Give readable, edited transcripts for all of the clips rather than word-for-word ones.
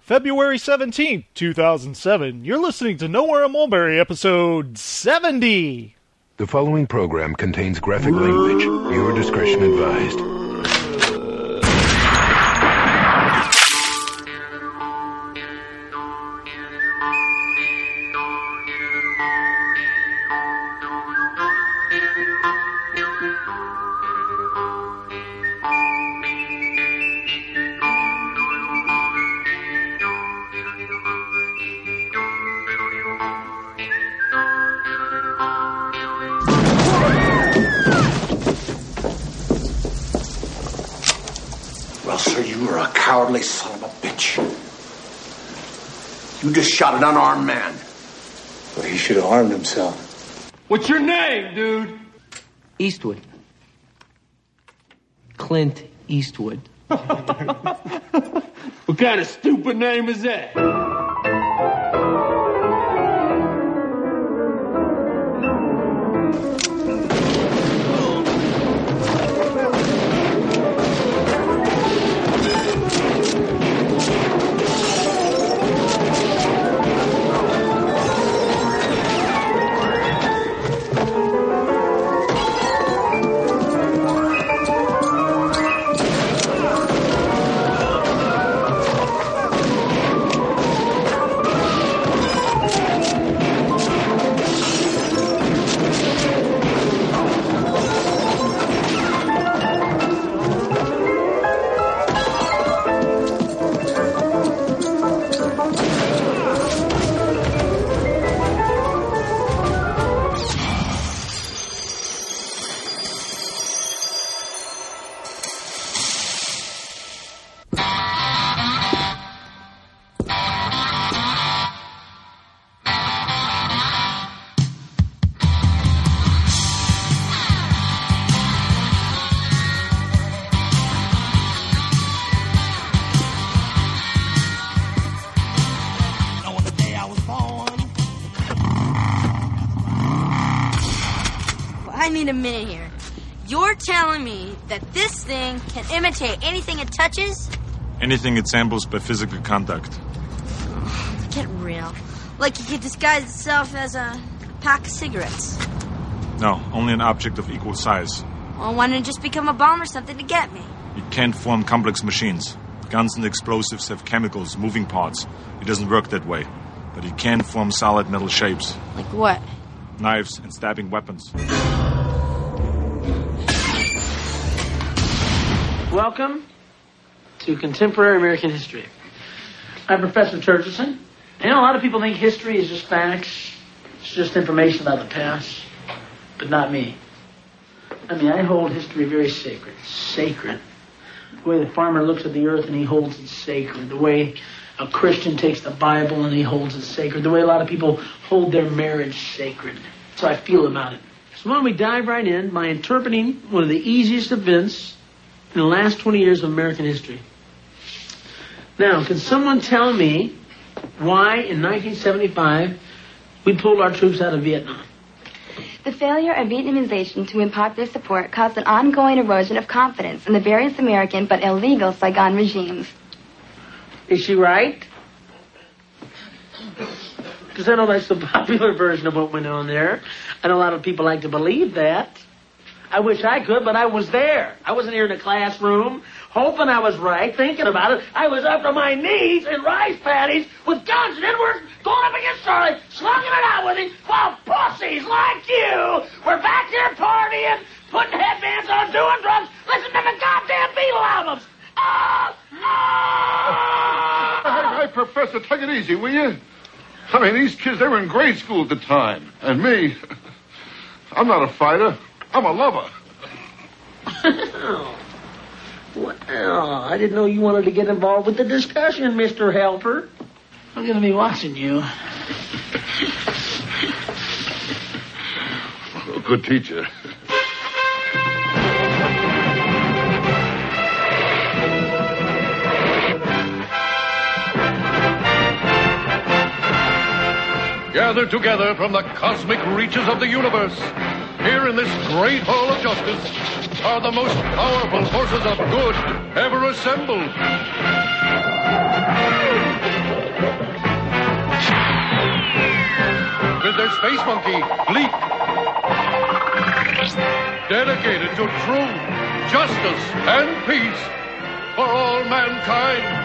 February 17th, 2007. You're listening to Nowhere in Mulberry, episode 70. The following program contains graphic language. Your discretion advised. Cowardly son of a bitch. You just shot an unarmed man. Well, he should have harmed himself. What's your name, dude? Eastwood. Clint Eastwood. What kind of stupid name is that? A minute here. You're telling me that this thing can imitate anything it touches? Anything it samples by physical contact. Get real. Like it could disguise itself as a pack of cigarettes. No, only an object of equal size. Well, why don't it just become a bomb or something to get me? It can't form complex machines. Guns and explosives have chemicals, moving parts. It doesn't work that way. But it can form solid metal shapes. Like what? Knives and stabbing weapons. Welcome to Contemporary American History. I'm Professor Turgidson. I know a lot of people think history is just facts. It's just information about the past. But not me. I hold history very sacred. Sacred. The way the farmer looks at the earth and he holds it sacred. The way a Christian takes the Bible and he holds it sacred. The way a lot of people hold their marriage sacred. That's how I feel about it. So why don't we dive right in by interpreting one of the easiest events in the last 20 years of American history. Now, can someone tell me why in 1975 we pulled our troops out of Vietnam? The failure of Vietnamization to impart their support caused an ongoing erosion of confidence in the various American but illegal Saigon regimes. Is she right? Because I know that's the popular version of what went on there. I know a lot of people like to believe that. I wish I could, but I was there. I wasn't here in the classroom, hoping I was right, thinking about it. I was up to my knees in rice paddies with guns and Edwards going up against Charlie, slugging it out with him, while pussies like you were back here partying, putting headbands on, doing drugs, listening to the goddamn Beatle albums. Hey, Professor, take it easy, will you? These kids, they were in grade school at the time. And me, I'm not a fighter. I'm a lover. Well, I didn't know you wanted to get involved with the discussion, Mr. Helper. I'm going to be watching you. Good teacher. Gathered together from the cosmic reaches of the universe, here in this great hall of justice, are the most powerful forces of good ever assembled. space monkey, Bleak. Dedicated to truth, justice, and peace for all mankind.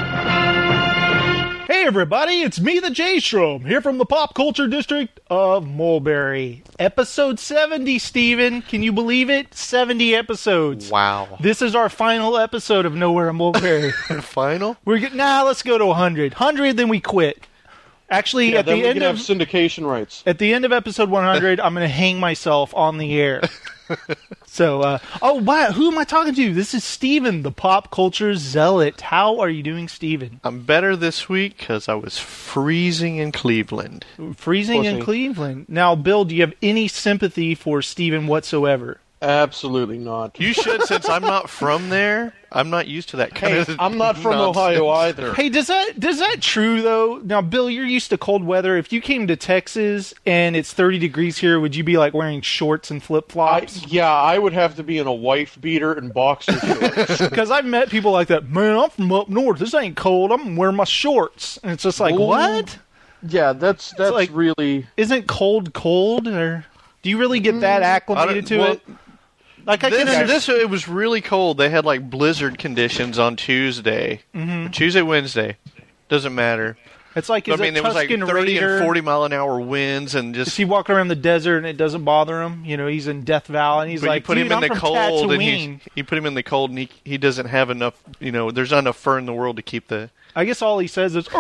Hey everybody, it's me, the J-Strom, here from the Pop Culture District of Mulberry. Episode 70, Steven. Can you believe it? 70 episodes. Wow. This is our final episode of Nowhere in Mulberry. Final? Let's go to 100. 100, then we quit. Actually, at the end of syndication rights. At the end of episode 100, I'm going to hang myself on the air. So, wow, who am I talking to? This is Steven, the Pop Culture Zealot. How are you doing, Steven? I'm better this week because I was freezing in Cleveland. Freezing in Cleveland. Now, Bill, do you have any sympathy for Steven whatsoever? Absolutely not. You should, since I'm not from there. I'm not used to that kind of I'm not from Ohio either. Hey, does that true, though? Now, Bill, you're used to cold weather. If you came to Texas and it's 30 degrees here, would you be, like, wearing shorts and flip-flops? I would have to be in a wife beater and boxer shorts. Because I've met people like that. Man, I'm from up north. This ain't cold. I'm wearing my shorts. And it's just like, what? Yeah, that's like, really... Isn't cold? Or do you really get that acclimated to it? Like it was really cold. They had like blizzard conditions on Tuesday, Tuesday, Wednesday, doesn't matter. It's like there was like 30 and 40 mile an hour winds, and just is he walking around the desert and it doesn't bother him? You know, he's in Death Valley, and he's like, you put him in the cold, Tatooine. and you put him in the cold, and he doesn't have enough. You know, there's not enough fur in the world to keep the. I guess all he says is.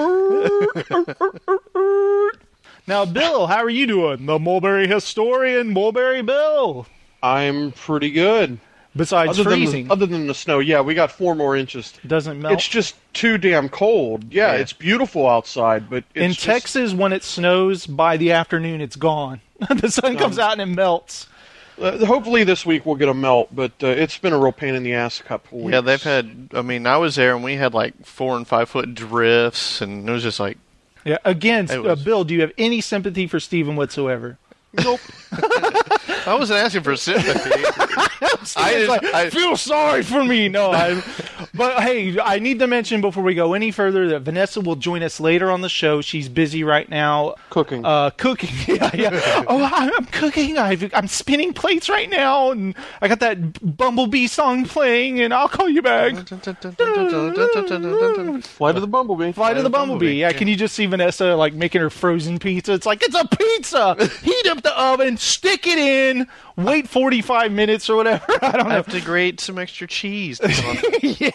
Now, Bill, how are you doing? The Mulberry historian, Mulberry Bill. I'm pretty good. Besides freezing. Other than the snow, yeah, we got 4 more inches. Doesn't melt? It's just too damn cold. Yeah, it's beautiful outside, but in Texas, when it snows, by the afternoon, it's gone. The sun comes out and it melts. Hopefully this week we'll get a melt, but it's been a real pain in the ass a couple weeks. Yeah, they've had, I was there, and we had like 4 and 5 foot drifts, and it was just like... Yeah, again, Bill, do you have any sympathy for Steven whatsoever? Nope. I wasn't asking for sympathy. I feel sorry for me. No, but hey, I need to mention before we go any further that Vanessa will join us later on the show. She's busy right now. Cooking. Cooking. Yeah. Oh, I'm cooking. I'm spinning plates right now, and I got that Bumblebee song playing, and I'll call you back. Flight of the Bumblebee. Flight of the Bumblebee. Yeah, can you just see Vanessa like making her frozen pizza? It's like, it's a pizza! Heat up the oven, stick it in, wait 45 minutes or whatever. I don't know. I have to grate some extra cheese. Yeah.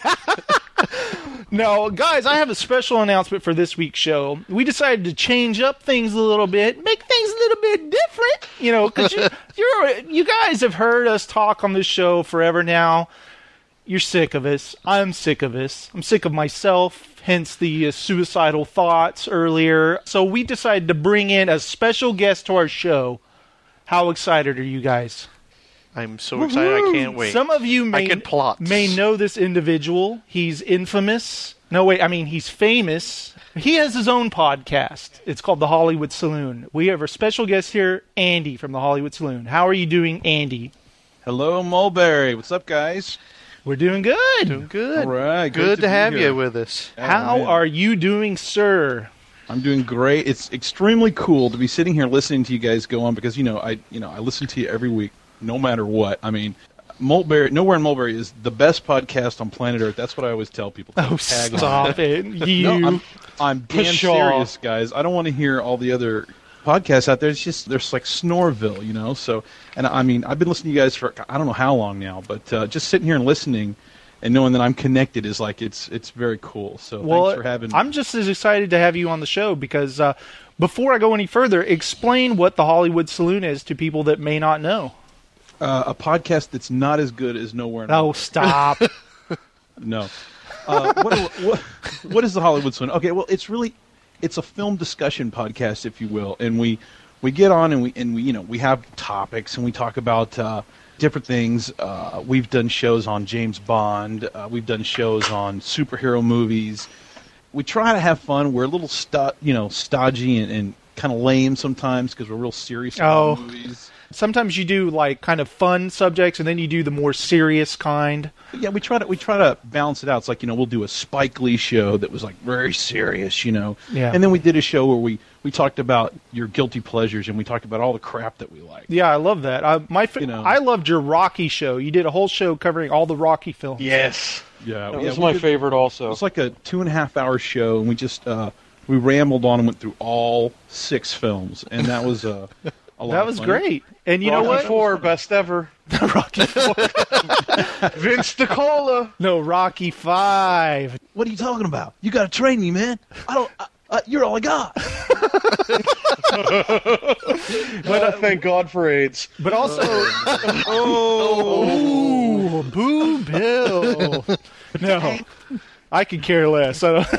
Now, guys, I have a special announcement for this week's show. We decided to change up things a little bit, make things a little bit different, you know, because you guys have heard us talk on this show forever now. You're sick of us. I'm sick of us. I'm sick of myself. Hence the suicidal thoughts earlier. So we decided to bring in a special guest to our show. How excited are you guys? I'm so excited I can't wait. Some of you may know this individual. He's infamous. No, wait, he's famous. He has his own podcast. It's called The Hollywood Saloon. We have our special guest here, Andy from The Hollywood Saloon. How are you doing, Andy? Hello, Mulberry. What's up, guys? We're doing good. Doing good. All right. Good to have you with us. How are you doing, sir? I'm doing great. It's extremely cool to be sitting here listening to you guys go on because I listen to you every week, no matter what. Mulberry, Nowhere in Mulberry is the best podcast on planet Earth. That's what I always tell people. Oh, stop it! You. I'm damn serious, guys. I don't want to hear all the other podcasts out there. There's like Snorville, you know. So, and I've been listening to you guys for I don't know how long now, but just sitting here and listening and knowing that I'm connected is like it's very cool. So thanks for having me. I'm just as excited to have you on the show because before I go any further, explain what the Hollywood Saloon is to people that may not know. A podcast that's not as good as Nowhere in Mulberry. Oh, stop. No. What is the Hollywood Saloon? Okay, well, it's a film discussion podcast, if you will, and we get on and we have topics and we talk about different things. We've done shows on James Bond. We've done shows on superhero movies. We try to have fun. We're a little stodgy and kind of lame sometimes because we're real serious about movies. sometimes you do like kind of fun subjects, and then you do the more serious kind. Yeah, we try to balance it out. It's like, we'll do a Spike Lee show that was like very serious, Yeah. And then we did a show where we talked about your guilty pleasures, and we talked about all the crap that we like. Yeah, I love that. I loved your Rocky show. You did a whole show covering all the Rocky films. Yes. Yeah, that was my favorite also. It's like a 2.5-hour show, and we just we rambled on and went through all 6 films, and that was a lot That of was fun. great. And you Rocky know what? 4, best ever. Rocky 4. Vince DiCola. No, Rocky 5. What are you talking about? You got to train me, man. You're all I got. But thank God for AIDS. But also, boo, Bill. No, I could care less.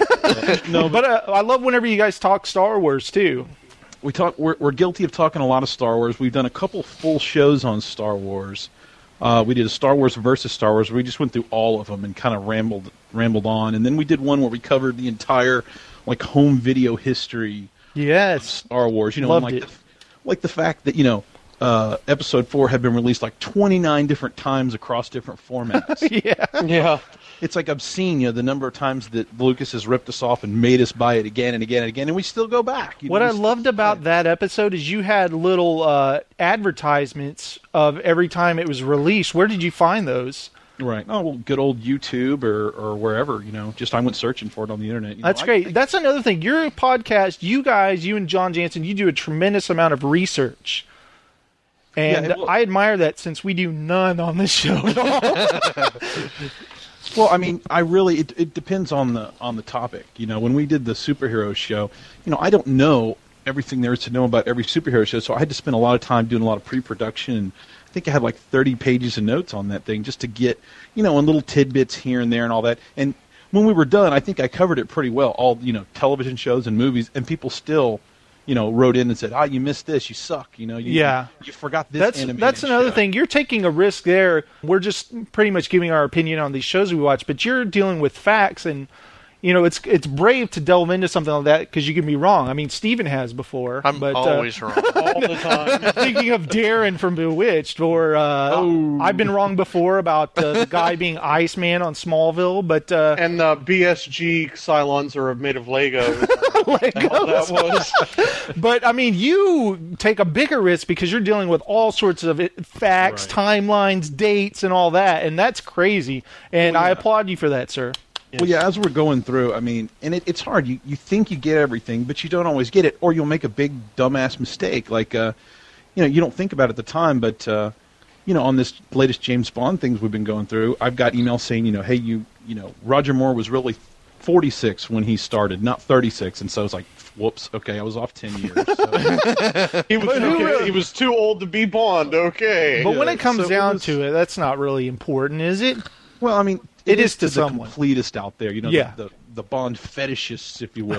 No, but I love whenever you guys talk Star Wars too. We're guilty of talking a lot of Star Wars. We've done a couple full shows on Star Wars. We did a Star Wars versus Star Wars. We just went through all of them and kind of rambled on. And then we did one where we covered the entire home video history. Yes, of Star Wars. Loved it. Like the fact that Episode 4 had been released like 29 different times across different formats. Yeah. It's like obscene, the number of times that Lucas has ripped us off and made us buy it again and again and again, and we still go back. What I loved about that episode is you had little advertisements of every time it was released. Where did you find those? Right. Oh, well, good old YouTube or wherever, just I went searching for it on the internet. That's great. That's another thing. Your podcast, you and John Jansen, you do a tremendous amount of research. And I admire that since we do none on this show at all. Well, I mean, it depends on the topic. When we did the superhero show, I don't know everything there is to know about every superhero show, so I had to spend a lot of time doing a lot of pre-production. I think I had like 30 pages of notes on that thing just to get, and little tidbits here and there and all that. And when we were done, I think I covered it pretty well, all, television shows and movies, and people still, wrote in and said, you missed this, you suck, you forgot this animated That's another show. thing. You're taking a risk there. We're just pretty much giving our opinion on these shows we watch, but you're dealing with facts, and it's brave to delve into something like that because you can be wrong. I mean, Steven has before. I'm always wrong. All the time. Thinking of Darren from Bewitched, or I've been wrong before about the guy being Iceman on Smallville, but and the BSG Cylons are made of Lego. That was. But I mean, you take a bigger risk because you're dealing with all sorts of facts, timelines, dates, and all that, and that's crazy. And I applaud you for that, sir. Well, yeah, as we're going through, I mean, and it's hard. You think you get everything, but you don't always get it, or you'll make a big dumbass mistake. Like, you don't think about it at the time, but on this latest James Bond things we've been going through, I've got emails saying, hey, Roger Moore was really 46 when he started, not 36, and so it's like, whoops, okay, I was off 10 years. So. He was too old to be Bond, okay. But when it comes down to it, that's not really important, is it? Well, I mean, it is to the someone. Completist out there, the Bond fetishists, if you will.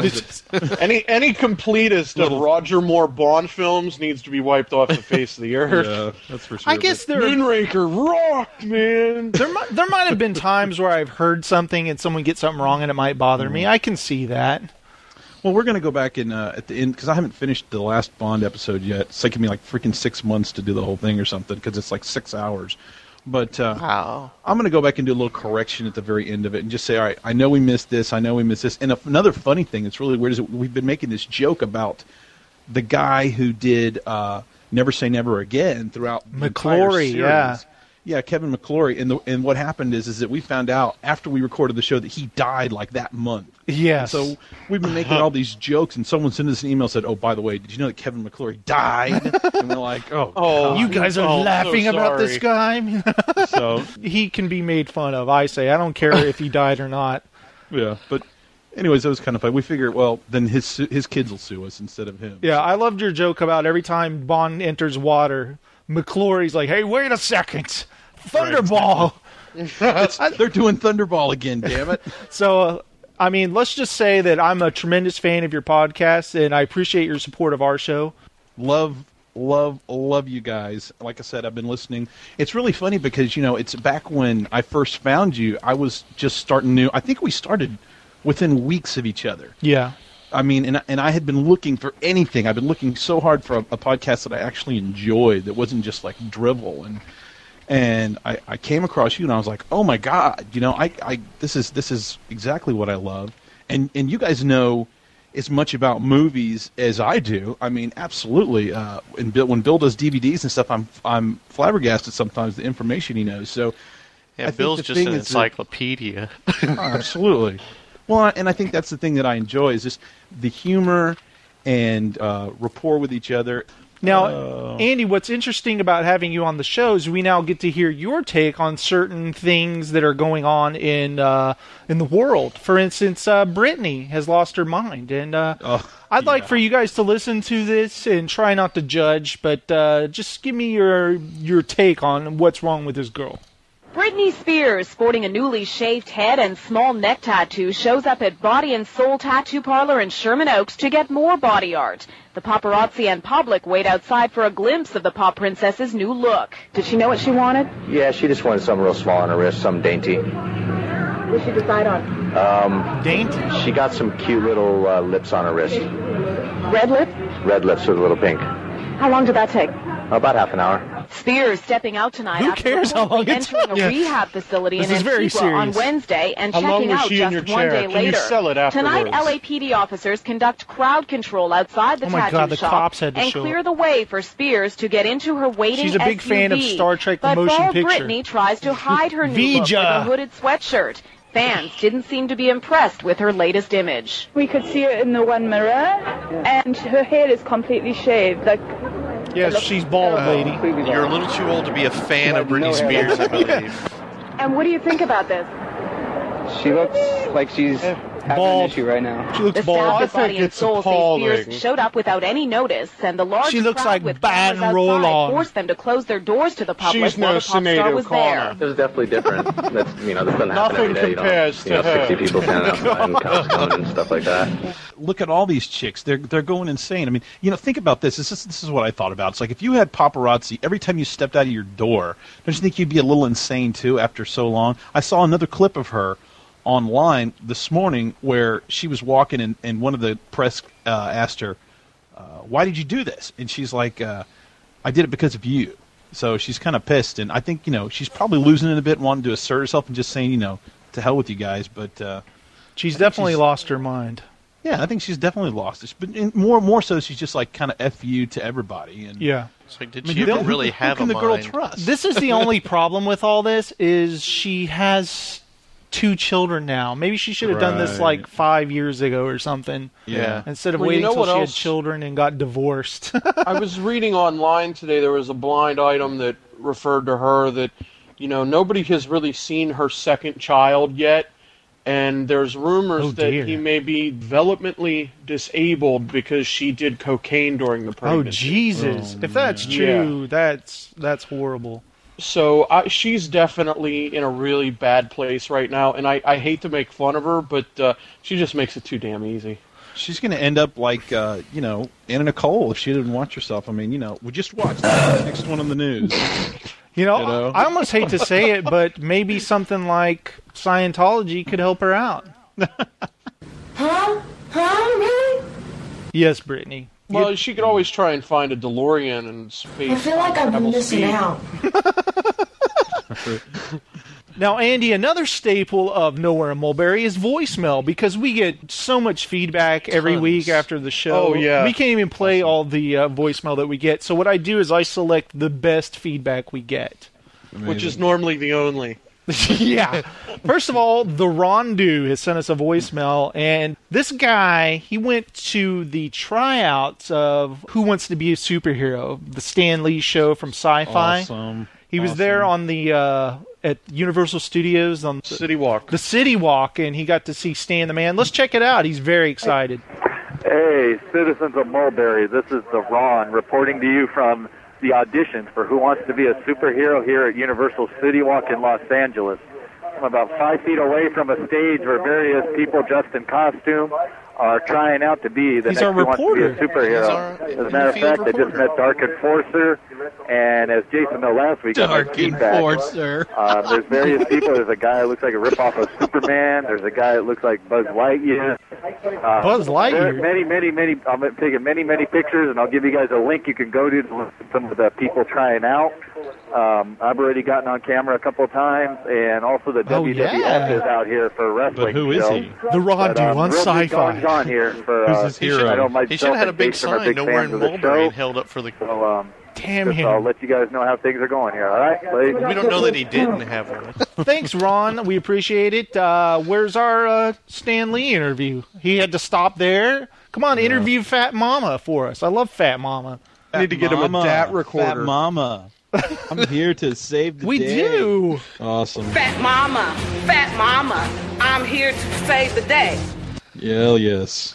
Any completist of Roger Moore Bond films needs to be wiped off the face of the earth. Yeah, that's for sure. I guess Moonraker rocked, man. There might have been times where I've heard something and someone gets something wrong and it might bother me. I can see that. Well, we're going to go back in at the end because I haven't finished the last Bond episode yet. It's taking me like freaking 6 months to do the whole thing or something because it's like 6 hours. But I'm going to go back and do a little correction at the very end of it and just say, all right, I know we missed this. I know we missed this. And another funny thing that's really weird is that we've been making this joke about the guy who did Never Say Never Again throughout the entire series. Yeah, Kevin McClory. And what happened is that we found out after we recorded the show that he died like that month. Yes. And so we've been making all these jokes, and someone sent us an email and said, oh, by the way, did you know that Kevin McClory died? And we're like, oh you guys are laughing about this guy? So he can be made fun of, I say. I don't care if he died or not. Yeah, but anyways, that was kind of fun. We figured, well, then his kids will sue us instead of him. Yeah, I loved your joke about every time Bond enters water, McClory's like, hey, wait a second. Thunderball. They're doing Thunderball again, damn it. So, I mean, let's just say that I'm a tremendous fan of your podcast, and I appreciate your support of our show. Love you guys. Like I said, I've been listening. It's really funny because, it's back when I first found you, I was just starting new. I think we started within weeks of each other. Yeah. I mean, and I had been looking for anything. I've been looking so hard for a podcast that I actually enjoyed, that wasn't just like drivel. And I came across you, and I was like, oh my God, you know, this is exactly what I love. And you guys know as much about movies as I do. I mean, absolutely. And when Bill does DVDs and stuff, I'm flabbergasted sometimes the information he knows. So yeah, Bill's just an encyclopedia. Absolutely. Well, and I think that's the thing that I enjoy is just the humor and rapport with each other. Now, Andy, what's interesting about having you on the show is we now get to hear your take on certain things that are going on in the world. For instance, Brittany has lost her mind, and I'd like for you guys to listen to this and try not to judge, but just give me your take on what's wrong with this girl. Britney Spears, sporting a newly shaved head and small neck tattoo, shows up at Body and Soul Tattoo Parlor in Sherman Oaks to get more body art. The paparazzi and public wait outside for a glimpse of the pop princess's new look. Did she know what she wanted? Yeah, she just wanted something real small on her wrist, something dainty. What did she decide on? Dainty? She got some cute little lips on her wrist. Red lips? Red lips with a little pink. How long did that take? About half an hour. Spears stepping out tonight Who after cares how long it entering took? a rehab facility This in is very Antigua on serious. Wednesday and How long checking was out she in your just one chair? day Can later. you sell it afterwards? Tonight, LAPD officers conduct crowd control outside the Oh my tattoo God, the shop cops had to and show clear up. the way for Spears to get into her waiting She's a big SUV. fan of Star Trek, the but motion bald picture. Britney tries to hide her new look with Vija. a hooded sweatshirt. Fans didn't seem to be impressed with her latest image. We could see her in the one mirror, and her hair is completely shaved. Like, Yes, she's bald, lady. You're a little too old to be a fan of Britney Spears, I believe. And what do you think about this? She looks like she's having an issue right now. She looks The staff at Body and Soul say Spears showed up without any notice, and the large She looks crowd like with Ban cameras Roll outside On. forced them to close their doors to the public She's while no the pop star Sinead was O'Connor. there. It was definitely different. That's, this doesn't happen Nothing every day. compares to her. 60 people standing outside and cops coming and stuff like that. Look at all these chicks. They're going insane. I mean, you know, think about this. This is what I thought about. It's like if you had paparazzi every time you stepped out of your door, don't you think you'd be a little insane too after so long? I saw another clip of her online this morning where she was walking and one of the press asked her, why did you do this? And she's like, I did it because of you. So she's kind of pissed, and I think, you know, she's probably losing it a bit and wanting to assert herself and just saying, you know, to hell with you guys. But she's definitely lost her mind. Yeah, I think she's definitely lost it. But more so, she's just like kind of F you to everybody. And Yeah. It's like, did I mean, she who- ever really who have can a the girl mind? trust? This is the only problem with all this is she has 2 children now. Maybe she should have done this Right. like 5 years ago or something. Yeah. Instead of Well, you waiting know until what she had else? children and got divorced. I was reading online today, there was a blind item that referred to her that, you know, nobody has really seen her second child yet, and there's rumors Oh, that dear. he may be developmentally disabled because she did cocaine during the Oh pregnancy. Jesus! If that's true, that's horrible. So she's definitely in a really bad place right now, and I hate to make fun of her, but she just makes it too damn easy. she's going to end up like, you know, Anna Nicole if she didn't watch herself. I mean, you know, we just watched the next one on the news. You know, I almost hate to say it, but maybe something like Scientology could help her out. Huh? Really? Yes, Brittany. Well, she could always try and find a DeLorean and space. I feel like I've been missing out. Now, Andy, another staple of Nowhere in Mulberry is voicemail because we get so much feedback every week after the show. Oh, yeah. We can't even play all the voicemail that we get. So what I do is I select the best feedback we get. Which is normally the only. Yeah. First of all, the Rondu has sent us a voicemail, and this guy, he went to the tryouts of Who Wants to Be a Superhero, the Stan Lee show from Sci-Fi. Awesome. He was there on the at Universal Studios on City Walk. The City Walk, and he got to see Stan the Man. Let's check it out. He's very excited. Hey, citizens of Mulberry, this is the Ron reporting to you from the auditions for Who Wants to Be a Superhero here at Universal City Walk in Los Angeles. I'm about 5 feet away from a stage where various people dressed in costume are trying out to be the He's next our who wants to be a reporter. superhero. As a matter of fact, I just met Dark Enforcer, and as Jason know last week, Dark Enforcer. There's various people. There's a guy that looks like a ripoff of Superman. There's a guy that looks like Buzz Lightyear. Buzz Lightyear? There are many. I'm taking many pictures, and I'll give you guys a link you can go to look at some of the people trying out. I've already gotten on camera a couple of times, and also the WWF is out here for a wrestling But who is show. he? The Rod Dude on real big Sci-Fi. goings on here for, Who's his hero? I know myself He should have had a and big Jason are sign, big nowhere fans in of the Mulberry, show. and held up for the... So, Damn just, him. I'll let you guys know how things are going here, all right? Ladies? We don't know that he didn't have one. Thanks, Ron. We appreciate it. Where's our Stan Lee interview? He had to stop there. Come on, interview Fat Mama for us. I love Fat Mama. I need to get him a DAT recorder. Fat Mama. I'm here to save the We day. do. Awesome. Fat Mama, I'm here to save the day. Yeah, yes.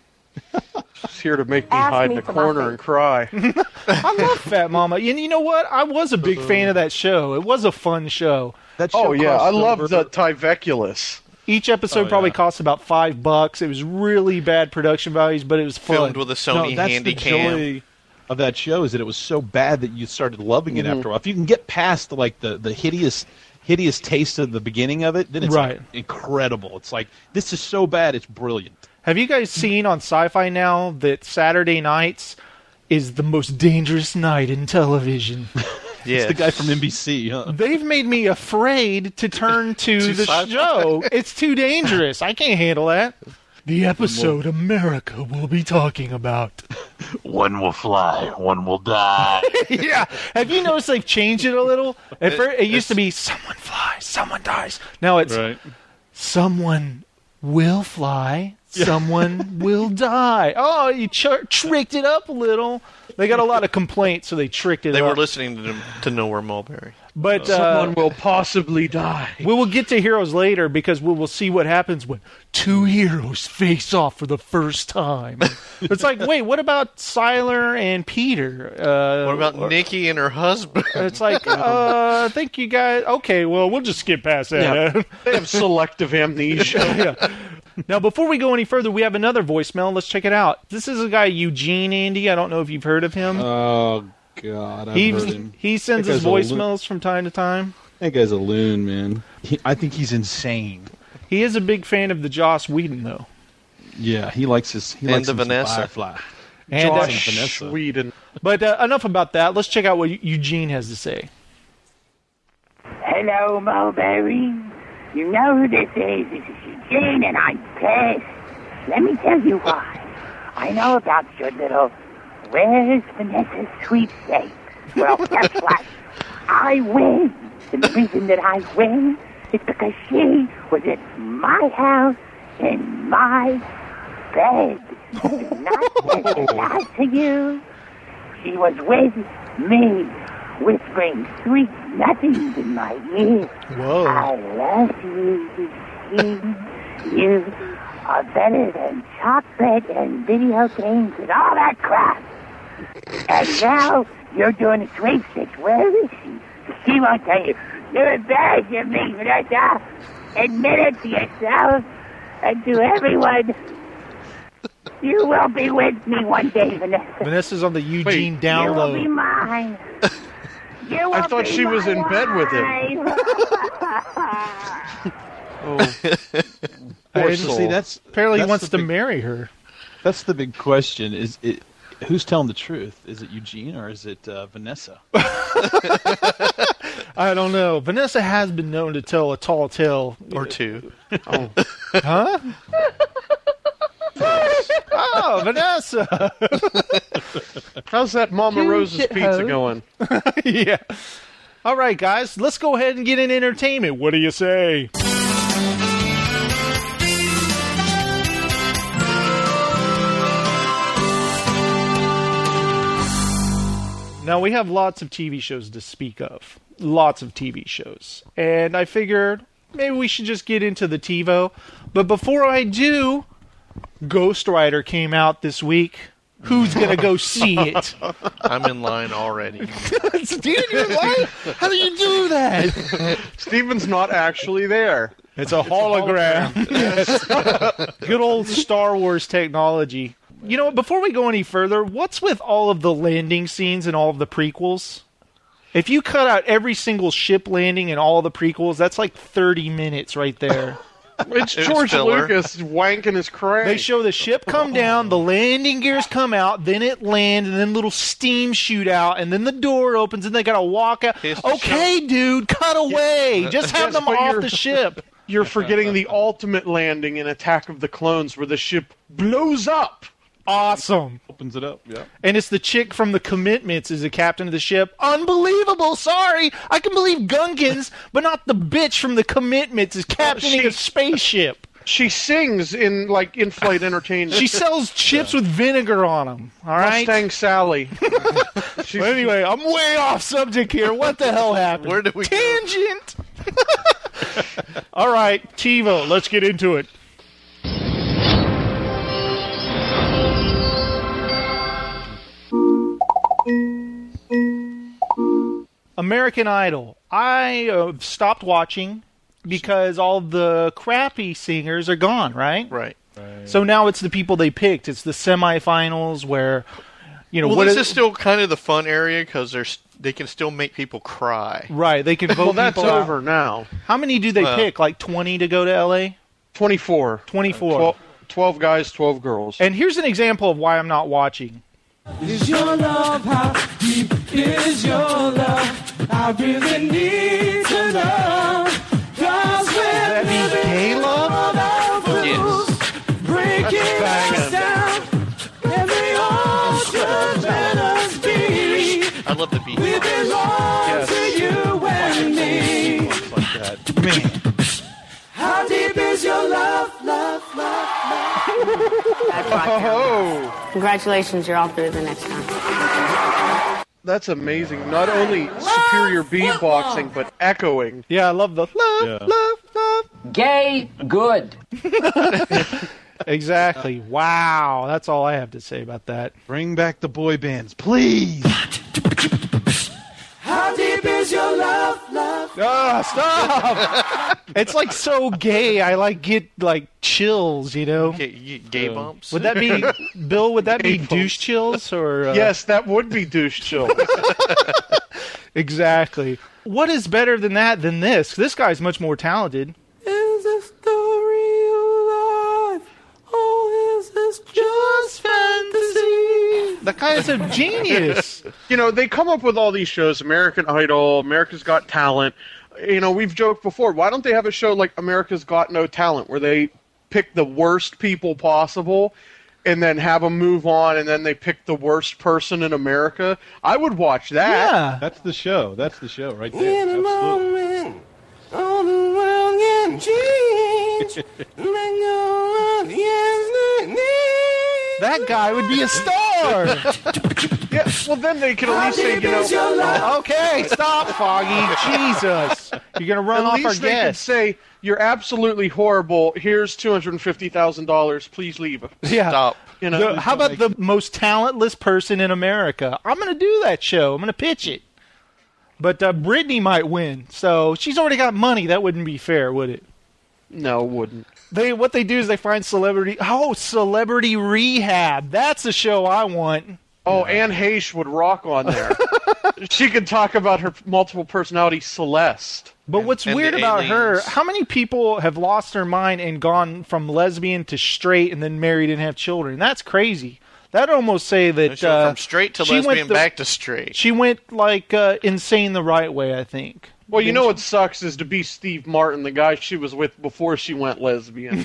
He's here to make me Ask hide me in a for my corner and cry. I love Fat Mama. And you know what? I was a big fan of that show. It was a fun show. That Oh, show yeah, crossed I love over- the Tyveculus. Each episode probably cost about $5. It was really bad production values, but it was fun. Filmed with a Sony that's Handy the joy of that show is that it was so bad that you started loving it after a while. If you can get past the hideous taste of the beginning of it, then it's Right. incredible. It's like, this is so bad, it's brilliant. Have you guys seen on Sci-Fi now that Saturday nights is the most dangerous night in television? It's the guy from NBC, huh? They've made me afraid to turn to the Sci-Fi. show. It's too dangerous. I can't handle that. The episode America will be talking about. One will fly, one will die. Yeah. Have you noticed they've changed it a little? At first, it used to be someone flies, someone dies. Now it's someone will fly, someone will die. Oh, you tricked it up a little. They got a lot of complaints, so they tricked it They up. were listening to Nowhere Mulberry. But Someone will possibly die. We will get to heroes later because we will see what happens when two heroes face off for the first time. It's like, wait, what about Siler and Peter? What about Nikki and her husband? It's like, I think you guys... Okay, well, we'll just skip past that. Yeah. They have selective amnesia. Yeah. Now, before we go any further, we have another voicemail. Let's check it out. This is a guy, Eugene, Andy. I don't know if you've heard of him. Oh, God, I've heard him. He sends That us guy's a voicemails from time to time. That guy's a loon, man. I think he's insane. He is a big fan of the Joss Whedon, though. Yeah, he likes his... He And likes the him some Vanessa. Firefly. And Josh and Vanessa. Sweden. But enough about that. Let's check out what Eugene has to say. Hello, Mulberry. You know who this is. This is Eugene, and I'm pissed. Let me tell you why. I know about your little Where's Vanessa sweepstakes. Well, guess what? I win. And the reason that I win is because she was at my house in my bed. Did not lie to you. She was with me, whispering sweet nothings in my ear. Whoa. I love you, Eugene. You are better than chocolate and video games and all that crap. And now you're doing a sweepstakes. Where is she? She won't tell you. You're embarrassing me, Vanessa. Admit it to yourself and to everyone. You will be with me one day, Vanessa. Vanessa's on the Eugene You will be download. mine. You will I thought be she was my in bed with him. Poor soul. See, that's Apparently he that's wants the to big- marry her. That's the big question. Is it who's telling the truth? Is it Eugene or is it Vanessa? I don't know. Vanessa has been known to tell a tall tale. Or two. Oh. Huh? Oh, Vanessa. How's that Mama You Rose's shit pizza hoe. going? Yeah. All right, guys. Let's go ahead and get in entertainment. What do you say? Now, we have lots of TV shows to speak of. Lots of TV shows. And I figured maybe we should just get into the TiVo. But before I do, Ghost Rider came out this week. Who's going to go see it? I'm in line already. Steven, you're in line? How do you do that? Steven's not actually there. It's a hologram. Yes. Good old Star Wars technology. You know, before we go any further, what's with all of the landing scenes in all of the prequels? If you cut out every single ship landing in all the prequels, that's like 30 minutes right there. It's George Lucas wanking his crank. They show the ship come down, the landing gears come out, then it lands, and then little steam shoot out, and then the door opens, and they gotta walk out. Okay, dude, cut away. Just have them off the ship. You're forgetting the ultimate landing in Attack of the Clones, where the ship blows up. Awesome. Opens it up, yeah. And it's the chick from The Commitments is the captain of the ship. Unbelievable. Sorry. I can believe Gungans, but not the bitch from The Commitments is captaining a spaceship. She sings in, like, in-flight entertainment. She sells chips with vinegar on them. All right? Mustang Sally. Well, anyway, I'm way off subject here. What the hell happened? Where did we Tangent. All right, TiVo, let's get into it. American Idol. I stopped watching because all the crappy singers are gone, right? Right. So now it's the people they picked. It's the semifinals where, you know, well, this is still kind of the fun area because they can still make people cry. Right. They can vote well, that's people over out. now. How many do they pick? Like 20 to go to L.A.? 24. 24. 12 guys, 12 girls. And here's an example of why I'm not watching. Is your love, how deep is your love? I really need to know. Does that mean gay love? Yes. Breaking us down, and they all should let us be. I love the beat. We belong to you and me. Like that. Man. How deep is your love, love, love, love? Oh. Congratulations, you're all through the next round. That's amazing. Not only superior beatboxing, but echoing. Yeah, I love the love. Gay, good. Exactly. Wow. That's all I have to say about that. Bring back the boy bands, please. How deep is your love, love? Stop! It's like so gay. I get chills, you know. Gay bumps. Would that be Bill? Would that be douche chills or? Yes, that would be douche chills. Exactly. What is better than that than this? This guy's much more talented. Is this story alive? Oh, is this just fantasy? That guy is a genius. You know, they come up with all these shows, American Idol, America's Got Talent. You know, we've joked before, why don't they have a show like America's Got No Talent, where they pick the worst people possible and then have them move on, and then they pick the worst person in America? I would watch that. Yeah. That's the show. That's the show right there. In a moment, all the world can change. That guy would be a star. Yeah, well, then they could at least say, you know... Okay, stop, Foggy. Jesus. You're going to run off our At least they could guest. say, you're absolutely horrible. Here's $250,000. Please leave. Yeah. Stop. You know, How about the most talentless person in America? I'm going to do that show. I'm going to pitch it. But Britney might win. So she's already got money. That wouldn't be fair, would it? No, it wouldn't. What they do is they find Celebrity Rehab. That's the show I want. Oh, Anne Heche would rock on there. She could talk about her multiple personality, Celeste. But what's weird about her, how many people have lost their mind and gone from lesbian to straight and then married and have children? That's crazy. That'd almost say that... from straight to lesbian back to straight. She went, insane the right way, I think. Well, you know what sucks is to be Steve Martin, the guy she was with before she went lesbian.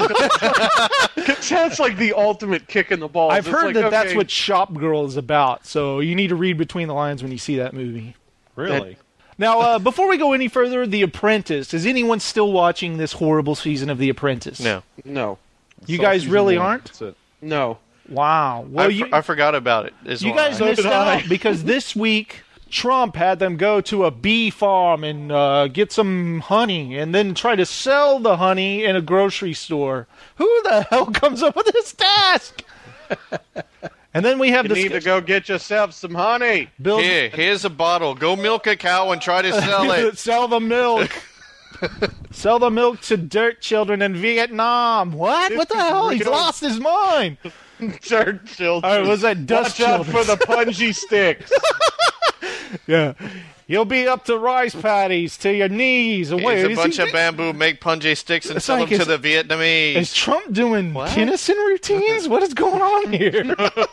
That's like the ultimate kick in the balls. I've heard like, that's what Shop Girl is about, so you need to read between the lines when you see that movie. Really? Now, before we go any further, The Apprentice. Is anyone still watching this horrible season of The Apprentice? No. No. You guys really aren't? That's it. No. Wow. Well, I forgot about it. You guys missed out because this week Trump had them go to a bee farm and get some honey and then try to sell the honey in a grocery store. Who the hell comes up with this task? And then we have You need to go get yourself some honey. Bill, here's a bottle. Go milk a cow and try to sell it. Sell the milk. Sell the milk to dirt children in Vietnam. What? What the hell? He's lost his mind. Dirt children. All right, was that dust Watch out children? for the punji sticks. Yeah. You'll be up to rice patties to your knees. Here's a bunch of bamboo, make punji sticks, and sell them to the Vietnamese. Is Trump doing Kinnison routines? What is going on here?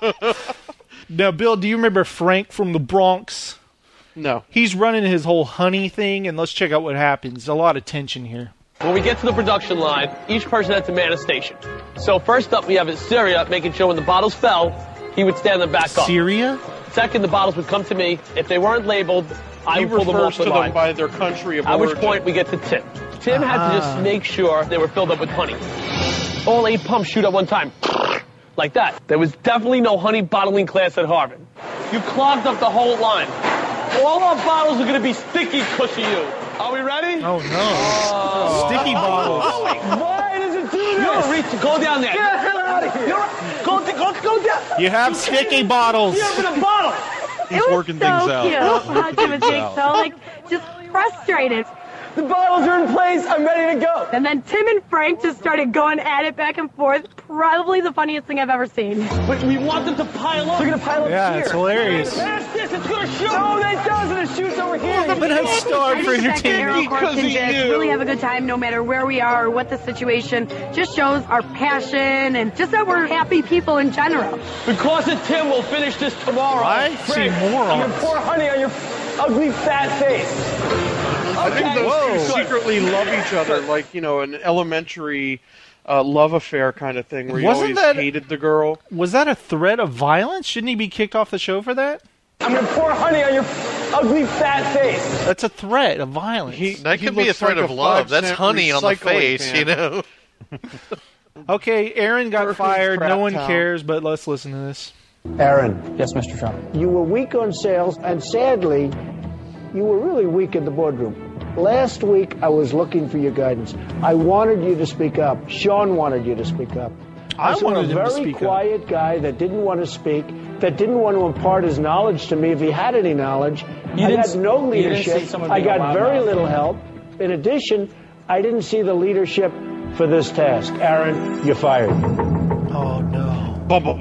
Now, Bill, do you remember Frank from the Bronx? No. He's running his whole honey thing, and let's check out what happens. A lot of tension here. When we get to the production line, each person had to man a station. So first up, we have Syria, making sure when the bottles fell, he would stand them back up. Syria? Second, the bottles would come to me. If they weren't labeled, I would pull them off the to line. them by their country of At origin. which point, we get to Tim. Tim had to just make sure they were filled up with honey. All 8 pumps shoot at one time. Like that. There was definitely no honey bottling class at Harvard. You clogged up the whole line. All our bottles are going to be sticky because of you. Are we ready? Oh, no. Sticky bottles. Why does it do this? Reach, go down there. Get the hell out of here. Go down. You have sticky bottles. You have a bottle. He's working things out. Cute. How Tim is being so just frustrated. The bottles are in place. I'm ready to go. And then Tim and Frank just started going at it back and forth. Probably the funniest thing I've ever seen. But we want them to pile up. They're going to pile up here. Yeah, it's hilarious. That's this. It's going to shoot. No, it doesn't. It shoots over here. I'm going to have starved for I think entertainment. that can just really have a good time no matter where we are or what the situation. Just shows our passion and just that we're happy people in general. Because of Tim, we'll finish this tomorrow. I see morons. I'm going to pour honey on your ugly fat face. I think those two secretly love each other, like, an elementary love affair kind of thing where you always hated the girl. Was that a threat of violence? Shouldn't he be kicked off the show for that? I'm going to pour honey on your ugly fat face. That's a threat of violence. That could be a threat of love. That's honey on the face, Okay, Aaron got fired. No one town. cares, but let's listen to this. Aaron. Yes, Mr. Trump. You were weak on sales, and sadly, you were really weak in the boardroom. Last week, I was looking for your guidance. I wanted you to speak up. Sean wanted you to speak up. I wanted him to a very speak up. quiet guy that didn't want to speak, that didn't want to impart his knowledge to me if he had any knowledge. I had no leadership. I got very little help. In addition, I didn't see the leadership for this task. Aaron, you're fired. Oh, no.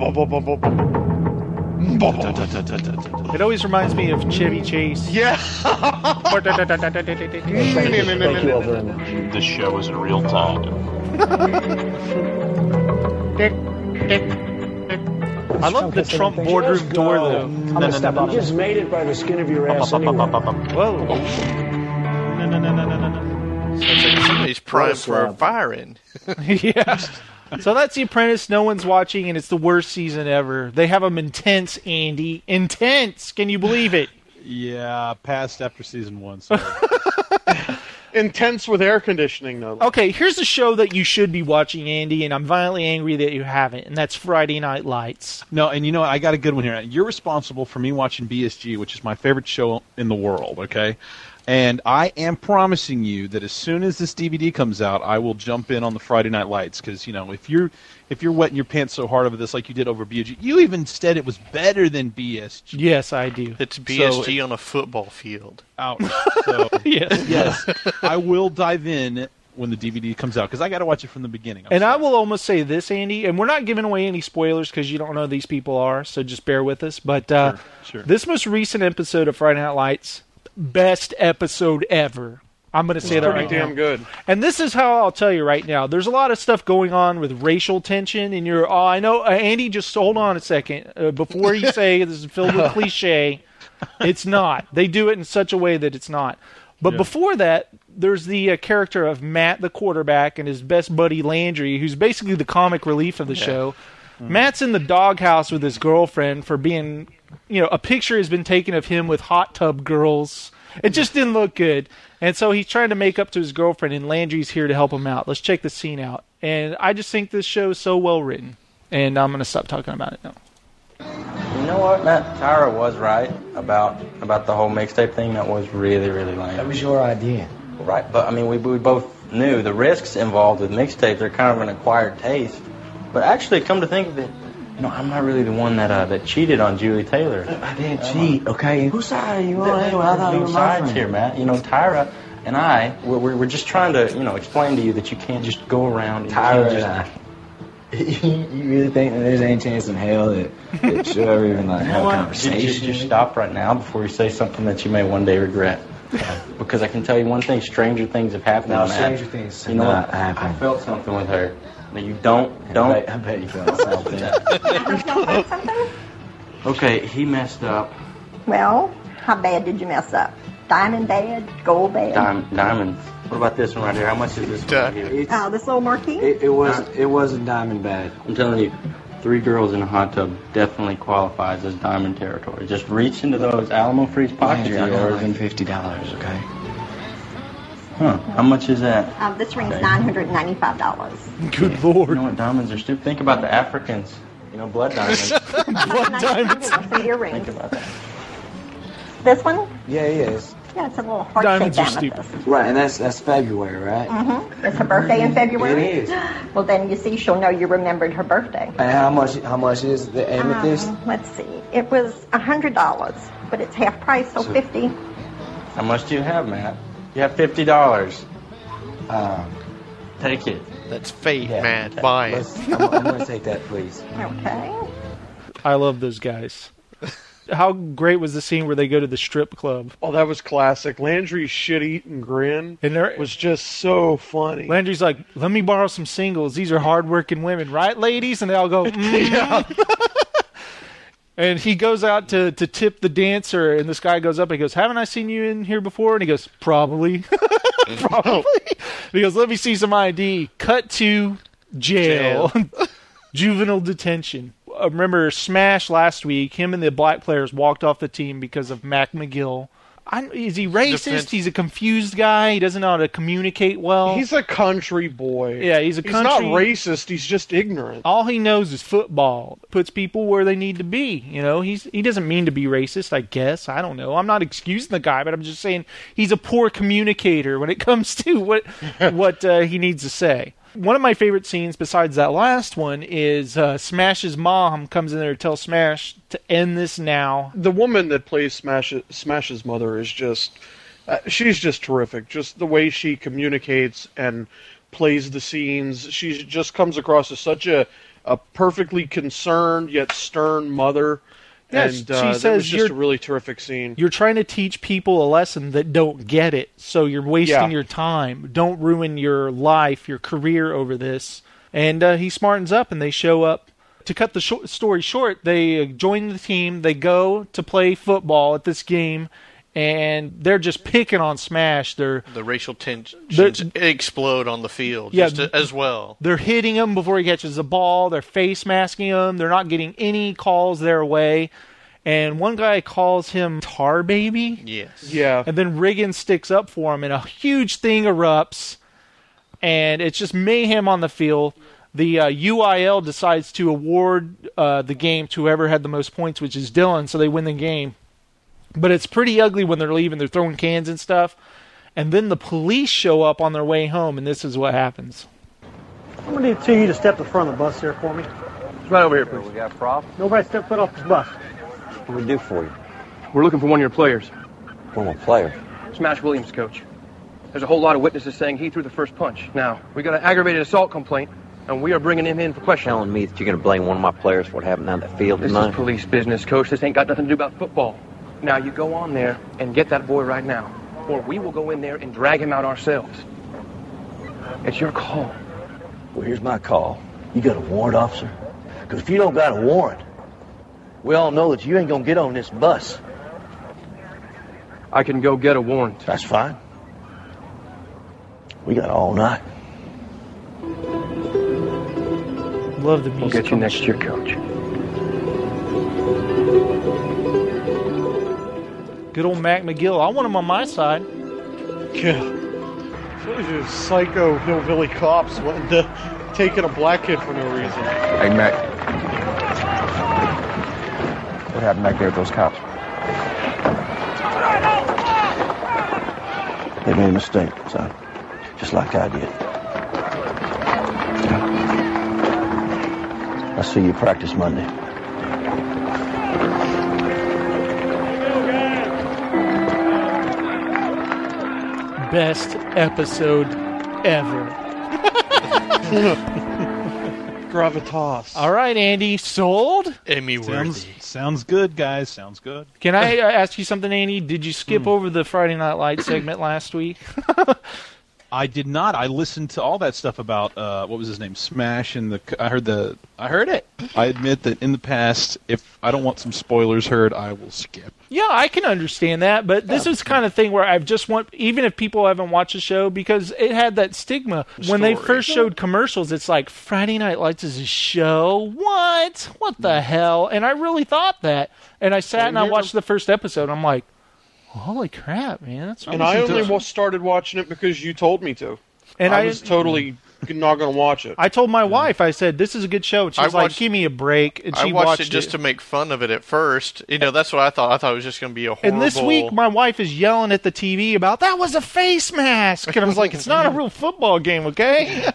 It always reminds me of Chevy Chase. Yeah. Thank you all very much. This show is in real time. I love the Trump boardroom door, though. I'm going to step up. You just made it by the skin of your ass anyway. Whoa. Sounds like somebody's primed for firing. Yeah. So that's The Apprentice. No one's watching, and it's the worst season ever. They have them intense, Andy. Intense. Can you believe it? Yeah, passed after season 1. So. Intense with air conditioning, though. Okay, here's a show that you should be watching, Andy, and I'm violently angry that you haven't, and that's Friday Night Lights. No, and you know what? I got a good one here. You're responsible for me watching BSG, which is my favorite show in the world, okay? And I am promising you that as soon as this DVD comes out, I will jump in on the Friday Night Lights because if you're wetting your pants so hard over this like you did over BSG, you even said it was better than BSG. Yes, I do. It's BSG on a football field. Ouch. So, yes. Yes, I will dive in when the DVD comes out because I got to watch it from the beginning. And I will almost say this, Andy, and we're not giving away any spoilers because you don't know who these people are, so just bear with us. But sure. This most recent episode of Friday Night Lights, best episode ever. I'm going to say that right now. Pretty damn good. And this is how I'll tell you right now. There's a lot of stuff going on with racial tension, and I know, Andy, just hold on a second. Before you say this is filled with cliche, it's not. They do it in such a way that it's not. But before that, there's the character of Matt, the quarterback, and his best buddy Landry, who's basically the comic relief of the show. Matt's in the doghouse with his girlfriend for being, a picture has been taken of him with hot tub girls. It just didn't look good. And so he's trying to make up to his girlfriend, and Landry's here to help him out. Let's check the scene out. And I just think this show is so well written. And I'm going to stop talking about it now. You know what, Matt? Tyra was right about the whole mixtape thing. That was really, really lame. That was your idea. Right, but I mean, we both knew the risks involved with mixtapes are kind of an acquired taste. But actually, come to think of it, No, I'm not really the one that cheated on Julie Taylor. I didn't cheat, okay? Whose side are you on anyway? I thought you were my sides friend. here, Matt. You know, Tyra and I, we're just trying to, explain to you that you can't just go around. Tyra and I. You really think that there's any chance in hell that she'll ever even have a conversation? Just stop right now before you say something that you may one day regret. Because I can tell you one thing: stranger things have happened. No, Matt. stranger things have You know not what? happened. I felt something with her. Now you don't. I bet you felt something. Okay, he messed up. Well, how bad did you mess up? Diamond bad? Gold bad? Diamonds. What about this one right here? How much is this one right here? This little marquee? It wasn't diamond bad. I'm telling you, 3 girls in a hot tub definitely qualifies as diamond territory. Just reach into those Alamo Freeze pockets of yours and $50, okay? Huh? How much is that? This ring's $995. Good Lord. You know what? Diamonds are stupid. Think about the Africans. Blood diamonds. Blood diamonds. Think about that. This one? Yeah, it is. Yeah, it's a little heart-shaped amethyst. Right, and that's February, right? Mm-hmm. It's her birthday in February? It is. Well, then you see, she'll know you remembered her birthday. And how much is the amethyst? Let's see. It was $100, but it's half price, so $50. How much do you have, Matt? You have $50. Take it. That's fate, Matt. Buy it. I'm going to take that, please. Okay. I love those guys. How great was the scene where they go to the strip club? Oh, that was classic. Landry's shit-eating grin was just so funny. Landry's like, let me borrow some singles. These are hard-working women, right, ladies? And they all go, yeah. And he goes out to tip the dancer, and this guy goes up and he goes, haven't I seen you in here before? And he goes, probably. Probably. He goes, let me see some ID. Cut to jail. Juvenile detention. Remember Smash last week, him and the black players walked off the team because of Mac McGill. Is he racist? He's a confused guy. He doesn't know how to communicate well. He's a country boy. Yeah, he's He's not racist. He's just ignorant. All he knows is football. Puts people where they need to be. He doesn't mean to be racist, I guess. I don't know. I'm not excusing the guy, but I'm just saying he's a poor communicator when it comes to what he needs to say. One of my favorite scenes, besides that last one, is Smash's mom comes in there to tell Smash to end this now. The woman that plays Smash's mother is just... she's just terrific. Just the way she communicates and plays the scenes. She just comes across as such a perfectly concerned yet stern mother. Yes, and she says that was just a really terrific scene. You're trying to teach people a lesson that don't get it, so you're wasting your time. Don't ruin your life, your career over this. And he smartens up, and they show up. To cut the story short, they join the team. They go to play football at this game, and they're just picking on Smash. The racial tensions explode on the field as well. They're hitting him before he catches the ball. They're face masking him. They're not getting any calls their way. And one guy calls him Tar Baby. Yes. Yeah. And then Riggins sticks up for him, and a huge thing erupts. And it's just mayhem on the field. The UIL decides to award the game to whoever had the most points, which is Dylan, so they win the game. But it's pretty ugly when they're leaving. They're throwing cans and stuff. And then the police show up on their way home, and this is what happens. I'm going to need two of you to step to the front of the bus here for me. It's right over here, please. We got a problem? Nobody step foot off this bus. What can we do for you? We're looking for one of your players. One of my players? Smash Williams, coach. There's a whole lot of witnesses saying he threw the first punch. Now, we got an aggravated assault complaint, and we are bringing him in for questioning. Telling me that you're going to blame one of my players for what happened on that field tonight? This is police business, coach. This ain't got nothing to do about football. Now, you go on there and get that boy right now, or we will go in there and drag him out ourselves. It's your call. Well, here's my call. You got a warrant, officer? Because if you don't got a warrant, we all know that you ain't going to get on this bus. I can go get a warrant. That's fine. We got all night. Love the music. We'll get you next year, coach. Good old Mac McGill. I want him on my side. Yeah. Those are psycho hillbilly cops wanting to taking a black kid for no reason. Hey, Mac. What happened back there with those cops? They made a mistake, son. Just like I did. I'll see you practice Monday. Best episode ever. Gravitas. All right, Andy, sold? Emmy worthy. Sounds good, guys. Sounds good. Can I ask you something, Andy? Did you skip over the Friday Night Lights segment last week? I did not. I listened to all that stuff about what was his name, Smash, and I heard it. I admit that in the past, if I don't want some spoilers heard, I will skip. Yeah, I can understand that, but this is kind of thing where I just want, even if people haven't watched the show, because it had that stigma. When they first showed commercials, it's like, Friday Night Lights is a show? What? What the hell? And I really thought that. And I sat and I watched the first episode. I'm like, holy crap, man. That's and I only started watching it because you told me to. And I was totally not going to watch it. I told my wife, I said, this is a good show. And she was like, give me a break. And she I watched it just to make fun of it at first. You know, that's what I thought. I thought it was just going to be a horrible... And this week, my wife is yelling at the TV about, that was a face mask. And I was like, it's not a real football game, okay?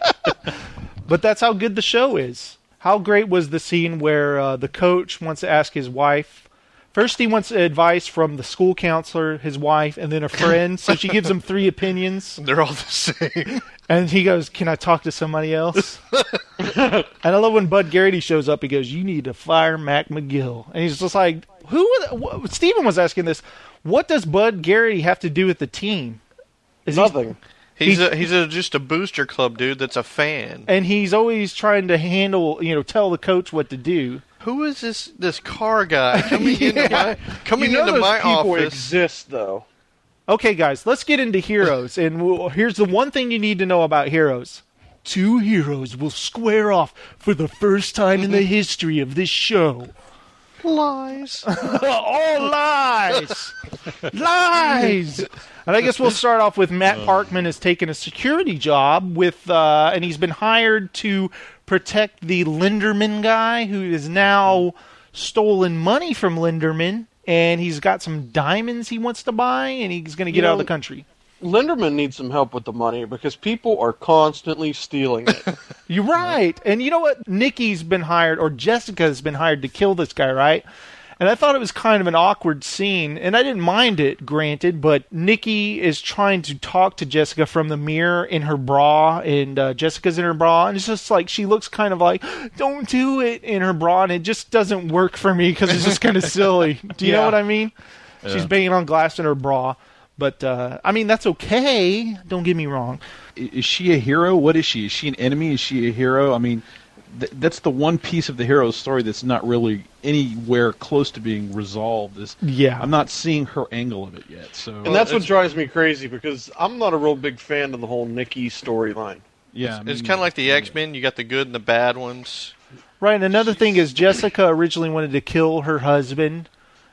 But that's how good the show is. How great was the scene where the coach wants to ask his wife... First, he wants advice from the school counselor, his wife, and then a friend. So she gives him 3 opinions. They're all the same. And he goes, can I talk to somebody else? And I love when Bud Garrity shows up. He goes, you need to fire Mac McGill. And he's just like, Steven was asking this. What does Bud Garrity have to do with the team? Nothing. He's just a booster club dude that's a fan. And he's always trying to tell the coach what to do. Who is this car guy coming into my people office? Exist though. Okay, guys, let's get into Heroes. And here's the one thing you need to know about Heroes. 2 heroes will square off for the first time in the history of this show. Lies. All lies. Lies. And I guess we'll start off with Matt Parkman has taken a security job and he's been hired to protect the Linderman guy who has now stolen money from Linderman, and he's got some diamonds he wants to buy, and he's going to get out of the country. Linderman needs some help with the money because people are constantly stealing it. You're right. And you know what? Nikki's been hired, or Jessica's been hired to kill this guy, right? And I thought it was kind of an awkward scene, and I didn't mind it, granted, but Nikki is trying to talk to Jessica from the mirror in her bra, and Jessica's in her bra, and it's just like, she looks kind of like, don't do it, in her bra, and it just doesn't work for me because it's just kind of silly. Do you know what I mean? Yeah. She's banging on glass in her bra. But, I mean, that's okay. Don't get me wrong. Is she a hero? What is she? Is she an enemy? Is she a hero? I mean, that's the one piece of the hero's story that's not really anywhere close to being resolved. I'm not seeing her angle of it yet. And that's what drives me crazy, because I'm not a real big fan of the whole Nikki storyline. Yeah, it's kind of like the X-Men. You got the good and the bad ones. Right, and another thing is Jessica originally wanted to kill her husband,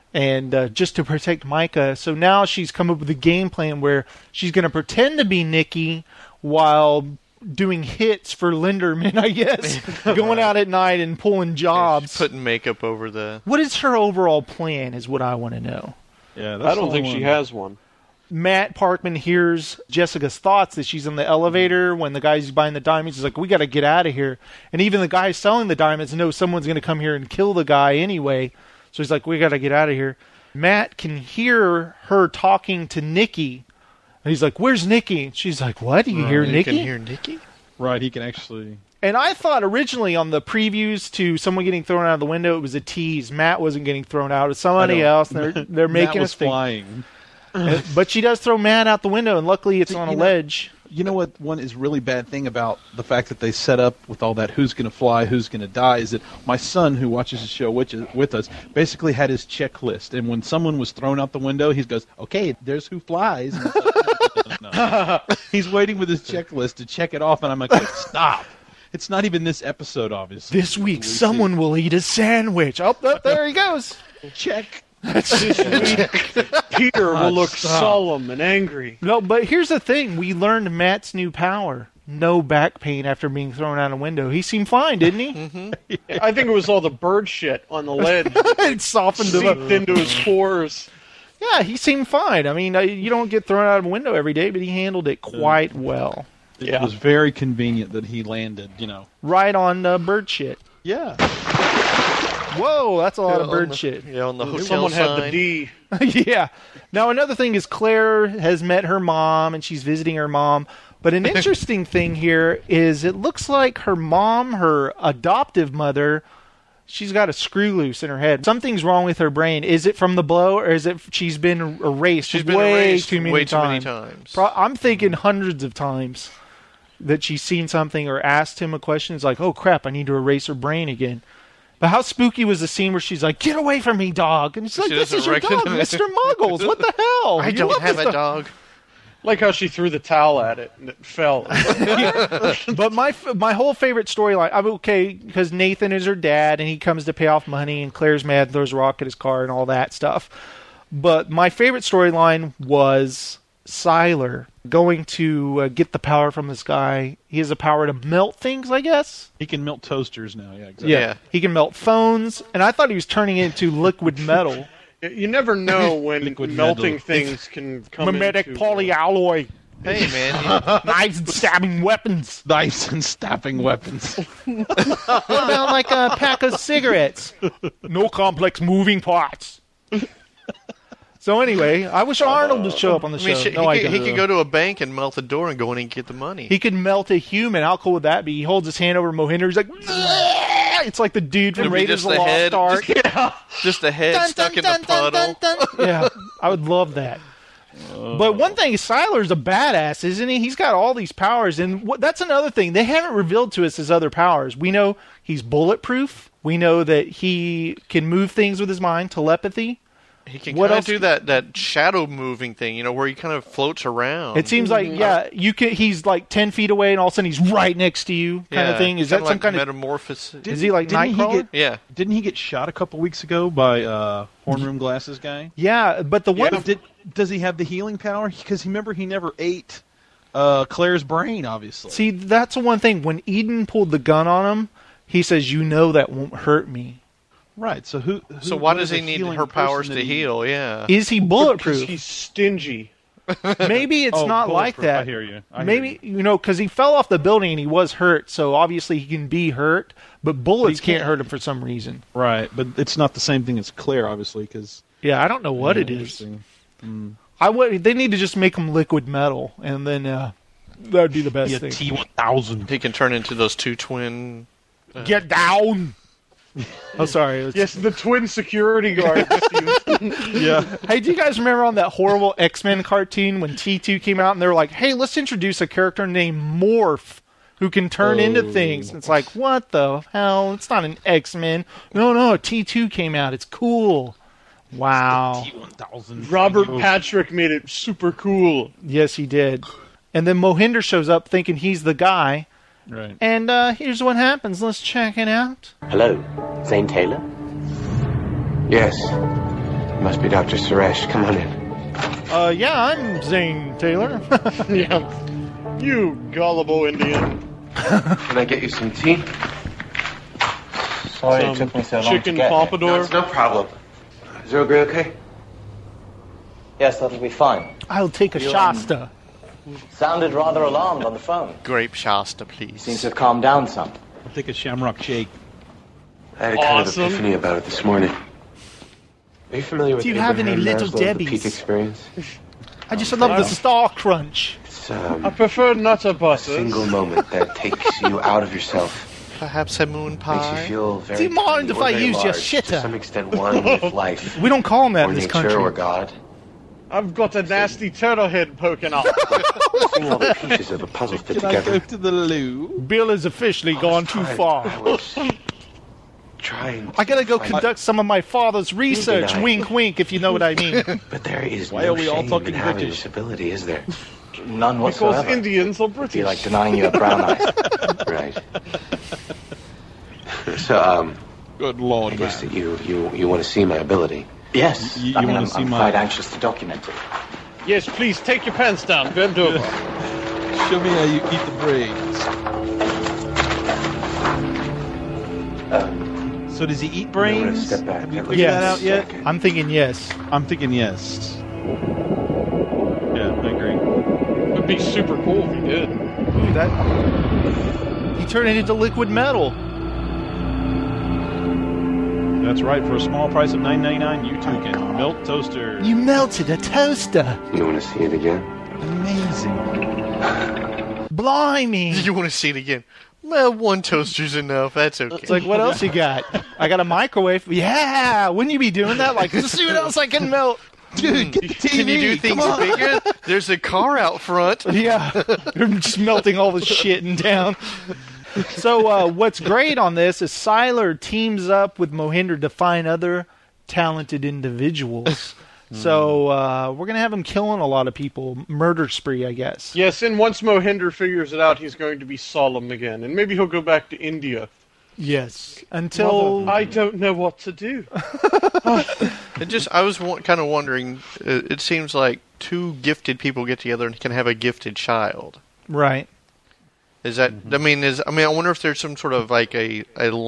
and just to protect Micah. So now she's come up with a game plan where she's going to pretend to be Nikki while doing hits for Linderman, I guess. Going out at night and pulling jobs. Yeah, putting makeup over the... What is her overall plan is what I want to know. Yeah, I don't think she has one. Matt Parkman hears Jessica's thoughts that she's in the elevator when the guy's buying the diamonds. He's like, we got to get out of here. And even the guy selling the diamonds knows someone's going to come here and kill the guy anyway. So he's like, we got to get out of here. Matt can hear her talking to Nikki. And he's like, where's Nikki? And she's like, what? Do you hear Nikki? He can hear Nikki? Right, he can actually... And I thought originally on the previews to someone getting thrown out of the window, it was a tease. Matt wasn't getting thrown out. It was somebody else. And they're making us think. Flying. But she does throw Matt out the window, and luckily it's on a ledge. You know what? One is really bad thing about the fact that they set up with all that who's going to fly, who's going to die, is that my son, who watches the show with us, basically had his checklist. And when someone was thrown out the window, he goes, okay, there's who flies. No. He's waiting with his checklist to check it off, and I'm like, stop. It's not even this episode, obviously. This week, someone will eat a sandwich. Oh, there he goes. Check. Peter will look solemn and angry. No, but here's the thing. We learned Matt's new power. No back pain after being thrown out a window. He seemed fine, didn't he? Yeah. I think it was all the bird shit on the ledge. It softened him into his pores. Yeah, he seemed fine. I mean, you don't get thrown out of a window every day, but he handled it quite well. It was very convenient that he landed, right on bird shit. Yeah. Whoa, that's a lot of on bird the- shit. Yeah, on the hotel Someone had the sign. D. Yeah. Now, another thing is Claire has met her mom, and she's visiting her mom. But an interesting thing here is it looks like her mom, her adoptive mother, she's got a screw loose in her head. Something's wrong with her brain. Is it from the blow, or is it she's been erased She's been way erased too many way too times? many times. I'm thinking hundreds of times that she's seen something or asked him a question. It's like, oh, crap, I need to erase her brain again. But how spooky was the scene where she's like, get away from me, dog. And it's like, She this doesn't is your dog, recognize- Mr. Muggles. What the hell? I You don't love have this a dog. Like how she threw the towel at it and it fell. But my whole favorite storyline, I'm okay, because Nathan is her dad, and he comes to pay off money, and Claire's mad, throws a rock at his car, and all that stuff. But my favorite storyline was Siler going to get the power from this guy. He has the power to melt things, I guess. He can melt toasters now. Yeah, exactly. Yeah. He can melt phones, and I thought he was turning into liquid metal. You never know when Liquid melting metal. things can come Mimetic into... polyalloy. Hey, man. Knives and stabbing weapons. Knives and stabbing weapons. What about like a pack of cigarettes? No complex moving parts. So anyway, I wish Arnold would show up on the I mean, show. he could go to a bank and melt the door and go in and get the money. He could melt a human. How cool would that be? He holds his hand over Mohinder. He's like, "Bleh!" It's like the dude from It'd be Raiders just of the the Lost head. Ark. Just the head Dun, stuck dun, in the dun, dun, puddle. Yeah, I would love that. But one thing, Siler's a badass, isn't he? He's got all these powers, and that's another thing. They haven't revealed to us his other powers. We know he's bulletproof. We know that he can move things with his mind, telepathy. He can What kind of else? do that shadow moving thing, where he kind of floats around. It seems like, yeah, you can. He's like 10 feet away, and all of a sudden he's right next to you, kind of Yeah, thing. Is that kinda some like kind of metamorphosis? Is he like Didn't he Nightcrawler? Yeah. Didn't he get shot a couple weeks ago by horn room glasses guy? Yeah, but the one Does he have the healing power? Because remember, he never ate Claire's brain. Obviously, See, that's the one thing. When Eden pulled the gun on him, he says, "You know that won't hurt me." right. So who So why what does is he a need healing her powers person to that he- heal? Yeah. Is he Because bulletproof? he's stingy. Maybe it's Oh, not like bulletproof. that. I hear you. I hear Maybe because he fell off the building and he was hurt, so obviously he can be hurt, but bullets can't hurt him for some reason. Right, but it's not the same thing as Claire, obviously, because Yeah, I don't know what it is. They need to just make him liquid metal, and then that would be the best Yeah, thing. T-1000. He can turn into those two twin. Get down! Oh, sorry. Yes, the twin security guards. Yeah. Hey, do you guys remember on that horrible X-Men cartoon when T2 came out and they were like, hey, let's introduce a character named Morph who can turn into things? It's like, what the hell? It's not an X-Men. No, T2 came out. It's cool. Wow. T-1000. Robert Patrick made it super cool. Yes, he did. And then Mohinder shows up thinking he's the guy. Right. And here's what happens. Let's check it out. Hello, Zane Taylor? Yes. Must be Dr. Suresh. Come on in. Yeah, I'm Zane Taylor. Yeah. You gullible Indian. Can I get you some tea? Sorry Some it took me so long chicken to get pompadour? No, it's no problem. Is Earl Grey okay? Yes, that'll be fine. I'll take a Shasta. Sounded rather alarmed on the phone. Grape Shasta, please. Seems to have calmed down some. I'll take a Shamrock Shake. I had a kind of Awesome. epiphany about it this morning. Are you familiar with Do you have any Abraham Little Maslow's Debbies? The Peak Experience? I just love the Star Crunch. It's I prefer nutter a butters. single moment that takes you out of yourself. Perhaps a moon Makes pie. you feel very Do you mind tiny if or I very use your large, shitter? To some extent, one with life. We don't call them that or in this nature country. or God. I've got a nasty turtle head poking out. Seeing all the pieces of a puzzle fit Can I together. go to the loo? Bill has officially gone too far. I was trying. I gotta go find- conduct some of my father's research. Deny. Wink, wink, if you know what I mean. But there is Why no are we all shame talking in having British? this ability, is there? None Because whatsoever. Indians are It'd British. be like denying you have brown eyes. Right. So, Good Lord, I guess man. that you want to see my ability. Yes. You I mean, wanna I'm see quite my- anxious to document it. Yes, please, take your pants down. Bend over. Show me how you eat the brains. So does he eat brains? step back. Have you That figured that Yes. out yet? I'm thinking yes. I'm thinking yes. Yeah, I agree. It would be super cool if he did. Ooh, that. He turned it into liquid metal. That's right. For a small price of $9.99, you too can melt toaster. You melted a toaster. You want to see it again? Amazing. Blimey. You want to see it again? Well, one toaster's enough. That's okay. It's like, what else you got? I got a microwave. Yeah. Wouldn't you be doing that? Like, let's see what else I can melt. Dude, get the TV. Can you do things bigger? There's a car out front. Yeah. I'm just melting all the shit in town. So what's great on this is Sylar teams up with Mohinder to find other talented individuals. So we're going to have him killing a lot of people. Murder spree, I guess. Yes, and once Mohinder figures it out, he's going to be solemn again. And maybe he'll go back to India. Yes. Until... Mother, I don't know what to do. I was kind of wondering, it seems like two gifted people get together and can have a gifted child. Right. Is that, I wonder if there's some sort of like a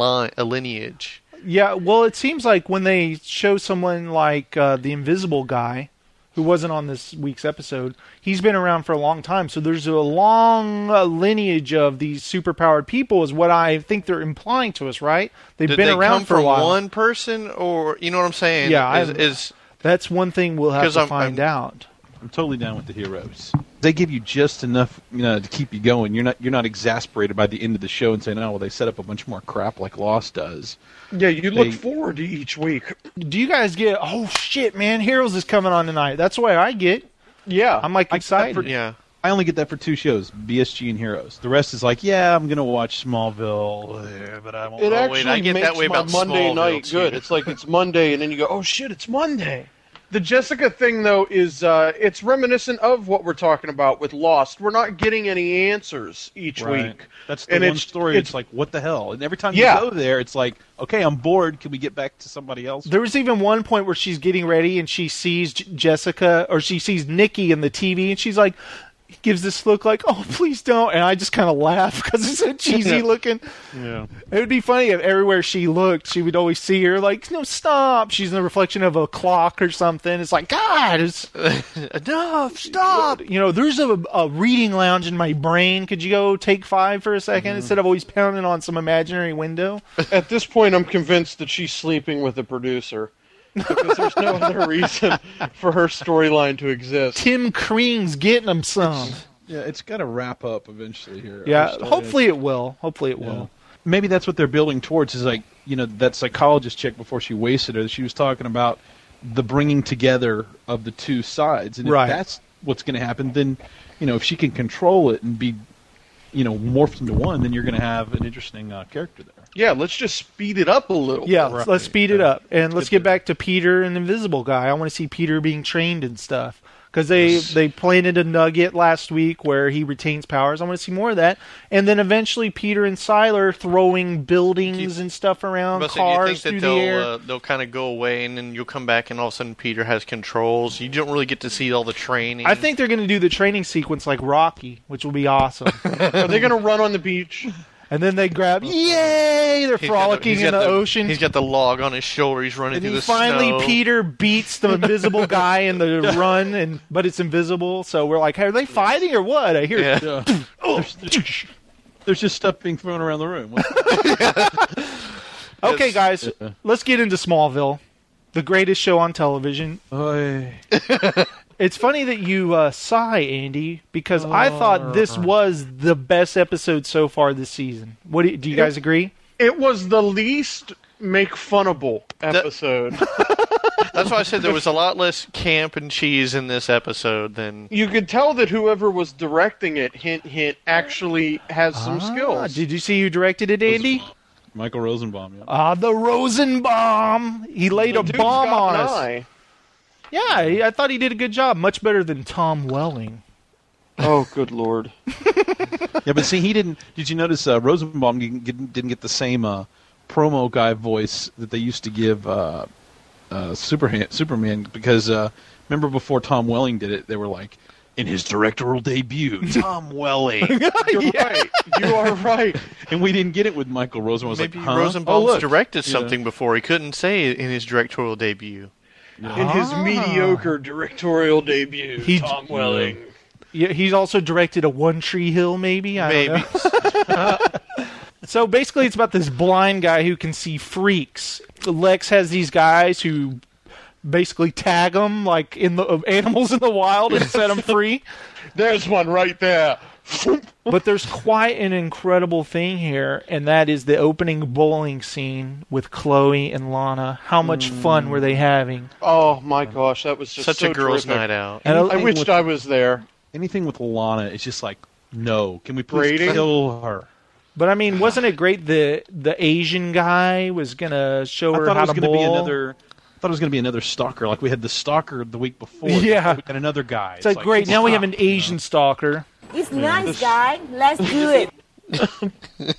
lineage. Yeah, well, it seems like when they show someone like the Invisible Guy, who wasn't on this week's episode, he's been around for a long time. So there's a long lineage of these superpowered people is what I think they're implying to us, right? They've been around for a while. Did they come from one person, or, you know what I'm saying? Yeah, that's one thing we'll have to find out. I'm totally down with the heroes. They give you just enough, to keep you going. You're not exasperated by the end of the show and saying, "Oh, well, they set up a bunch more crap like Lost does." Yeah, you look forward to each week. Do you guys get? Oh shit, man! Heroes is coming on tonight. That's what I get. Yeah, I'm like excited. I only get that for two shows, BSG and Heroes. The rest is like, yeah, I'm gonna watch Smallville, but I won't. It actually makes my Monday night good. It's like it's Monday, and then you go, "Oh shit, it's Monday." The Jessica thing, though, is it's reminiscent of what we're talking about with Lost. We're not getting any answers each week. That's the one story. It's like, what the hell? And every time you go there, it's like, okay, I'm bored. Can we get back to somebody else? There was even one point where she's getting ready and she sees Jessica, or she sees Nikki in the TV, and she's like, gives this look like, oh, please don't. And I just kind of laugh because it's so cheesy looking. Yeah. It would be funny if everywhere she looked, she would always see her like, no, stop. She's in the reflection of a clock or something. It's like, God, it's enough, stop. There's a reading lounge in my brain. Could you go take 5 for a second instead of always pounding on some imaginary window? At this point, I'm convinced that she's sleeping with the producer. Because there's no other reason for her storyline to exist. Tim Crean's getting him some. Yeah, it's got to wrap up eventually here. Yeah, hopefully it will. Hopefully it will. Maybe that's what they're building towards is like, that psychologist chick before she wasted her, she was talking about the bringing together of the two sides. And if that's what's going to happen, then, if she can control it and be, morphed into one, then you're going to have an interesting character there. Yeah, let's just speed it up a little. Yeah, let's speed it up. And let's get back to Peter and the Invisible Guy. I want to see Peter being trained and stuff. Because they planted a nugget last week where he retains powers. I want to see more of that. And then eventually Peter and Sylar throwing buildings and stuff around, cars through the air. They'll kind of go away and then you'll come back and all of a sudden Peter has controls. You don't really get to see all the training. I think they're going to do the training sequence like Rocky, which will be awesome. Are they going to run on the beach? And then they grab, yay! They're frolicking in the ocean. He's got the log on his shoulder. He's running through the snow. And finally, Peter beats the invisible guy in the run, but it's invisible. So we're like, hey, are they fighting or what? I hear. Yeah. There's just stuff being thrown around the room. Okay, guys, let's get into Smallville, the greatest show on television. It's funny that you sigh, Andy, because I thought this was the best episode so far this season. What do you guys agree? It was the least make-funnable episode. That's why I said there was a lot less camp and cheese in this episode than... You could tell that whoever was directing it, hint, hint, actually has some skills. Did you see who directed it, Andy? Michael Rosenbaum. Yeah. The Rosenbaum! He laid a bomb on us. Yeah, I thought he did a good job. Much better than Tom Welling. Oh, good Lord. Yeah, but see, he didn't... Did you notice Rosenbaum didn't get the same promo guy voice that they used to give Superman? Because remember before Tom Welling did it, they were like, in his directorial debut, Tom Welling. You're right. You are right. And we didn't get it with Michael Rosenbaum. Maybe Rosenbaum's directed something before. He couldn't say it in his directorial debut. In his mediocre directorial debut, Tom Welling. Yeah, he's also directed a One Tree Hill, maybe? I don't know. So basically, it's about this blind guy who can see freaks. Lex has these guys who basically tag them like in the animals in the wild and set them free. There's one right there. But there's quite an incredible thing here, and that is the opening bowling scene with Chloe and Lana. How much fun were they having? Oh my gosh, that was just such so a girls' terrific. night out. And I wished I was there. Anything with Lana is just like, no. Can we please Braiding? kill her? But I mean, wasn't it great? The Asian guy was gonna show her how to bowl. I thought it was going to be another stalker. Like we had the stalker the week before. Yeah. We had another guy. It's like great. Now we have an Asian stalker. It's nice, guy. Let's do it.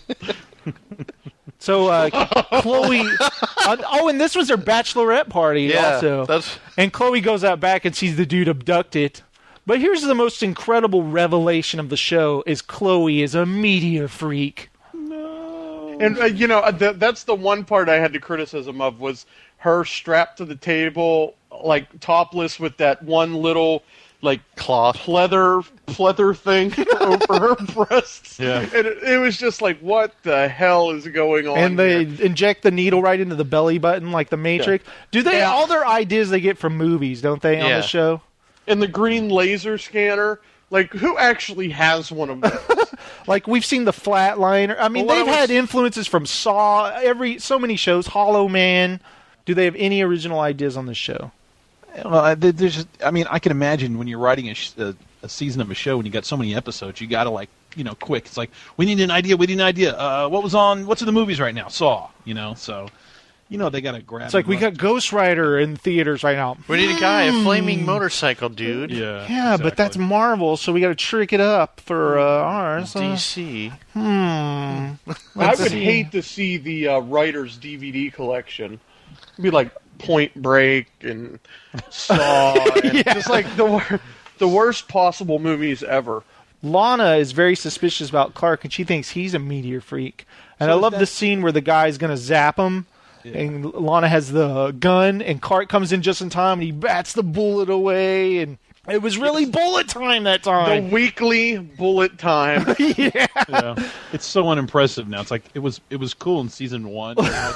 So Chloe, and this was her bachelorette party also. And Chloe goes out back and sees the dude abducted. But here's the most incredible revelation of the show: is Chloe is a media freak. No. And that's the one part I had the criticism of was her strapped to the table, like topless with that one little like cloth pleather thing over her breasts. Yeah. And it was just like, what the hell is going on? And they here? inject the needle right into the belly button like the Matrix. Yeah. Do they Yeah. all their ideas they get from movies, don't they, on the show? And the green laser scanner. Like, who actually has one of those? Like, we've seen the Flatliner. I mean, they've had influences from Saw, so many shows, Hollow Man. Do they have any original ideas on this show? Well, there's just, I mean, I can imagine when you're writing a season of a show and you got so many episodes, you got to, like, quick. It's like, we need an idea. What's in the movies right now? Saw, so... they got to grab. It's like we got Ghost Rider in theaters right now. We need a guy, a flaming motorcycle dude. Yeah, exactly. But that's Marvel, so we got to trick it up for ours. DC. I would hate to see the writer's DVD collection. It'd be like Point Break and Saw, and just like the worst possible movies ever. Lana is very suspicious about Clark, and she thinks he's a meteor freak. And I love the scene where the guy's going to zap him. Yeah. And Lana has the gun, and Clark comes in just in time, and he bats the bullet away, and it was really bullet time that time. The weekly bullet time. Yeah. It's so unimpressive now. It's like it was cool in season 1.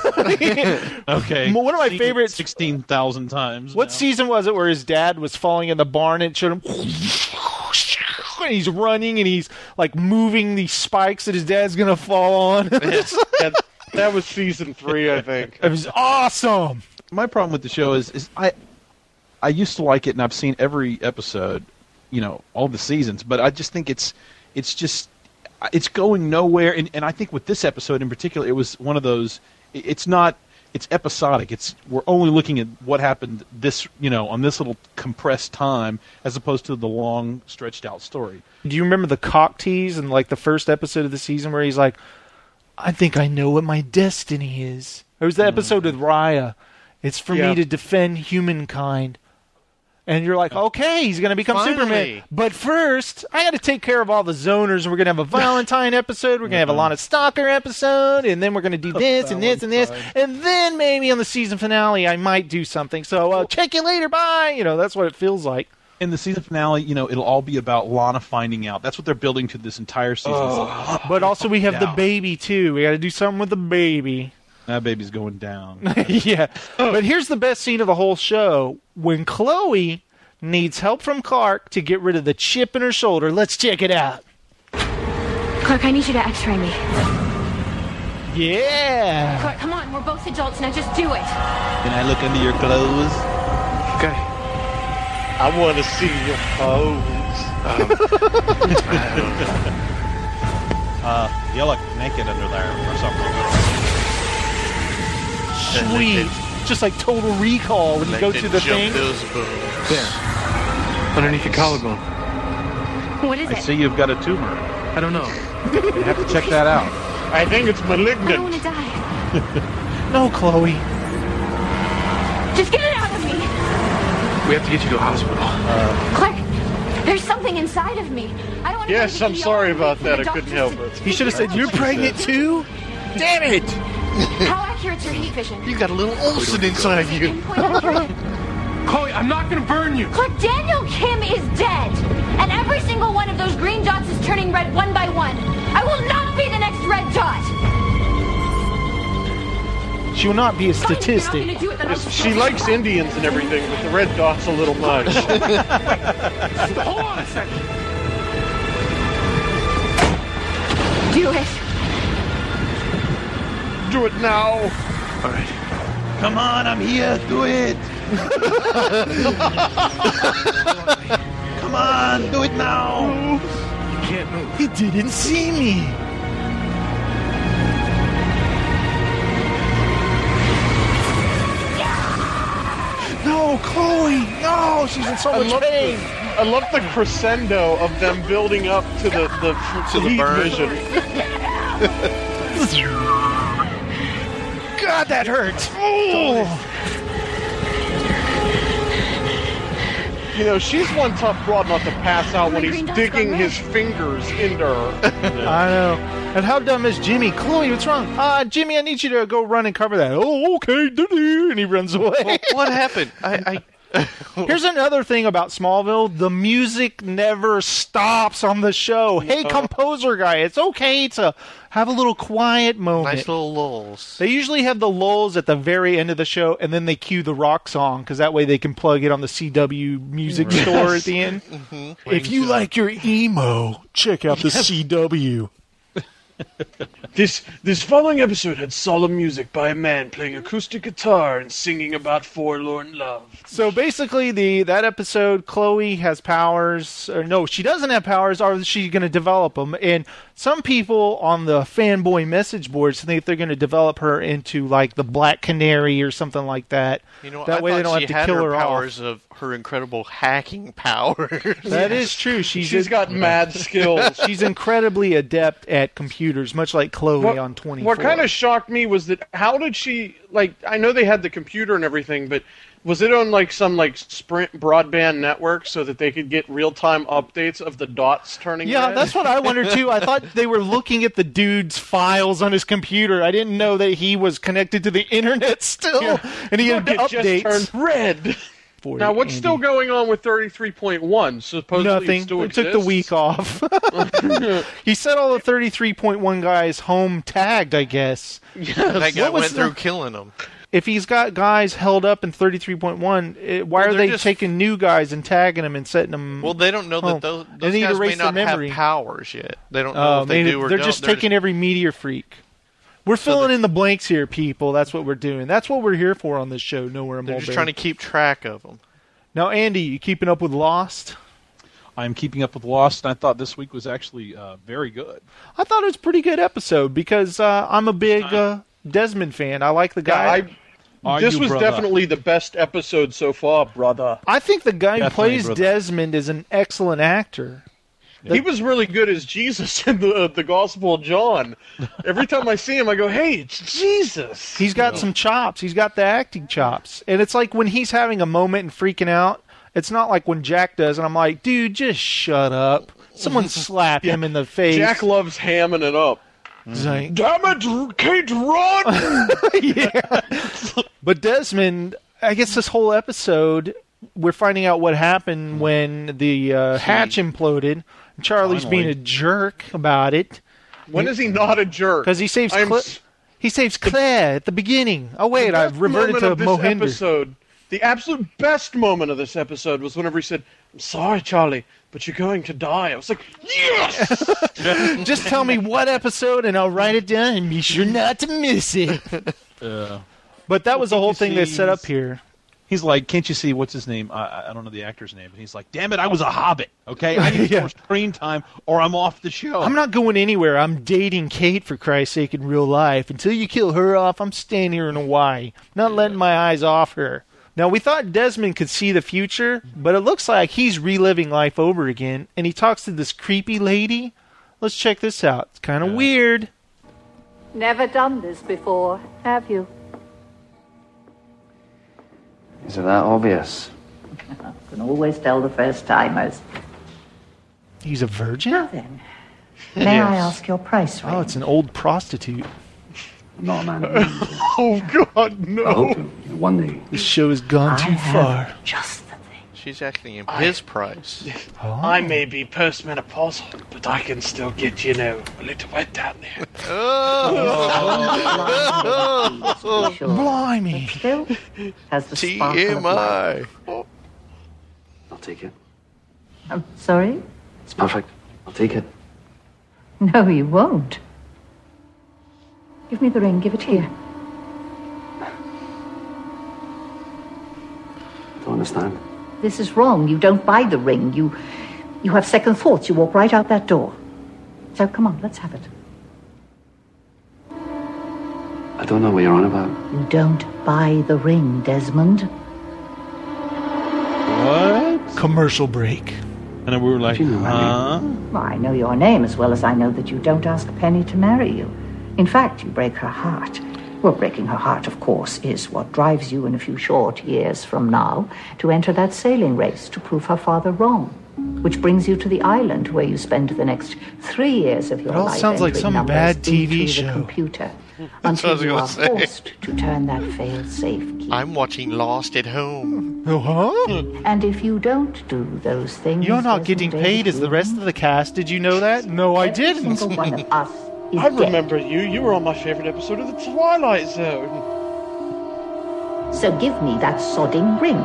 Okay. One of my favorites. 16,000 times. What season was it where his dad was falling in the barn and it showed him? And he's running and he's like moving these spikes that his dad's gonna fall on. That was season 3, I think. It was awesome. My problem with the show is I used to like it, and I've seen every episode, all the seasons. But I just think it's going nowhere. And I think with this episode in particular, it was one of those. It's episodic. We're only looking at what happened on this little compressed time, as opposed to the long stretched out story. Do you remember the cock tease in like the first episode of the season where he's like, I think I know what my destiny is. There was the episode with Raya. It's for me to defend humankind. And you're like, okay, he's going to become Superman. But first, I got to take care of all the zoners, and we're going to have a Valentine episode, we're going to have a Lana Stalker episode, and then we're going to do this and this and this. And then maybe on the season finale, I might do something. So check you later, bye. That's what it feels like. In the season finale, it'll all be about Lana finding out. That's what they're building to this entire season. But also we have the baby, too. We got to do something with the baby. That baby's going down. Yeah. But here's the best scene of the whole show. When Chloe needs help from Clark to get rid of the chip in her shoulder. Let's check it out. Clark, I need you to x-ray me. Yeah. Clark, come on. We're both adults now. Just do it. Can I look under your clothes? Okay. I want to see your pose. You look naked under there or something. Sweet. Just like Total Recall when you go to the thing. There. Underneath your collarbone. What is it? I see you've got a tumor. I don't know. You have to check that out. I think it's malignant. I don't want to die. No, Chloe. Just get it out of me. We have to get you to a hospital. Clark, there's something inside of me. I don't want to. Yes, I'm sorry about that. I couldn't help it. He should have said, "You're pregnant too." Damn it! How accurate's your heat vision? You got a little Olsen inside you. Chloe, I'm not going to burn you. Clark, Daniel Kim is dead, and every single one of those green dots is turning red one by one. I will not be the next red dot. She will not be a statistic. She likes Indians and everything, but the red dot's a little much. Hold on a second. Do it. Do it now. All right. Come on, I'm here. Do it. Come on, do it now. You can't move. He didn't see me. No, Chloe. No, she's in so much pain. I love the crescendo of them building up to the heat burn. vision. God, that hurts. Oh. You know, she's one tough broad not to pass out when he's digging his fingers into her. I know. And how dumb is Jimmy? Chloe, what's wrong? Jimmy, I need you to go run and cover that. Oh, okay. And he runs away. Well, what happened? Here's another thing about Smallville. The music never stops on the show. Hey, composer guy, it's okay to have a little quiet moment. Nice little lulls. They usually have the lulls at the very end of the show, and then they cue the rock song, because that way they can plug it on the CW music store at the end. Mm-hmm. If you like your emo, check out the CW. This following episode had solemn music by a man playing acoustic guitar and singing about forlorn love. So basically, that episode, Chloe has powers. Or no, she doesn't have powers. Or is she going to develop them? And some people on the fanboy message boards think they're going to develop her into like the Black Canary or something like that. You know, that way they don't have to kill her powers off. of her incredible hacking powers. That is true. She's got mad skills. She's incredibly adept at computers, much like Chloe on 24. What kind of shocked me was that how did she, like, I know they had the computer and everything, but was it on like some like Sprint broadband network so that they could get real-time updates of the dots turning red? That's what I wondered too. I thought they were looking at the dude's files on his computer. I didn't know that he was connected to the internet still, and he had updates. Just turned red. Now, what's still going on with 33.1? Supposedly nothing. It still It took the week off. He said all the 33.1 guys home tagged, I guess. Yes. That guy went through killing them. If he's got guys held up in 33.1, why are they taking new guys and tagging them and setting them? Well, they don't know that those guys may not have powers yet. They don't know if they do or they're don't. Just taking every meteor freak. We're filling in the blanks here, people. That's what we're doing. That's what we're here for on this show. Nowhere They're just trying to keep track of them. Now, Andy, you keeping up with Lost? I'm keeping up with Lost, and I thought this week was actually very good. I thought it was a pretty good episode because I'm a big Desmond fan. I like the guy. This was definitely the best episode so far, brother. I think the guy who plays Desmond is an excellent actor. He was really good as Jesus in the Gospel of John. Every time I see him, I go, hey, it's Jesus. He's got some chops. He's got the acting chops. And it's like when he's having a moment and freaking out, it's not like when Jack does, and I'm like, dude, just shut up. Someone slap him in the face. Jack loves hamming it up. Like, damn it, Kate, run! Yeah. But Desmond, I guess this whole episode, we're finding out what happened when the hatch imploded. Charlie's being a jerk about it. When is he not a jerk? Because he saves Claire at the beginning. Oh wait, I've reverted to Mohinder. Episode, the absolute best moment of this episode was whenever he said, "I'm sorry, Charlie, but you're going to die." I was like, yes! Just tell me what episode, and I'll write it down and be sure not to miss it. But that was the whole thing that's set up here. He's like, can't you see, what's his name? I don't know the actor's name. But he's like, damn it, I was a hobbit, okay? I need more screen time or I'm off the show. I'm not going anywhere. I'm dating Kate, for Christ's sake, in real life. Until you kill her off, I'm staying here in Hawaii. Not letting my eyes off her. Now, we thought Desmond could see the future, but it looks like he's reliving life over again, and he talks to this creepy lady. Let's check this out. It's kind of weird. Never done this before, have you? Is it that obvious? Can always tell the first timers. He's a virgin? Now then, may I ask your price range? Oh, it's an old prostitute. Not a man. Oh, God, no. I hope one day. This show has gone too far. Just the thing. She's asking him his price. I may be postmenopausal, but I can still get, a little wet down there. Blimey. Still has the sparkle of life. TMI. I'll take it. I'm sorry? It's perfect. I'll take it. No, you won't. Give me the ring. Give it here. Don't understand. This is wrong. You don't buy the ring. You have second thoughts. You walk right out that door. So come on, let's have it. I don't know what you're on about. You don't buy the ring, Desmond. What? Commercial break. And then we were like, huh? Well, I know your name as well as I know that you don't ask Penny to marry you. In fact, you break her heart. Well, breaking her heart, of course, is what drives you in a few short years from now to enter that sailing race to prove her father wrong, which brings you to the island where you spend the next 3 years of your It all life sounds like entering some numbers bad into TV the show. computer That's what I until was you gonna are say. forced to turn that fail-safe key. I'm watching Lost at home. Oh, huh? And if you don't do those things, You're not Desmond getting paid as the rest of the cast. Did you know that? No, I didn't. single one of us is I dead. remember you. You were on my favorite episode of The Twilight Zone. So give me that sodding ring.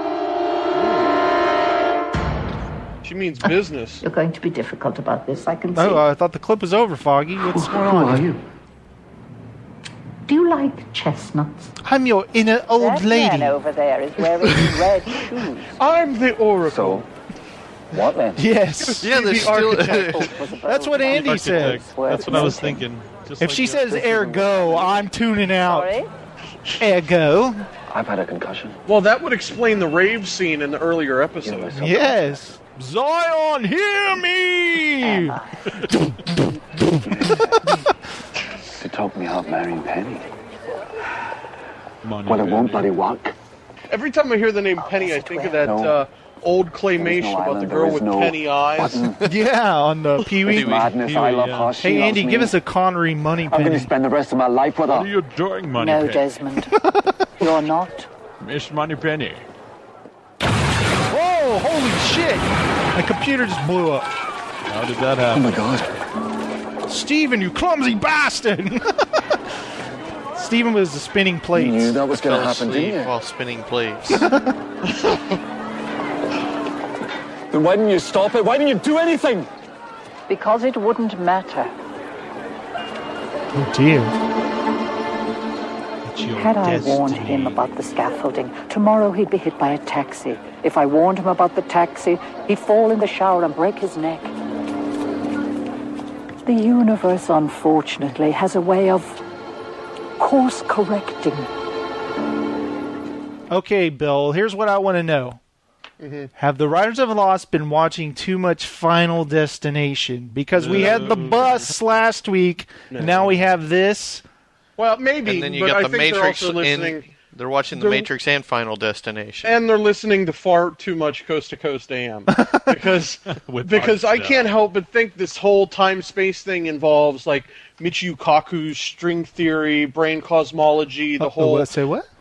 She means business. You're going to be difficult about this, I can see. Oh, I thought the clip was over, Foggy. What's going Who on? are you? Do you like chestnuts? I'm your inner old That lady. man over there is wearing red shoes. I'm the Oracle. What then? Yes. Yeah, there's still. That's what Andy said. That's what I was thinking. Just If like she you. says ergo, I'm tuning out. Ergo. I've had a concussion. Well, that would explain the rave scene in the earlier episodes. Yes. Zion, hear me! They told me about marrying Penny. Money, Well, it won't baby. bloody work. Every time I hear the name Penny, I think of that old claymation about the girl with penny eyes. Yeah, on the Pee-wee. Madness, I love her. Hey, Andy, give us a Connery money I'm going to penny. spend the rest of my life with her. What are you doing, Money No, Penny? Desmond. You're not. Miss Money Penny. Whoa, holy shit! My computer just blew up. How did that happen? Oh, my God. Steven, you clumsy bastard! Steven was the spinning plates. You knew that was going to Fell happen, asleep didn't you? while spinning plates. Then why didn't you stop it? Why didn't you do anything? Because it wouldn't matter. Oh dear. Had I warned him about the scaffolding, tomorrow he'd be hit by a taxi. If I warned him about the taxi, he'd fall in the shower and break his neck. The universe, unfortunately, has a way of course correcting. Okay, Bill, here's what I want to know. Have the writers of Lost been watching too much Final Destination? Because we had the bus last week, and now we have this. Well, maybe, And then you but got I the think Matrix they're also listening. and they're watching the Matrix and Final Destination. And they're listening to far too much Coast to Coast AM because I can't help but think this whole time-space thing involves like Michio Kaku's string theory, brain cosmology, the whole. What, say what?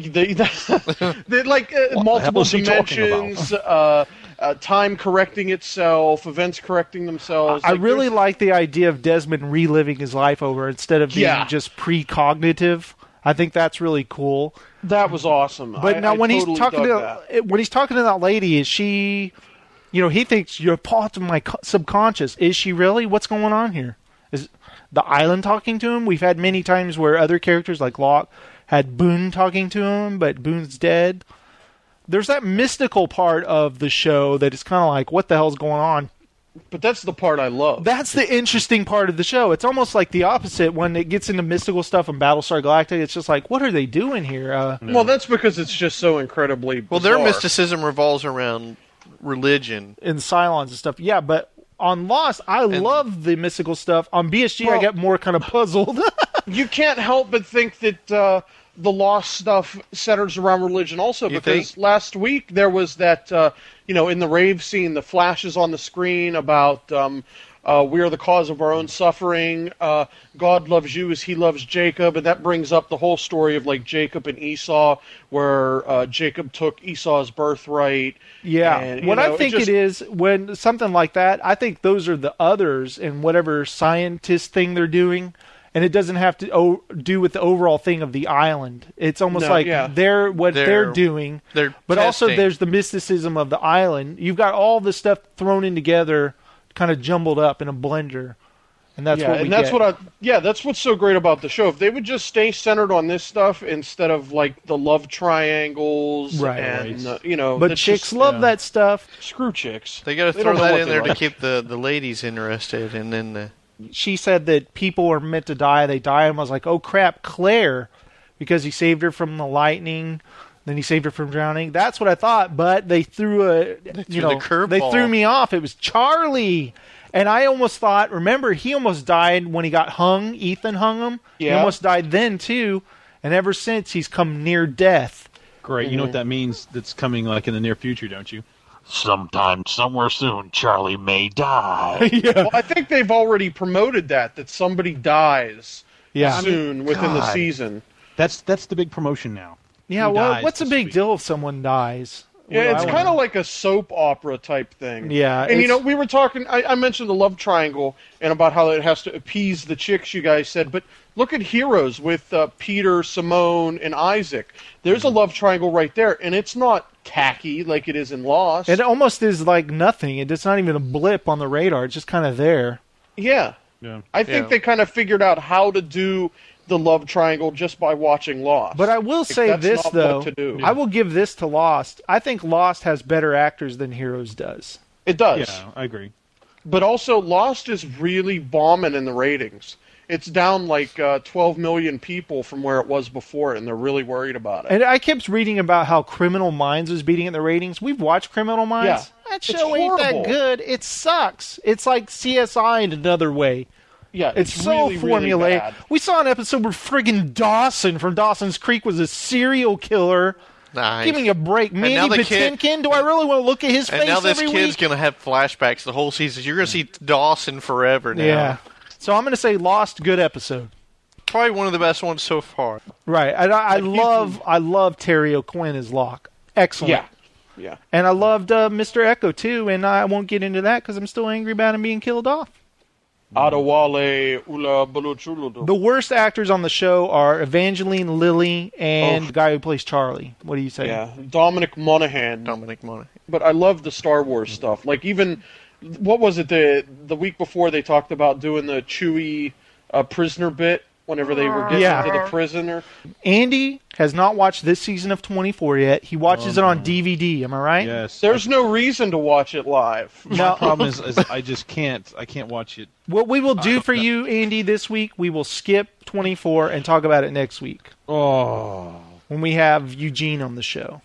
Multiple is he talking dimensions, time correcting itself, events correcting themselves. I really like the idea of Desmond reliving his life over instead of being just precognitive. I think that's really cool. That was awesome. But now when totally he's talking dug to that lady, is she? He thinks you're part of my subconscious. Is she really? What's going on here? Is the island talking to him? We've had many times where other characters like Locke had Boone talking to him, but Boone's dead. There's that mystical part of the show that is kind of like, what the hell's going on? But that's the part I love. That's the interesting part of the show. It's almost like the opposite when it gets into mystical stuff in Battlestar Galactica. It's just like, what are they doing here? Well, that's because it's just so incredibly bizarre. Well, their mysticism revolves around religion. And Cylons and stuff. Yeah, but on Lost, I love the mystical stuff. On BSG, I get more kind of puzzled. You can't help but think that the Lost stuff centers around religion also, because last week there was that, in the rave scene, the flashes on the screen about we are the cause of our own suffering. God loves you as he loves Jacob. And that brings up the whole story of like Jacob and Esau, where Jacob took Esau's birthright. Yeah. And, what I think it is, when something like that, I think those are the others in whatever scientist thing they're doing. And it doesn't have to do with the overall thing of the island. It's almost they're doing. But also there's the mysticism of the island. You've got all this stuff thrown in together, kind of jumbled up in a blender. And that's what we get. That's what's so great about the show. If they would just stay centered on this stuff instead of like the love triangles But chicks love that stuff. Screw chicks. They got to throw that in there to keep the ladies interested, and then she said that people are meant to die. They die, and I was like, oh crap, Claire, because he saved her from the lightning, then he saved her from drowning. That's what I thought, but they threw the curveball. They threw me off. It was Charlie, and I almost thought. Remember, he almost died when he got hung. Ethan hung him. Yeah. He almost died then too, and ever since he's come near death. Great, you know what that means? That's coming like in the near future, don't you? Sometime, somewhere soon, Charlie may die. Well, I think they've already promoted that somebody dies soon within the season. That's the big promotion now. Yeah, well, what's the big deal if someone dies? Yeah, it's kind of like a soap opera type thing. Yeah. And, we were talking, I mentioned the love triangle and about how it has to appease the chicks, you guys said, but look at Heroes with Peter, Simone, and Isaac. There's a love triangle right there, and it's not tacky like it is in Lost. It almost is like nothing. It's not even a blip on the radar. It's just kind of there. Yeah. I think they kind of figured out how to do the love triangle just by watching Lost. But I will say this, though. I will give this to Lost. I think Lost has better actors than Heroes does. It does. Yeah, I agree. But also, Lost is really bombing in the ratings. It's down like 12 million people from where it was before, and they're really worried about it. And I kept reading about how Criminal Minds was beating in the ratings. We've watched Criminal Minds. Yeah. That show ain't that good. It sucks. It's like CSI in another way. Yeah, it's so really, formulaic. really bad. We saw an episode where friggin' Dawson from Dawson's Creek was a serial killer. Nice. Give me a break. Mandy Patinkin, do I really want to look at his face every week? And now this kid's going to have flashbacks the whole season. You're going to see Dawson forever now. Yeah. So I'm going to say Lost, good episode. Probably one of the best ones so far. Right. I love Terry O'Quinn as Locke. Excellent. Yeah. And I loved Mr. Echo, too, and I won't get into that because I'm still angry about him being killed off. Adewale Ula Buluchuludu. The worst actors on the show are Evangeline Lilly and the guy who plays Charlie. What do you say? Yeah, Dominic Monaghan. But I love the Star Wars stuff. Like even, what was it, the week before they talked about doing the Chewie prisoner bit whenever they were getting into the prisoner. Andy has not watched this season of 24 yet. He watches it on DVD. Am I right? Yes. There's no reason to watch it live. My problem is I just can't. I can't watch it. What we will do for you, Andy, this week, we will skip 24 and talk about it next week. Oh. When we have Eugene on the show.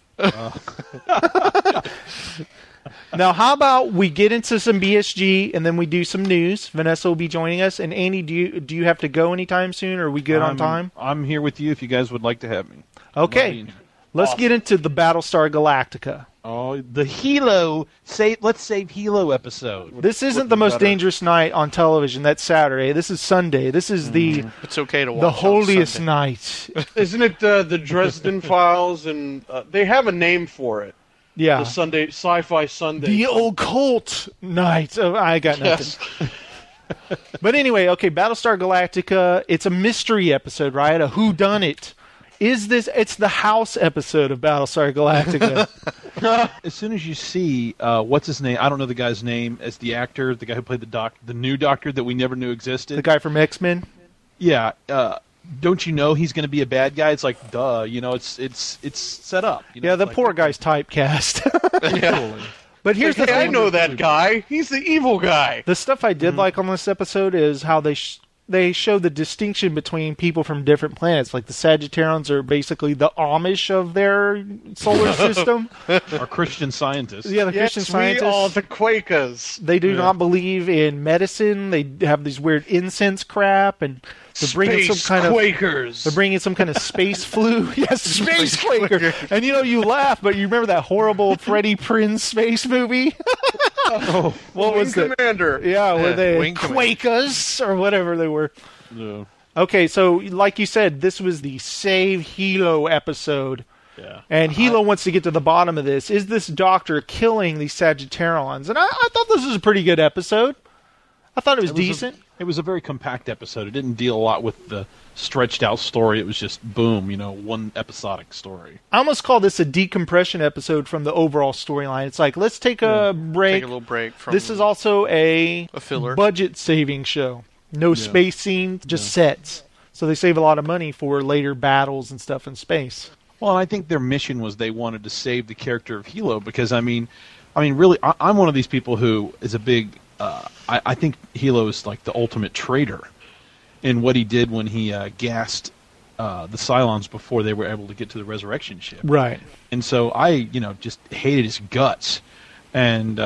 Now, how about we get into some BSG and then we do some news? Vanessa will be joining us. And Andy, do you have to go anytime soon, or are we good on time? I'm here with you if you guys would like to have me. Okay. Let's get into the Battlestar Galactica. Oh, the Hilo. Let's save Hilo episode. This isn't the most dangerous night on television. That's Saturday. This is Sunday. This is it's okay to watch the holiest night. Isn't it the Dresden Files? And they have a name for it. Yeah. The Sunday Sci-Fi Sunday. The occult night. Oh, I got nothing. Yes. But anyway, okay, Battlestar Galactica. It's a mystery episode, right? A whodunit. It's the house episode of Battlestar Galactica. As soon as you see what's his name, I don't know the guy's name, as the actor, the guy who played the new Doctor that we never knew existed. The guy from X-Men. Yeah. Don't you know he's going to be a bad guy? It's like, duh. You know, it's set up. You know, yeah, the poor guy's typecast. Yeah. But here's the thing. I know that guy. He's the evil guy. The stuff I did like on this episode is how they show the distinction between people from different planets. Like the Sagittarians are basically the Amish of their solar system. Or Christian scientists. Yeah, the Christian scientists. We are the Quakers. They do not believe in medicine. They have these weird incense crap, and they're bringing Quakers. They're bringing some kind of space flu. Yes, space Quaker. And you laugh, but you remember that horrible Freddie Prinze space movie? What was Wing it? Commander. Yeah, were they Wing Commander. Quakers or whatever they were? Yeah. Okay, so like you said, this was the Save Hilo episode. Yeah. And Hilo wants to get to the bottom of this. Is this doctor killing these Sagittarians? And I thought this was a pretty good episode. I thought it was decent. It was a very compact episode. It didn't deal a lot with the stretched out story. It was just, boom, one episodic story. I almost call this a decompression episode from the overall storyline. It's like, let's take a break. Take a little break from This is also a filler. budget-saving show. No space scenes, just sets. So they save a lot of money for later battles and stuff in space. Well, and I think their mission was they wanted to save the character of Hilo because, really, I'm one of these people who is a big... I think Hilo is like the ultimate traitor in what he did when he gassed the Cylons before they were able to get to the resurrection ship. Right. And so I, just hated his guts. And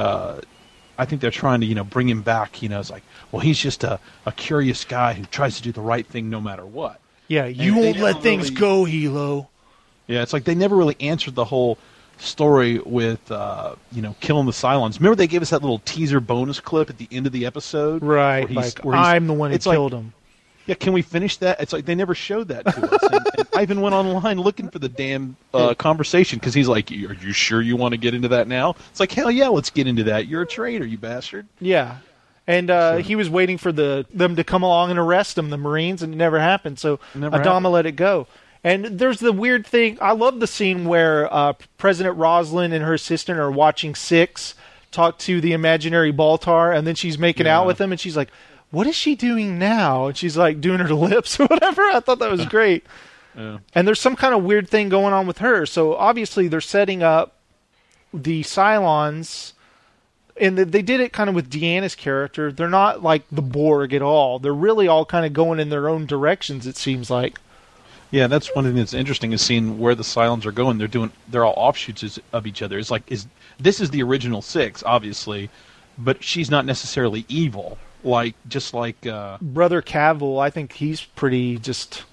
I think they're trying to, bring him back. It's like, well, he's just a curious guy who tries to do the right thing no matter what. Yeah, you won't let things go, Hilo. Yeah, it's like they never really answered the whole story with, killing the Cylons. Remember they gave us that little teaser bonus clip at the end of the episode? Right, I'm the one who killed him. Yeah, can we finish that? It's like they never showed that to us. And Ivan went online looking for the damn conversation because he's like, are you sure you want to get into that now? It's like, hell yeah, let's get into that. You're a traitor, you bastard. Yeah. And he was waiting for them to come along and arrest him, the Marines, and it never happened. So Adama let it go. And there's the weird thing. I love the scene where President Roslin and her assistant are watching Six talk to the imaginary Baltar, and then she's making out with him, and she's like, what is she doing now? And she's like doing her lips or whatever. I thought that was great. Yeah. And there's some kind of weird thing going on with her. So obviously they're setting up the Cylons, and they did it kind of with Deanna's character. They're not like the Borg at all. They're really all kind of going in their own directions, it seems like. Yeah, that's one thing that's interesting is seeing where the Cylons are going. They're all offshoots of each other. It's like this is the original Six, obviously, but she's not necessarily evil. Just like Brother Cavill, I think he's pretty just.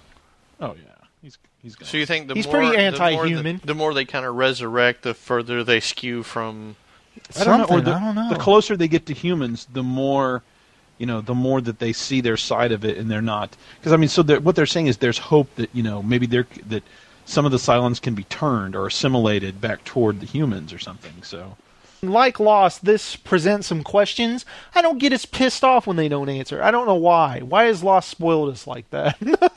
Oh yeah, he's. So you think he's pretty anti-human. The more they kind of resurrect, the further they skew from. I don't know. I don't know. The closer they get to humans, the more. The more that they see their side of it, and they're not, because what they're saying is there's hope that maybe that some of the Cylons can be turned or assimilated back toward the humans or something. So, like Lost, this presents some questions. I don't get as pissed off when they don't answer. I don't know why. Why has Lost spoiled us like that?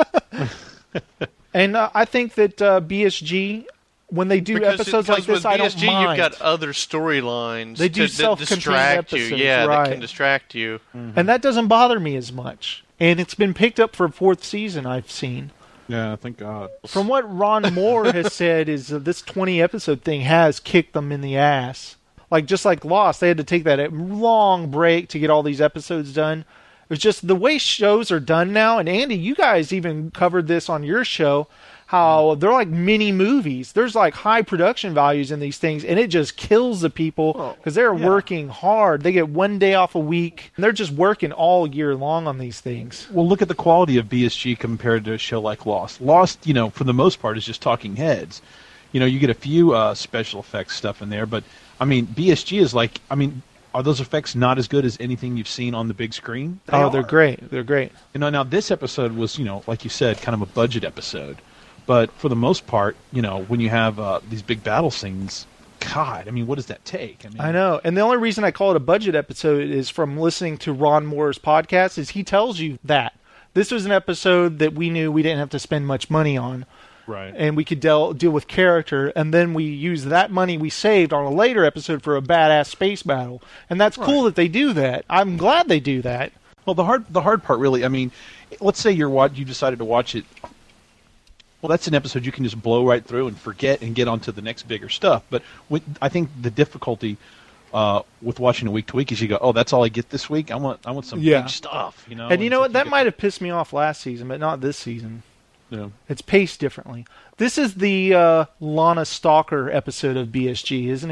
And I think that BSG. When they do episodes like this, I don't BSG, mind. You've got other storylines they do that distract you. Yeah, right. that can distract you. Mm-hmm. And that doesn't bother me as much. And it's been picked up for a 4th season, I've seen. Yeah, thank God. From what Ron Moore has said is this 20-episode thing has kicked them in the ass. Just like Lost, they had to take that long break to get all these episodes done. It was just the way shows are done now. And Andy, you guys even covered this on your show. How they're like mini movies. There's like high production values in these things, and it just kills the people because they're working hard. They get one day off a week, and they're just working all year long on these things. Well, look at the quality of BSG compared to a show like Lost. Lost, for the most part, is just talking heads. You get a few special effects stuff in there, but BSG is like, are those effects not as good as anything you've seen on the big screen? They're great. They're great. Now this episode was, like you said, kind of a budget episode. But for the most part, when you have these big battle scenes, God, what does that take? I know. And the only reason I call it a budget episode is from listening to Ron Moore's podcast, is he tells you that. This was an episode that we knew we didn't have to spend much money on. Right. And we could deal with character, and then we use that money we saved on a later episode for a badass space battle. And that's cool that they do that. I'm glad they do that. Well, the hard part really, let's say you decided to watch it. Well, that's an episode you can just blow right through and forget and get on to the next bigger stuff. But I think the difficulty with watching it week to week is you go, oh, that's all I get this week? I want some big stuff. And you know what? That might have pissed me off last season, but not this season. Yeah. It's paced differently. This is the Lana Stalker episode of BSG, isn't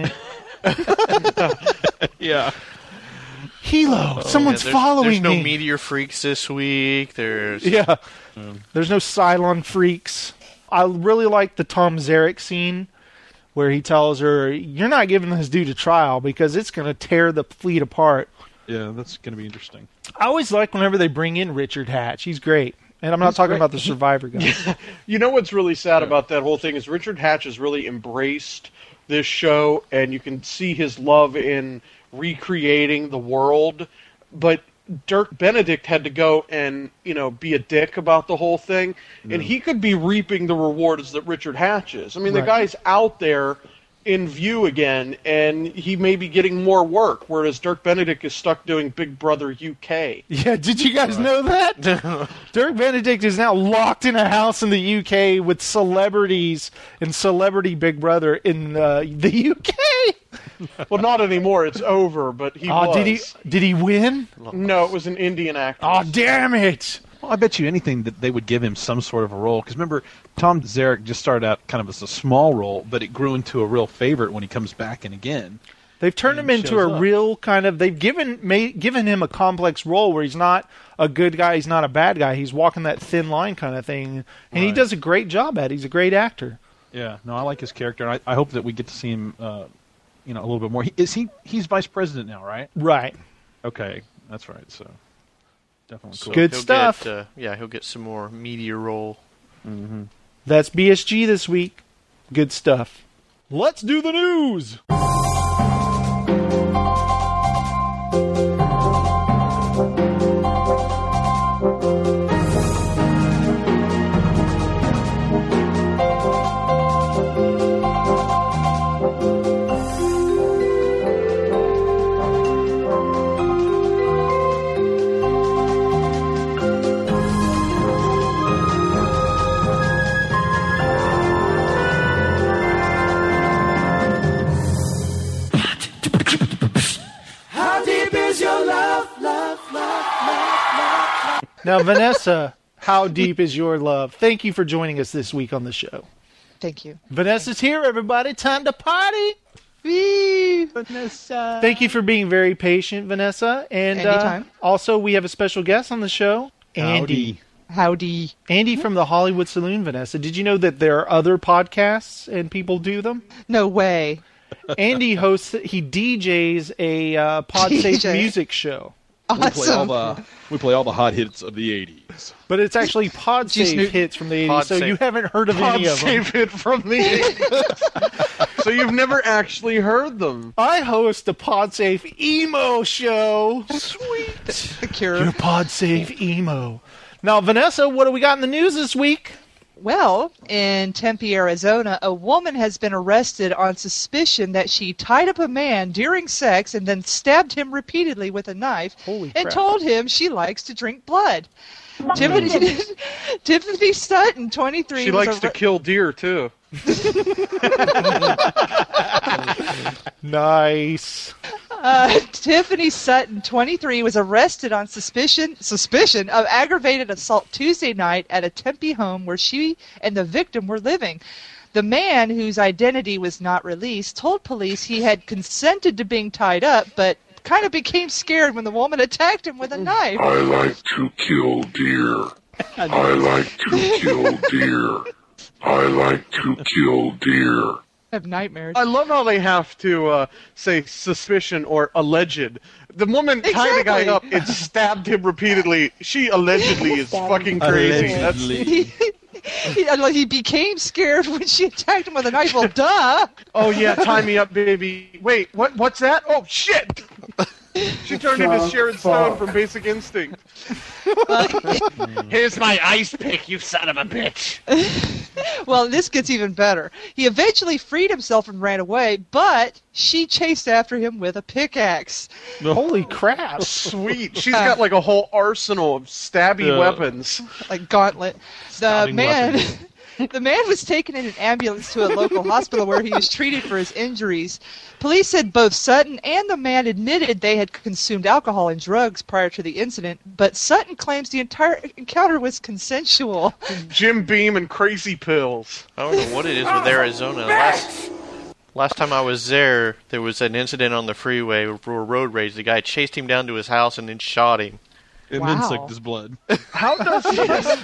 it? Yeah. Hilo, someone's following me. There's no Meteor Freaks this week. There's There's no Cylon Freaks. I really like the Tom Zarek scene where he tells her, "You're not giving this dude a trial because it's going to tear the fleet apart." Yeah, that's going to be interesting. I always like whenever they bring in Richard Hatch. He's great. And I'm not talking about the Survivor guy. You know what's really sad about that whole thing is Richard Hatch has really embraced this show, and you can see his love in recreating the world. But Dirk Benedict had to go and, be a dick about the whole thing, and he could be reaping the rewards that Richard Hatch is. I mean, the guy's out there in view again, and he may be getting more work, whereas Dirk Benedict is stuck doing Big Brother UK. Yeah, did you guys know that? Dirk Benedict is now locked in a house in the UK with celebrities and Celebrity Big Brother in the UK. Well, not anymore. It's over, but he was. Did he win? No, it was an Indian actor. Oh, damn it! Well, I bet you anything that they would give him some sort of a role. Because remember, Tom Zarek just started out kind of as a small role, but it grew into a real favorite when he comes back in again. They've turned him into a real kind of... They've given him a complex role where he's not a good guy, he's not a bad guy. He's walking that thin line kind of thing. And he does a great job at it. He's a great actor. Yeah, no, I like his character. And I hope that we get to see him a little bit more. He's vice president now, right? Right. Okay, that's right, so... Definitely cool. Good stuff. He'll get some more media role. Mm-hmm. That's BSG this week. Good stuff. Let's do the news. Now, Vanessa, how deep is your love? Thank you for joining us this week on the show. Thank you. Vanessa's here, everybody. Time to party. Wee, Vanessa. Thank you for being very patient, Vanessa. And anytime. Also, we have a special guest on the show, Andy. Howdy. Andy from the Hollywood Saloon, Vanessa. Did you know that there are other podcasts and people do them? No way. Andy hosts, he DJs a PodSafe music show. Awesome. We play all the hot hits of the 80s. But it's actually PodSafe hits from the 80s, so you haven't heard of any of them. PodSafe hit from the 80s. So you've never actually heard them. I host a PodSafe emo show. Sweet. The Cure. Your PodSafe emo. Now, Vanessa, what do we got in the news this week? Well, in Tempe, Arizona, a woman has been arrested on suspicion that she tied up a man during sex and then stabbed him repeatedly with a knife and told him she likes to drink blood. Tiffany Sutton, 23. She likes to kill deer, too. Nice. Tiffany Sutton, 23, was arrested on suspicion of aggravated assault Tuesday night at a Tempe home where she and the victim were living. The man, whose identity was not released, told police he had consented to being tied up, but kind of became scared when the woman attacked him with a knife. I like to kill deer. I like to kill deer. I like to kill deer. I have nightmares. I love how they have to say suspicion or alleged. The woman tied the guy up and stabbed him repeatedly. She allegedly is fucking crazy. He became scared when she attacked him with a knife. Well, duh. Oh, yeah, tie me up, baby. Wait, what's that? Oh, shit! She turned into Sharon Stone from Basic Instinct. Here's my ice pick, you son of a bitch. Well, this gets even better. He eventually freed himself and ran away, but she chased after him with a pickaxe. Holy crap. Sweet. She's got like a whole arsenal of stabby weapons. Like gauntlet. The man was taken in an ambulance to a local hospital where he was treated for his injuries. Police said both Sutton and the man admitted they had consumed alcohol and drugs prior to the incident, but Sutton claims the entire encounter was consensual. Jim Beam and crazy pills. I don't know what it is with Arizona. Last time I was there was an incident on the freeway for a road rage. The guy chased him down to his house and then shot him. And then sucked his blood. How does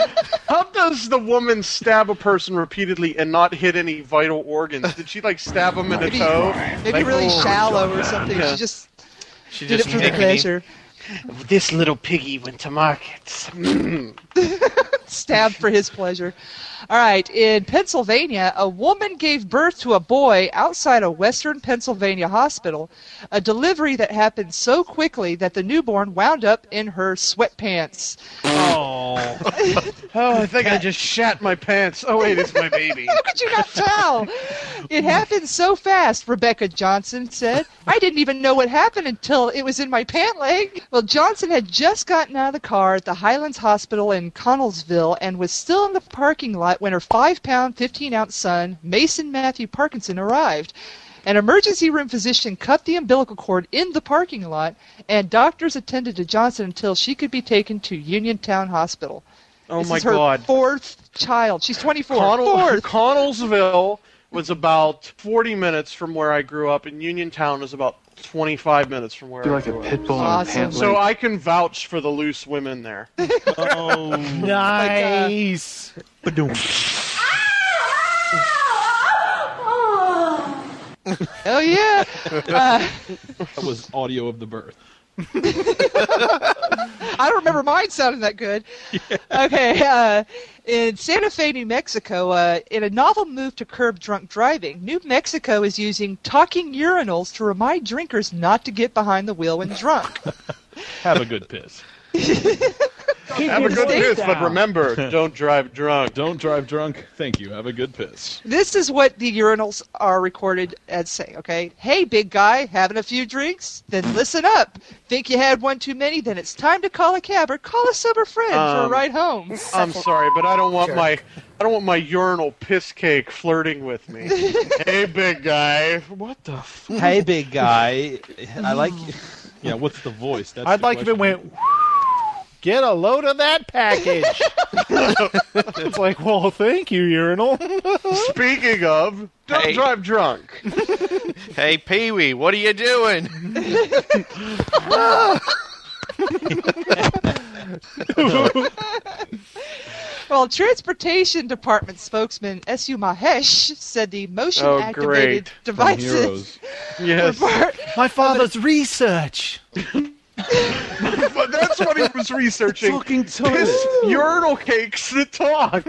How does the woman stab a person repeatedly and not hit any vital organs? Did she, like, stab him in the toe? Maybe Like, really shallow or something. Yeah. She did it for the pleasure. This little piggy went to market. Stabbed for his pleasure. All right, in Pennsylvania, a woman gave birth to a boy outside a western Pennsylvania hospital, a delivery that happened so quickly that the newborn wound up in her sweatpants. Oh, I think I just shat my pants. Oh, wait, it's my baby. How could you not tell? It happened so fast, Rebecca Johnson said. I didn't even know what happened until it was in my pant leg. Well, Johnson had just gotten out of the car at the Highlands Hospital in Connellsville and was still in the parking lot when her 5-pound, 15-ounce son, Mason Matthew Parkinson, arrived. An emergency room physician cut the umbilical cord in the parking lot, and doctors attended to Johnson until she could be taken to Uniontown Hospital. Oh, this my is her God. 4th child. She's 24. Connellsville was about 40 minutes from where I grew up, and Uniontown is about 25 minutes from where I grew up. pit bull in a pant So leg. I can vouch for the loose women there. Oh, nice. Oh, yeah. That was audio of the birth. I don't remember mine sounding that good. Okay, in Santa Fe, New Mexico, in a novel move to curb drunk driving, New Mexico is using talking urinals to remind drinkers not to get behind the wheel when drunk. Have a good piss. Have a good piss, but remember, don't drive drunk. Don't drive drunk. Thank you. Have a good piss. This is what the urinals are recorded as saying, okay? Hey, big guy, having a few drinks? Then listen up. Think you had one too many? Then it's time to call a cab or call a sober friend for a ride home. I'm sorry, but I don't want my urinal piss cake flirting with me. Hey, big guy. What the fuck? Hey, big guy. I like. Yeah, what's the voice? That's I'd the like if it question. went, get a load of that package. It's like, well, thank you, urinal. Speaking of, don't drive drunk. Hey, Pee-wee, what are you doing? Well, Transportation Department spokesman S.U. Mahesh said the motion-activated devices Yes. were part My father's research. But that's what he was researching. Fucking Piss urinal cakes that talk.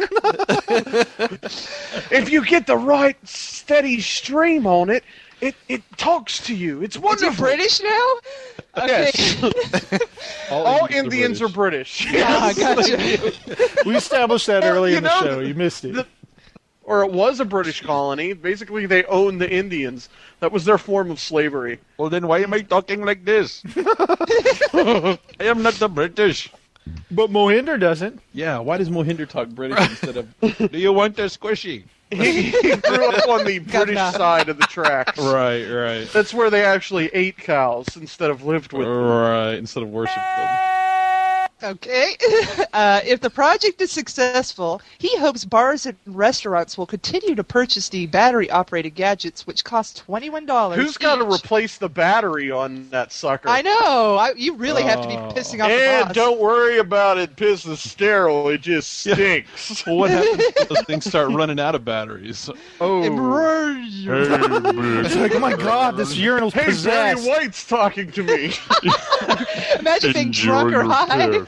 If you get the right steady stream on it, it talks to you. It's wonderful. Is he British now? Okay. Yes. All Indians are British. Ah, gotcha. We established that early you in the know, show. You missed it. Or it was a British colony. Basically, they owned the Indians. That was their form of slavery. Well, then why am I talking like this? I am not the British. But Mohinder doesn't. Yeah, why does Mohinder talk British instead of, do you want a squishy? He grew up on the British side of the tracks. Right. That's where they actually ate cows instead of lived with them. Right, instead of worshiped them. Okay. If the project is successful, he hopes bars and restaurants will continue to purchase the battery-operated gadgets, which cost $21 Who's got to each. replace the battery on that sucker? I know. You really have to be pissing off the And boss. don't worry about it. Piss is sterile. It just stinks. Well, what happens if those things start running out of batteries? Oh. It's like, oh my God, this urinal's Hey, Barry possessed. White's talking to me. Imagine being drunk or high.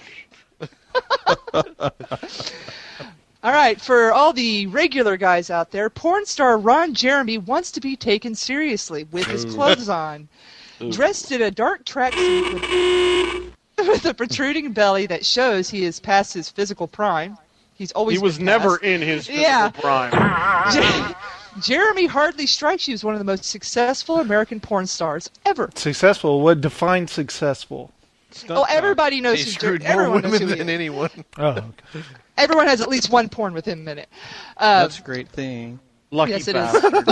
All right, for all the regular guys out there, porn star Ron Jeremy wants to be taken seriously with his clothes on. Dressed in a dark tracksuit with a protruding belly that shows he is past his physical prime. He was never in his physical prime. Jeremy hardly strikes you as one of the most successful American porn stars ever. Successful? What defines successful? Oh, everybody knows He who screwed more everyone knows women who he than is. anyone. Oh, okay. Everyone has at least one porn with him in it. That's a great thing. Lucky yes, it bastard.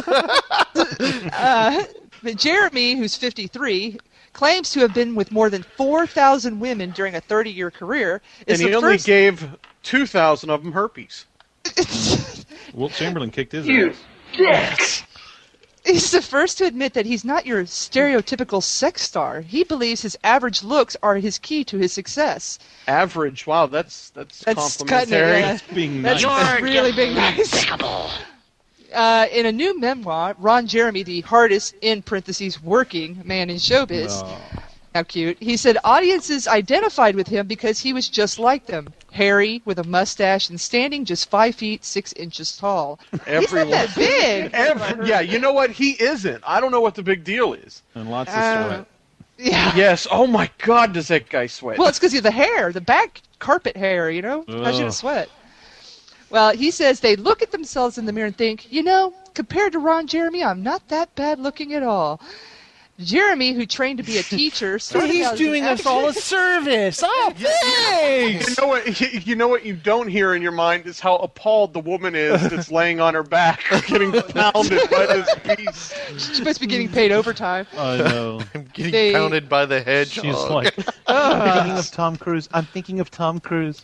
But Jeremy, who's 53, claims to have been with more than 4,000 women during a 30-year career. And he only gave 2,000 of them herpes. Wilt Chamberlain kicked his You ass. dicks! He's the first to admit that he's not your stereotypical sex star. He believes his average looks are his key to his success. Average? Wow, that's complimentary. That's really being nice. In a new memoir, Ron Jeremy, the hardest, in parentheses, working man in showbiz, how cute, he said audiences identified with him because he was just like them. Hairy, with a mustache, and standing just 5 feet 6 inches tall. He's not that big. Yeah, you know what? He isn't. I don't know what the big deal is. And lots of sweat. Yeah. Yes. Oh my God, does that guy sweat? Well, it's because of the hair, the back carpet hair, you know? How's you to sweat? Well, he says they look at themselves in the mirror and think, compared to Ron Jeremy, I'm not that bad looking at all. Jeremy, who trained to be a teacher, he's doing us all a service. Oh, thanks. You know what you don't hear in your mind is how appalled the woman is that's laying on her back, getting pounded by this beast. She must be getting paid overtime. I know. I'm getting pounded by the hedgehog. She's like, I'm thinking of Tom Cruise. I'm thinking of Tom Cruise.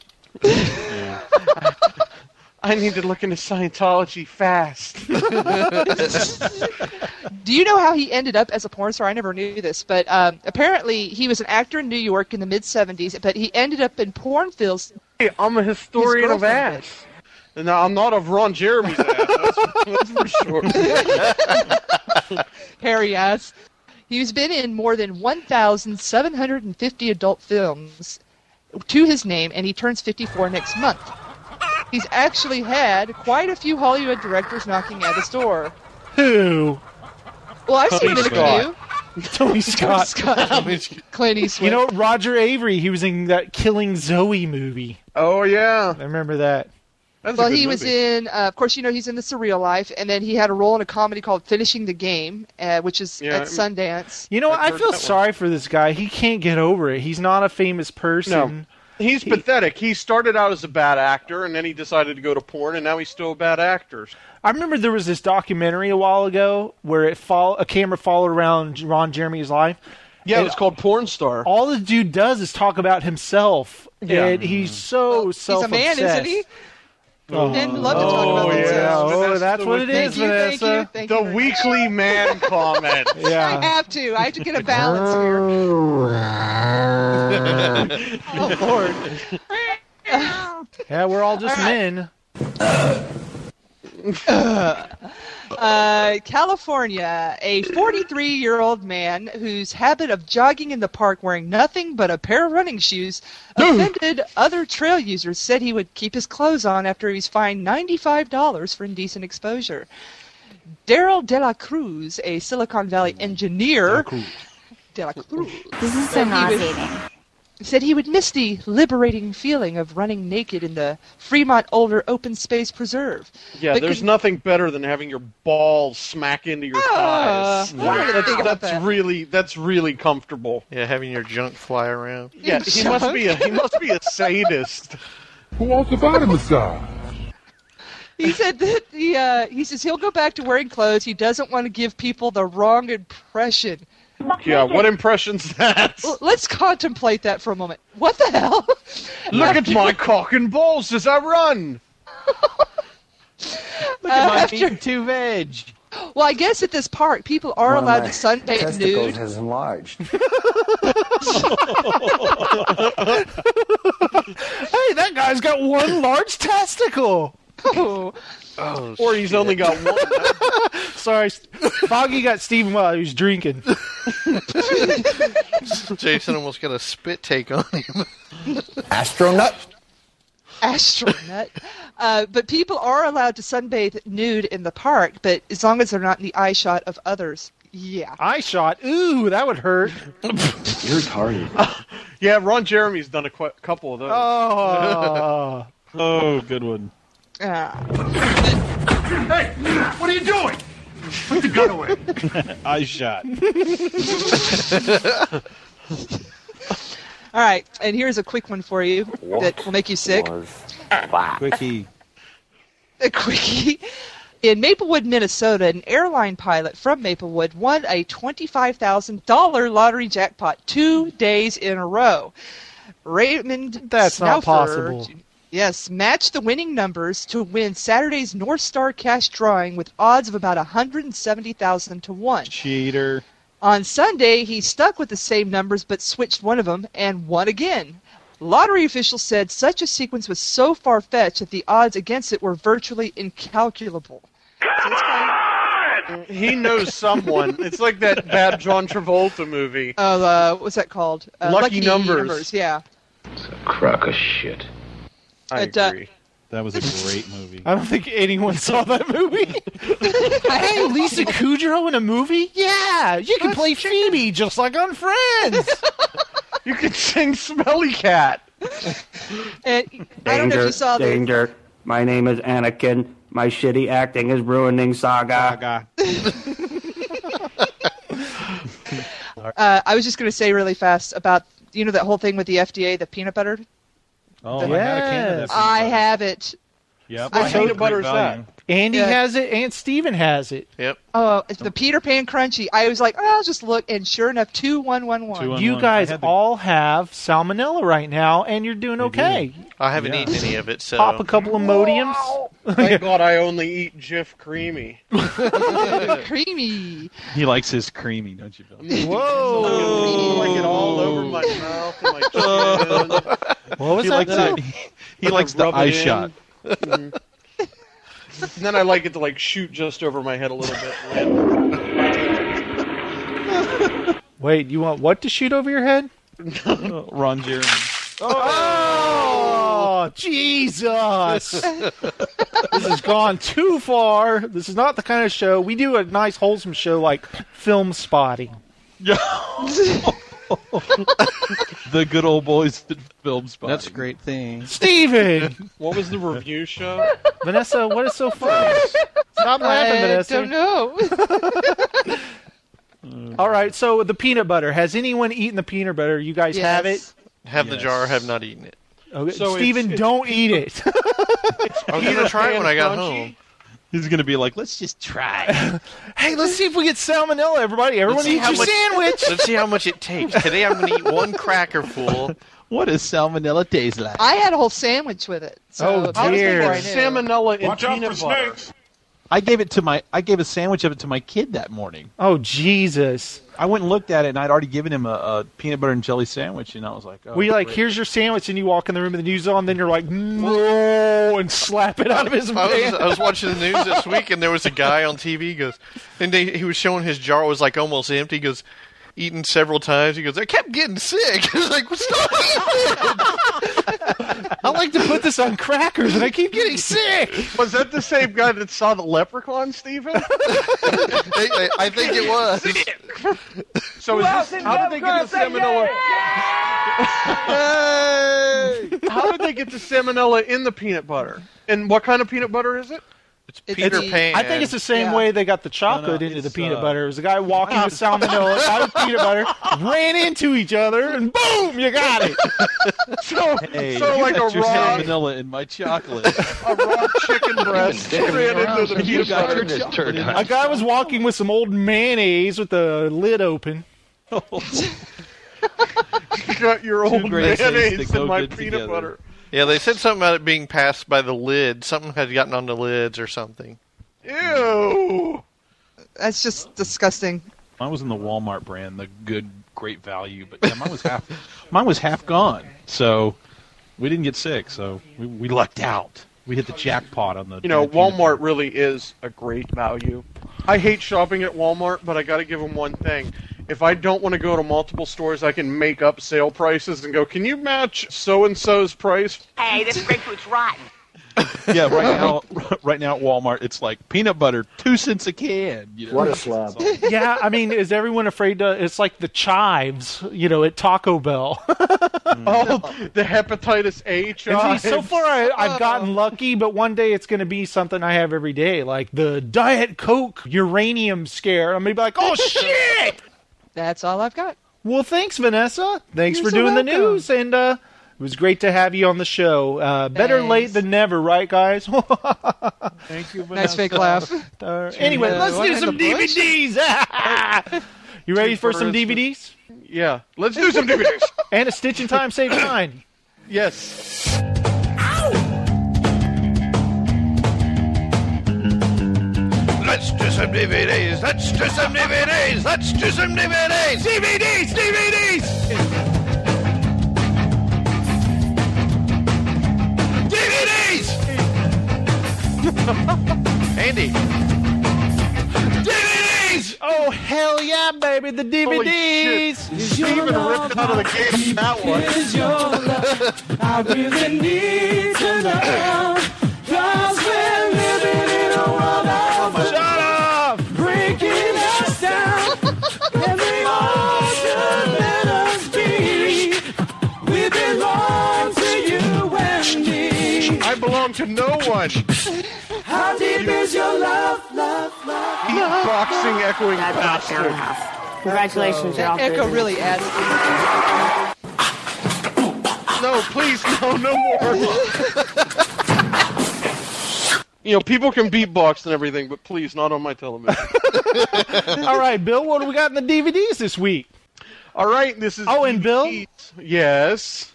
I need to look into Scientology fast. Do you know how he ended up as a porn star? I never knew this, but apparently he was an actor in New York in the mid-'70s, but he ended up in porn fields. Hey, I'm a historian of ass. And I'm not of Ron Jeremy's ass, that's for sure. Hairy ass. He's been in more than 1,750 adult films to his name, and he turns 54 next month. He's actually had quite a few Hollywood directors knocking at his door. Who? Well, I've seen a few. Tony Scott. Clint Eastwood. You know, Roger Avery, he was in that Killing Zoe movie. Oh, yeah. I remember that. Well, he was in, of course, he's in The Surreal Life, and then he had a role in a comedy called Finishing the Game, which is at Sundance. You know, I feel sorry for this guy. He can't get over it. He's not a famous person. No. He's pathetic. He started out as a bad actor, and then he decided to go to porn, and now he's still a bad actor. I remember there was this documentary a while ago where a camera followed around Ron Jeremy's life. Yeah, it's called Porn Star. All the dude does is talk about himself, and he's so self-obsessed. He's a man, isn't he? Men love to talk about themselves. Oh, that's what it is, Vanessa. Thank the you weekly man comment. Yeah. I have to get a balance here. Oh, Lord. Yeah, we're all just men. California, a 43-year-old man whose habit of jogging in the park wearing nothing but a pair of running shoes offended other trail users, said he would keep his clothes on after he was fined $95 for indecent exposure. Daryl De La Cruz, a Silicon Valley engineer, De La Cruz, This is so nauseating. said he would miss the liberating feeling of running naked in the Fremont Older Open Space Preserve. Yeah, but there's nothing better than having your balls smack into your thighs. That's really comfortable. Yeah, having your junk fly around. Yeah, he must be a sadist. Who wants a body massage? He said that he says he'll go back to wearing clothes. He doesn't want to give people the wrong impression. Yeah, what impression's that? Let's contemplate that for a moment. What the hell? Look at my cock and balls as I run. Look at my meat and 2 veg. Well, I guess at this park, people are allowed to sunbathe testicles nude. has enlarged. Hey, that guy's got one large testicle. Oh. Or he's only got one. Sorry, Foggy got Steven while he was drinking. Jason almost got a spit take on him. Astronaut. But people are allowed to sunbathe nude in the park, but as long as they're not in the eye shot of others. Yeah. Eye shot? Ooh, that would hurt. You're retarded. Yeah, Ron Jeremy's done a couple of those. Oh, good one. Hey, what are you doing? Put the gun away. Eye shot. All right, and here's a quick one for you that will make you sick. Quickie. A quickie. In Maplewood, Minnesota, an airline pilot from Maplewood won a $25,000 lottery jackpot 2 days in a row. Raymond That's not Snaufer, possible. Yes, match the winning numbers to win Saturday's North Star Cash drawing with odds of about 170,000 to 1. Cheater. On Sunday, he stuck with the same numbers but switched one of them and won again. Lottery officials said such a sequence was so far-fetched that the odds against it were virtually incalculable. He knows someone. It's like that bad John Travolta movie. What's that called? Lucky Numbers. Yeah. It's a crock of shit. I agree. That was a great movie. I don't think anyone saw that movie. Hey, Lisa Kudrow in a movie? Yeah, you can play Phoebe just like on Friends. You can sing Smelly Cat. And I don't know if you saw Danger. My name is Anakin. My shitty acting is ruining Saga. I was just going to say really fast about, that whole thing with the FDA, the peanut butter. Oh, I had a can of that. I have it. Yep. What peanut butter is that? Andy has it, and Steven has it. Yep. Oh, it's the Peter Pan Crunchy. I was like, I'll just look, and sure enough, 2111. You guys all have salmonella right now, and you're doing okay. I haven't eaten any of it, so... Pop a couple of Modiums. Thank God I only eat Jif Creamy. Creamy. He likes his creamy, don't you, Bill? Whoa! I like it all over my mouth and my chin. What was that? He likes the eye shot. And then I like it to shoot just over my head a little bit. Wait, you want what to shoot over your head? Ron Jeremy. Oh, Jesus! This has gone too far. This is not the kind of show. We do a nice, wholesome show like Film Spotting. The good old boys that Film Spotting. That's a great thing. Steven! What was the review show? Vanessa, what is so funny? Stop laughing, Vanessa. I don't know. All right, so the peanut butter. Has anyone eaten the peanut butter? You guys have it? Have the jar, have not eaten it. Okay. So Steven, don't eat it. I was going to try it when I got home. He's going to be like, let's just try. Hey, let's see if we get salmonella, everybody. Everyone eat your sandwich. Let's see how much it takes. Today I'm going to eat one cracker full. What does salmonella taste like? I had a whole sandwich with it. So Oh, dear. Salmonella in Watch out peanut for butter. snakes. I gave a sandwich of it to my kid that morning. Oh, Jesus. I went and looked at it, and I'd already given him a peanut butter and jelly sandwich, and I was like, oh, Were you like, great. here's your sandwich, and you walk in the room with the news on, then you're like, no, and slap it out of his hand. I was watching the news this week, and there was a guy on TV. He goes, and he was showing his jar was almost empty. He goes, eaten several times. He goes, I kept getting sick. I was like, well, stop eating. I like to put this on crackers, and I keep getting sick. Was that the same guy that saw the leprechaun, Steven? I think it was. So how did they get the salmonella? How did they get the salmonella in the peanut butter? And what kind of peanut butter is it? It's Peter Pan. I think it's the same way they got the chocolate into the peanut butter. It was a guy walking with salmonella out of peanut butter, ran into each other, and boom, you got it. So Hey, so you like got a your raw salmonella in my chocolate. a raw chicken breast ran into the peanut butter. A guy was walking with some old mayonnaise with the lid open. You got your old great things mayonnaise that go in my good peanut together. butter. Yeah, they said something about it being passed by the lid. Something had gotten on the lids or something. Ew. That's just disgusting. Mine was in the Walmart brand, the good, great value, but yeah, mine was half gone. So we didn't get sick. So we lucked out. We hit the jackpot on the. Walmart really is a great value. I hate shopping at Walmart, but I got to give them one thing. If I don't want to go to multiple stores, I can make up sale prices and go, can you match so-and-so's price? Hey, this grapefruit's rotten. Yeah, right now at Walmart, it's like peanut butter, 2 cents a can. What a slab. Yeah, I mean, is everyone afraid to? It's like the chives, at Taco Bell. Oh, the hepatitis A And chives. see, so far I've gotten lucky, but one day it's going to be something I have every day, like the Diet Coke uranium scare. I'm going to be like, oh, shit! That's all I've got. Well, thanks, Vanessa. Thanks You're for so doing the welcome. news, and it was great to have you on the show. Better Thanks. late than never, right, guys? Thank you, Vanessa. Nice fake laugh. Anyway, let's what do in some the bush? DVDs. You ready for some DVDs? Yeah, let's do some DVDs. And a Stitch in Time Saves 9. Yes. Ow! Let's do some DVDs. Let's do some DVDs. Let's do some DVDs. DVDs. DVDs. DVDs. Andy. DVDs. Oh hell yeah, baby! The DVDs. Steven ripped out of the game that one. Is your love? I really need to know. 'Cause we're living in a world of Shut up! breaking us down, and they all should let us be. We belong to you and me. I belong to no one. How deep is your love, love, love? Beatboxing, echoing bastard. Congratulations, you're off That to echo the- really adds. No, please, no more. You know, people can beatbox and everything, but please, not on my television. All right, Bill, what do we got in the DVDs this week? All right, this is... Oh, and Bill? Yes?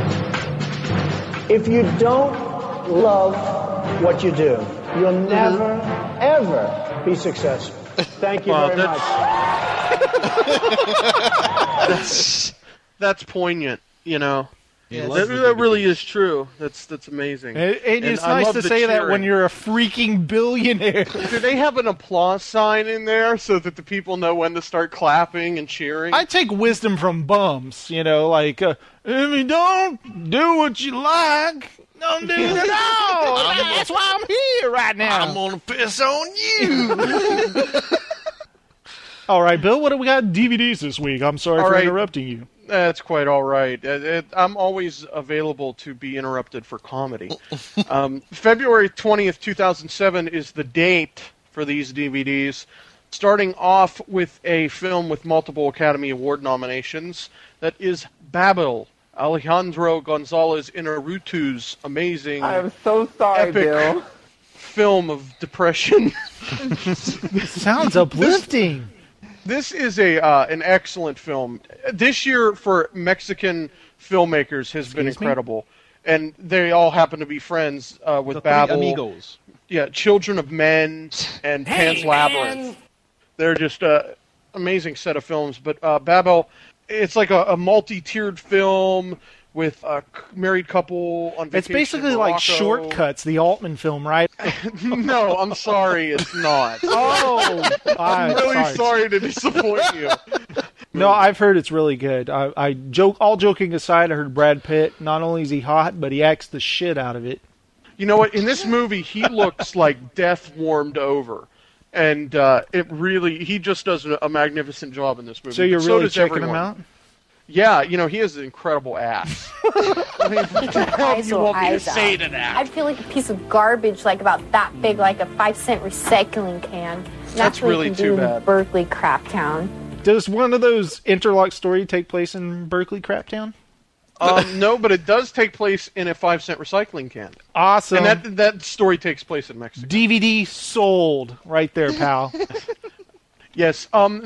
If you don't love what you do, you'll never, ever be successful. Thank you very much. That's poignant, you know. Yeah, that really is true. That's amazing. And it's I nice love to the say that when cheering. you're a freaking billionaire. Do they have an applause sign in there so that the people know when to start clapping and cheering? I take wisdom from bums, you know, like, if you don't do what you like, don't do it at all. That's why I'm here right now. I'm gonna piss on you. All right, Bill, what do we got in DVDs this week? I'm sorry for interrupting you. That's quite all right. I'm always available to be interrupted for comedy. February 20th, 2007 is the date for these DVDs, starting off with a film with multiple Academy Award nominations. That is Babel, Alejandro Gonzalez Inarritu's amazing, I'm so sorry, epic Bill. film of depression. Sounds uplifting. This is an excellent film. This year for Mexican filmmakers has been incredible, and they all happen to be friends with The Babel. Three Amigos. Yeah, Children of Men and Pan's Labyrinth. They're just an amazing set of films. But Babel, it's like a multi-tiered film with a married couple on vacation. It's basically in like Morocco. Shortcuts, the Altman film, right? No, I'm sorry, it's not. Oh, I'm really sorry to disappoint you. No, I've heard it's really good. I joke. All joking aside, I heard Brad Pitt. Not only is he hot, but he acts the shit out of it. You know what? In this movie, he looks like death warmed over, and he just does a magnificent job in this movie. So you're But really does checking everyone. him out? Yeah, you know, he has an incredible ass. I mean, what the hell do you want me to say to that? I feel like a piece of garbage, like about that big, like a 5-cent recycling can. That's what really you can too do in bad. Berkeley Craptown. Does one of those interlock story take place in Berkeley Craptown? No, but it does take place in a 5-cent recycling can. Awesome. And that story takes place in Mexico. DVD sold right there, pal. Yes.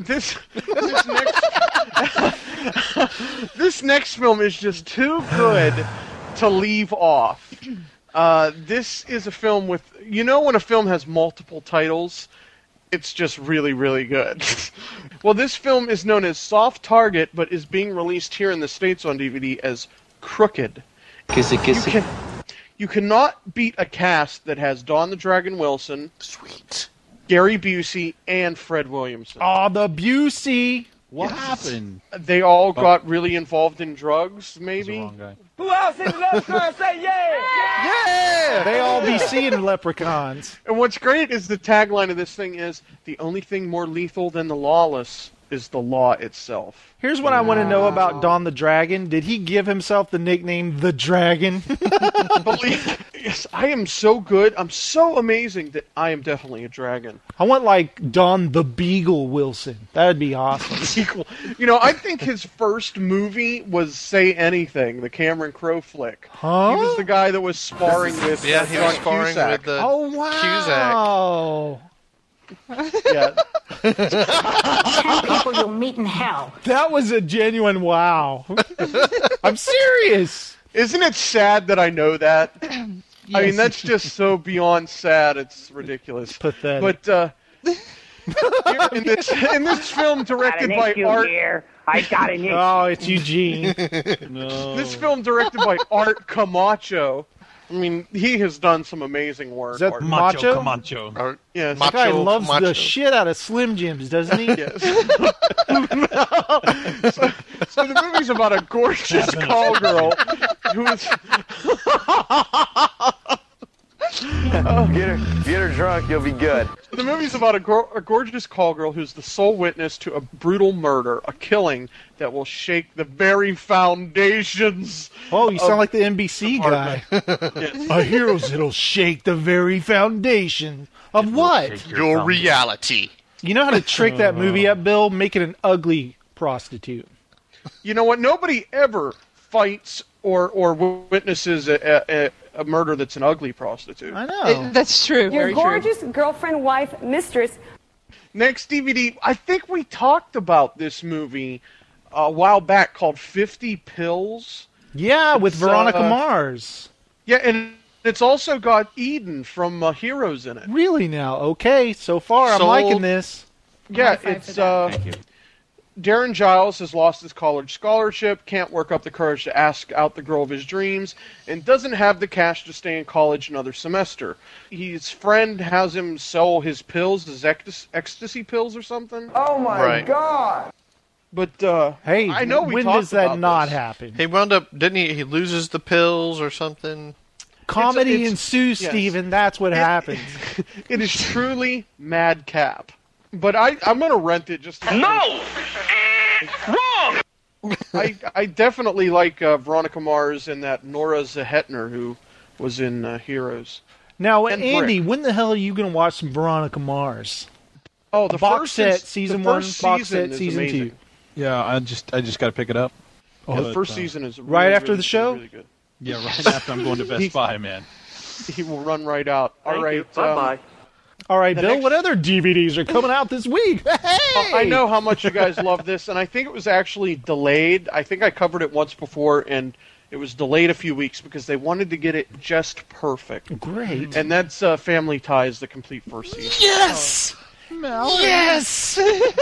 This next film is just too good to leave off. This is a film with, you know, when a film has multiple titles, it's just really, really good. Well, this film is known as Soft Target, but is being released here in the States on DVD as Crooked. Kissy. You cannot beat a cast that has Don the Dragon Wilson, Gary Busey, and Fred Williamson. Oh, the Busey. What happened? They all got really involved in drugs, maybe? Who else in the left side say yeah? Yeah! They all be seeing leprechauns. And what's great is the tagline of this thing is, the only thing more lethal than the lawless is the law itself. Here's what I want to know about Don the Dragon. Did he give himself the nickname The Dragon? Yes, I am so good. I'm so amazing that I am definitely a dragon. I want, like, Don the Beagle Wilson. That would be awesome. You know, I think his first movie was Say Anything, the Cameron Crowe flick. Huh? He was the guy that was sparring with he was John sparring Cusack. with the Oh, wow. Yeah. 10 people you'll meet in hell. That was a genuine wow. I'm serious. Isn't it sad that I know that? I Yes. mean, that's just so beyond sad. It's ridiculous. Pathetic. But in this film directed by Art. I got an issue. Oh, it's Eugene. No. This film directed by Art Camacho. I mean, he has done some amazing work. Is that Art Macho? Camacho. Yes. That guy loves Camacho. the shit out of Slim Jims, doesn't he? Yes. So the movie's about a gorgeous call girl who is. Get her drunk, you'll be good. The movie's about a gorgeous call girl who's the sole witness to a brutal murder, a killing that will shake the very foundations. Oh, you sound like the NBC guy. Yes. A heroes that'll shake the very foundation of what? Your reality. You know how to trick that movie up, Bill? Make it an ugly prostitute. You know what? Nobody ever fights or witnesses a murder that's an ugly prostitute. I know. That's true. Your Very true. gorgeous girlfriend, wife, mistress. Next DVD, I think we talked about this movie a while back called 50 Pills. Yeah, with It's, Veronica Mars. Yeah, and it's also got Eden from Heroes in it. Really now? Okay, so far I'm Sold. liking this. Yeah, High five it's for that. Thank you. Darren Giles has lost his college scholarship, can't work up the courage to ask out the girl of his dreams, and doesn't have the cash to stay in college another semester. His friend has him sell his pills, his ecstasy pills or something. Oh my Right. God! But Hey, I know we when talked does that about not this. happen? He wound up, didn't he? He loses the pills or something. Comedy it's- ensues, yes. Steven. That's what happens. It is truly madcap. But I'm going to rent it just to No! Wrong! I definitely like Veronica Mars and that Nora Zehetner who was in Heroes. Now, And Andy, Brick. when the hell are you going to watch some Veronica Mars? Oh, the box first set, the season first 1, box season set, is season amazing. 2. Yeah, I just got to pick it up. The But, first season is right really, after really, the show? Really good. Yeah, right after I'm going to Best Buy, man. He will run right out. All right. Bye-bye. All right, The Bill, next- what other DVDs are coming out this week? Hey! I know how much you guys love this, and I think it was actually delayed. I think I covered it once before, and it was delayed a few weeks because they wanted to get it just perfect. Great. And that's Family Ties, the complete first season. Yes! Yes!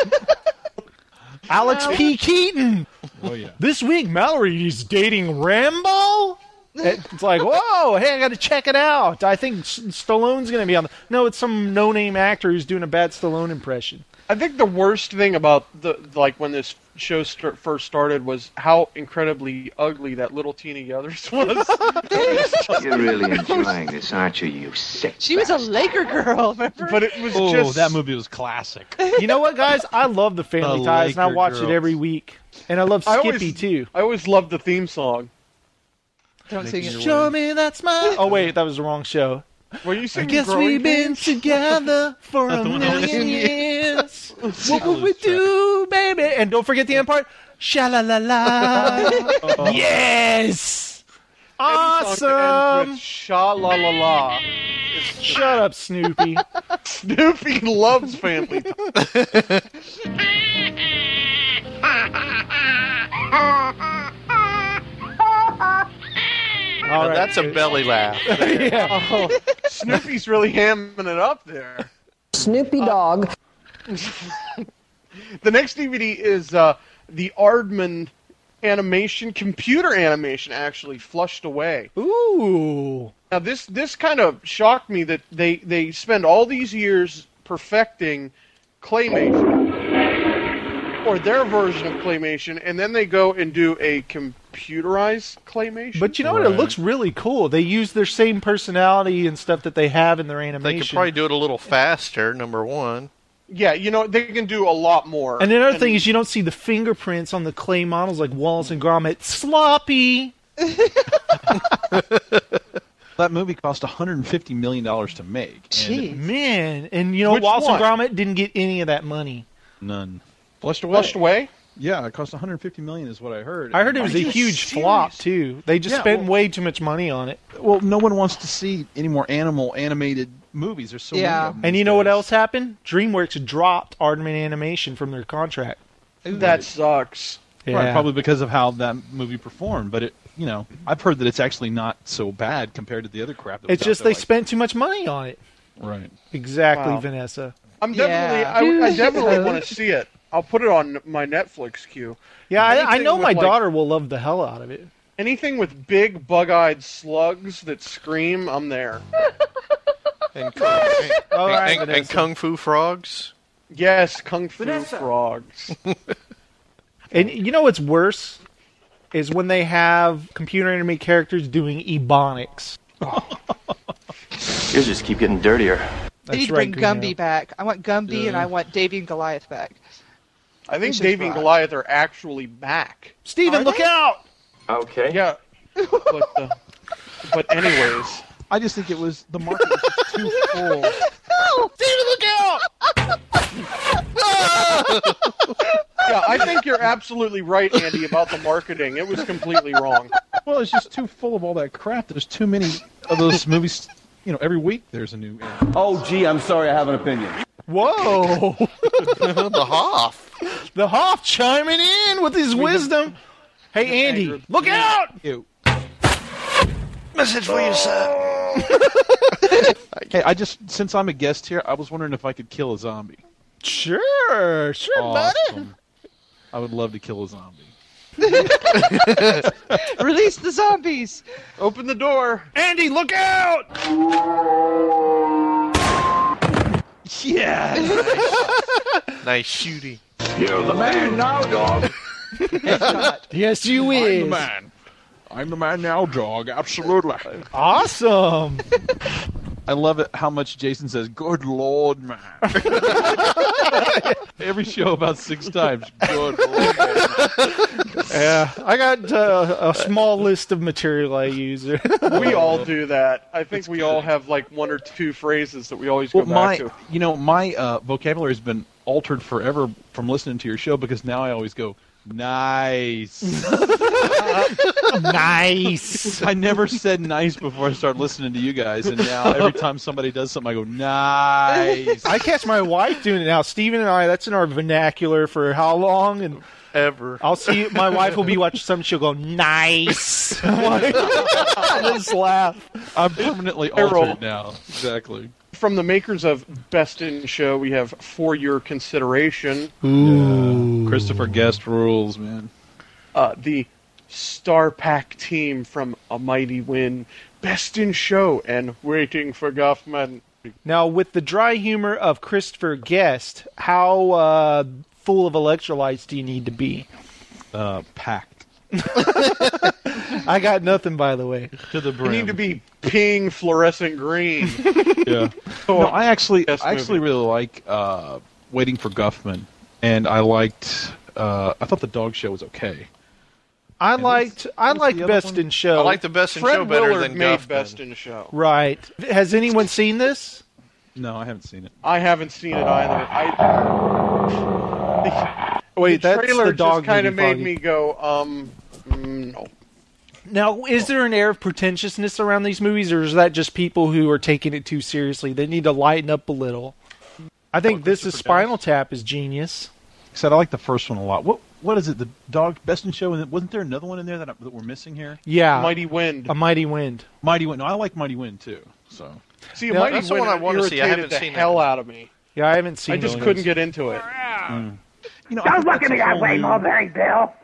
Alex P. Keaton. Oh, yeah. This week, Mallory is dating Rambo? It's like, whoa, hey, I got to check it out. I think Stallone's going to be on the... No, it's some no-name actor who's doing a bad Stallone impression. I think the worst thing about when this show first started was how incredibly ugly that little teeny Yothers was. You're really enjoying this, aren't you, you sick She was a Laker girl, remember? But it was Oh, just that movie was classic. You know what, guys? I love the Family The Ties, and I Laker watch it girls. every week. And I love Skippy, too. I always loved the theme song. Don't sing it. Show me that smile. Oh, wait, that was the wrong show. Were you I singing guess Growing we've been Pains? together for a the one I was million singing. years. What will we do, baby? And don't forget the end part. Sha-la-la-la. Yes! Awesome! Sha-la-la-la. Shut up, Snoopy. Snoopy loves Family Ties. All Now, right. that's a belly laugh. Yeah. Oh, Snoopy's really hamming it up there. Snoopy dog. The next DVD is the Aardman animation, computer animation, actually, Flushed Away. Ooh. Now, this kind of shocked me that they spend all these years perfecting claymation, or their version of claymation, and then they go and do a computerized claymation. But you know what? It looks really cool. They use their same personality and stuff that they have in their animation. They could probably do it a little faster, number one. Yeah, you know, they can do a lot more. And another thing is you don't see the fingerprints on the clay models like Wallace and Gromit. Sloppy! That movie cost $150 million to make. Gee, man. And you know, Which Wallace and one? Gromit didn't get any of that money. None. Flushed Away? Yeah, it cost $150 million is what I heard. I heard it was Are a you huge serious? flop, too. They just Yeah, spent well- way too much money on it. Well, no one wants to see any more animated movies. There's so many of them. And these you know what days. else happened? DreamWorks dropped Aardman Animation from their contract. That sucks. Yeah. Right, probably because of how that movie performed. But it, you know, I've heard that it's actually not so bad compared to the other crap. That was It's just out there, they spent too much money on it. Right. Exactly, Wow. Vanessa. I'm definitely, I definitely want to see it. I'll put it on my Netflix queue. Yeah, I Anything know with, my like, daughter will love the hell out of it. Anything with big, bug-eyed slugs that scream, I'm there. And Kung Fu frogs? Yes, Kung Fu frogs. And you know what's worse? Is when they have computer-animated characters doing ebonics. Yours just keep getting dirtier. They need to bring Gumby back. I want Gumby and I want Davy and Goliath back. I think Davy and Goliath are actually back. Steven, look out! Okay. Yeah. But anyways. I just think it was, the market was just too full. Steven, look out! Yeah, I think you're absolutely right, Andy, about the marketing. It was completely wrong. Well, it's just too full of all that crap. There's too many of those movies. You know, every week there's a new. Oh, gee, I'm sorry, I have an opinion. Whoa! The Hoff. The Hoff chiming in with his wisdom. Hey, Andy, look out! Message for you, sir. Hey, since I'm a guest here, I was wondering if I could kill a zombie. Sure, buddy. I would love to kill a zombie. Release the zombies! Open the door. Andy, look out! Yeah! Nice shooting. You're the man now, dog. Yes, you I'm is. the man. I'm the man now, dog. Absolutely. Awesome. I love it how much Jason says, "Good Lord, man." Every show about 6 times. Good Lord, man. Yeah, I got a small list of material I use. We all do that. I think we all have like 1 or 2 phrases that we always go back to. You know, my vocabulary has been altered forever from listening to your show because now I always go, nice. Nice. I never said nice before I started listening to you guys, and now every time somebody does something, I go, nice. I catch my wife doing it now. Steven and I, that's in our vernacular for how long? And ever. I'll see my wife will be watching something, she'll go, nice. I just laugh. I'm permanently altered now. Exactly. From the makers of Best in Show, we have For Your Consideration. Ooh. Yeah. Christopher Guest rules, man. The Star Pack team from A Mighty Wind, Best in Show, and Waiting for Guffman. Now, with the dry humor of Christopher Guest, how full of electrolytes do you need to be? Packed. I got nothing, by the way. To the brim. You need to be ping fluorescent green. Yeah. No, I actually really like Waiting for Guffman, and I liked. I thought the Dog Show was okay. I liked Best in Show. I like the Best in Fred Show better Willard than made Guffman. Best in Show. Right. Has anyone seen this? No, I haven't seen it. I haven't seen it either. Wait, the that's trailer the dog just kind of movie made foggy. me go, no. Now, is there an air of pretentiousness around these movies, or is that just people who are taking it too seriously? They need to lighten up a little. I think This is Spinal Tap is genius. I said I like the first one a lot. What is it? The Dog Best in Show? Wasn't there another one in there that we're missing here? Yeah, Mighty Wind. A Mighty Wind. Mighty Wind. No, I like Mighty Wind too. So see, Now, Mighty that's the Wind one I want to see. I haven't irritated seen the hell that. out of me. Yeah, I haven't seen. I just those. couldn't get into it. You know, Don't look at me that way, Mulberry Bill.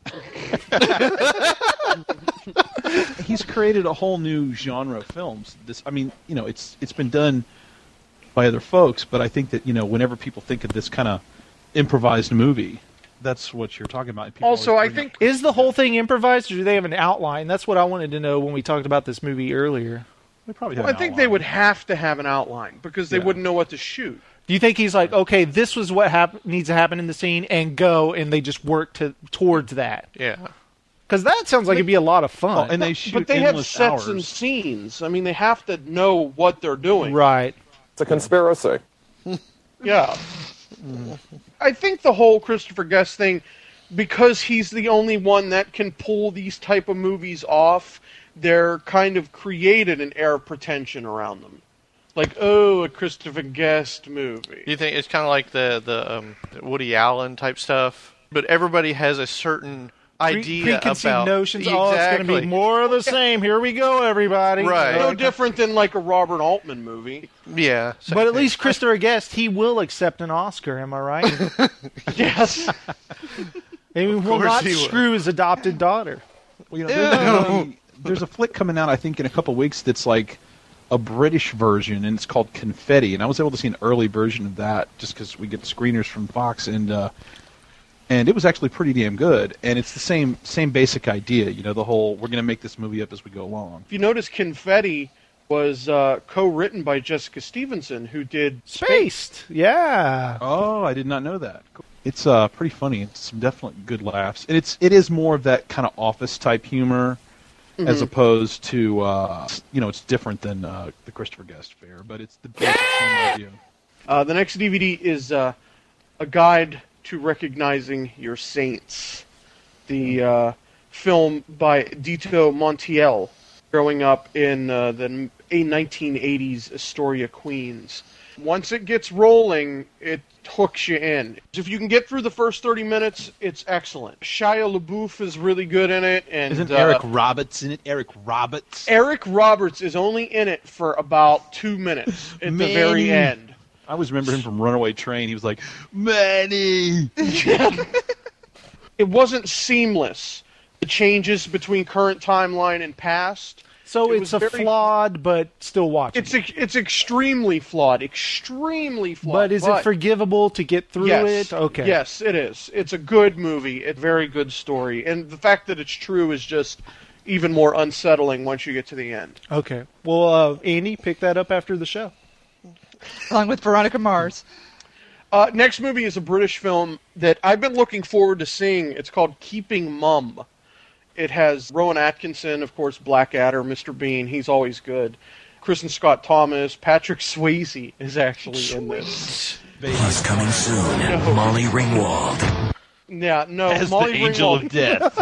He's created a whole new genre of films. It's been done by other folks, but I think that whenever people think of this kind of improvised movie, that's what you're talking about. People Also, always I bring think Is the whole thing improvised, or do they have an outline? That's what I wanted to know when we talked about this movie earlier. we probably well, have I think they would have to have an outline because they wouldn't know what to shoot. Do you think he's like, okay, this was what needs to happen in the scene, and go, and they just work towards that? Yeah. Because that sounds like it'd be a lot of fun. and they shoot But they have endless sets hours. and scenes. I mean, they have to know what they're doing. Right. It's a conspiracy. Yeah. I think the whole Christopher Guest thing, because he's the only one that can pull these type of movies off, they're kind of created an air of pretension around them. Like, oh, a Christopher Guest movie. You think it's kind of like the Woody Allen type stuff, but everybody has a certain idea preconceived about notions. Oh, it's going to be more of the same. Here we go, everybody. Right. No different than like a Robert Altman movie. Yeah. But at least Christopher Guest, he will accept an Oscar. Am I right? Yes. He will not he will. screw his adopted daughter. Well, you know, there's a flick coming out, I think, in a couple weeks that's like a British version, and it's called Confetti. And I was able to see an early version of that just because we get screeners from Fox, and it was actually pretty damn good. And it's the same basic idea, you know, the whole we're going to make this movie up as we go along. If you notice, Confetti was co-written by Jessica Stevenson, who did Spaced. Yeah. Oh, I did not know that. It's pretty funny. It's some definitely good laughs, and it is more of that kind of Office type humor, as opposed to it's different than the Christopher Guest fare, but it's the basic same idea. The next DVD is a guide to recognizing your saints. The film by Dito Montiel, growing up in the 1980s Astoria, Queens. Once it gets rolling, it hooks you in. If you can get through the first 30 minutes, it's excellent. Shia LaBeouf is really good in it. And Isn't Eric Roberts in it? Eric Roberts? Eric Roberts is only in it for about 2 minutes at the very end. I always remember him from Runaway Train. He was like, Manny! It wasn't seamless. The changes between current timeline and past. So it's a flawed, but still watchable. It's extremely flawed. Extremely flawed. But is it forgivable to get through yes, it? Okay. Yes, it is. It's a good movie. A very good story. And the fact that it's true is just even more unsettling once you get to the end. Okay. Well, Andy, pick that up after the show. Along with Veronica Mars. Next movie is a British film that I've been looking forward to seeing. It's called Keeping Mum. It has Rowan Atkinson, of course, Blackadder, Mr. Bean. He's always good. Kristen Scott Thomas, Patrick Swayze is actually in this. Plus coming soon, Molly Ringwald. Yeah, no, As Molly the Angel Ringwald. of Death.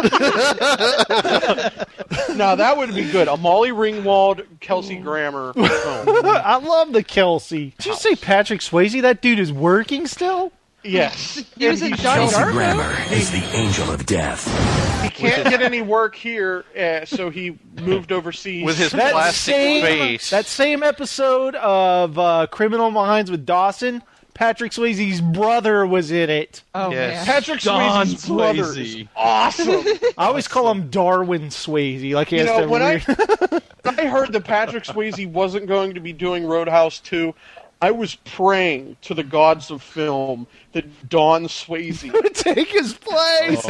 Now that would be good. A Molly Ringwald, Kelsey Grammer film. I love the Kelsey. Did you say Patrick Swayze? That dude is working still? Yes. He was in Johnny Kelsey Darko. Grammer is the Angel of Death. He can't get any work here, so he moved overseas. With his plastic face. That same episode of Criminal Minds with Dawson, Patrick Swayze's brother was in it. Oh, Yes. man. Patrick Swayze's brother is awesome. I always call him Darwin Swayze. Like he has to when weird... I heard that Patrick Swayze wasn't going to be doing Roadhouse 2, I was praying to the gods of film that Don Swayze would take his place.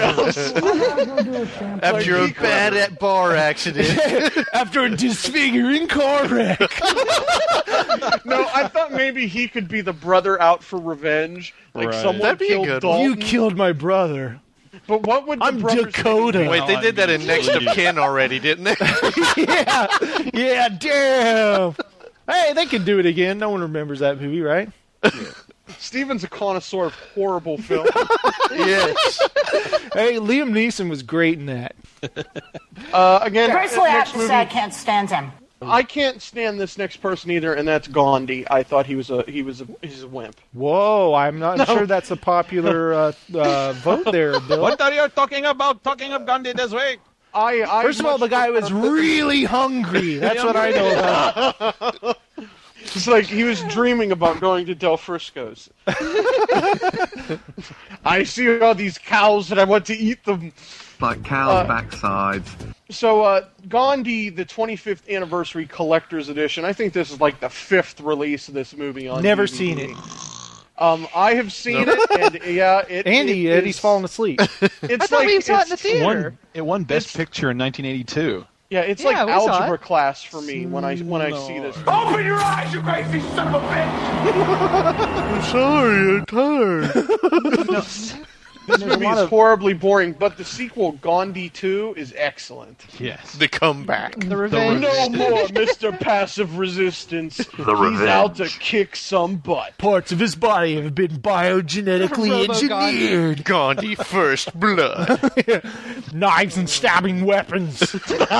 After a bad bar accident. After a disfiguring car wreck. No, I thought maybe he could be the brother out for revenge. Like Right. someone That'd be a killed good Dalton. You killed my brother. But what would the I'm brothers Dakota. Wait, they did that in Next of Kin already, didn't they? Yeah, damn. Hey, they can do it again. No one remembers that movie, right? Steven's a connoisseur of horrible film. Yes. Hey, Liam Neeson was great in that. Again, Personally, I have next to movie, say I can't stand him. I can't stand this next person either, and that's Gandhi. I thought he's a wimp. Whoa, I'm not sure that's a popular vote there, Bill. What are you talking about, talking of Gandhi this way? First of all, the guy was really hungry. That's what I know about. It's like he was dreaming about going to Del Frisco's. I see all these cows and I want to eat them. Like cows' backsides. So, Gandhi, the 25th anniversary collector's edition. I think this is like the 5th release of this movie on Never DVD. seen it. I have seen it, and yeah, Eddie's falling asleep. It's I thought like we saw it in the it's- theater. It won Best Picture in 1982. Yeah, it's Yeah, like we saw algebra it. class for me when I see this. Open your eyes, you crazy son of a bitch! I'm sorry, I'm tired. This movie is horribly boring, but the sequel, Gandhi 2, is excellent. Yes. The comeback. The revenge. No more Mr. Passive Resistance. He's out to kick some butt. Parts of his body have been biogenetically engineered. Gandhi First Blood. Knives and stabbing weapons.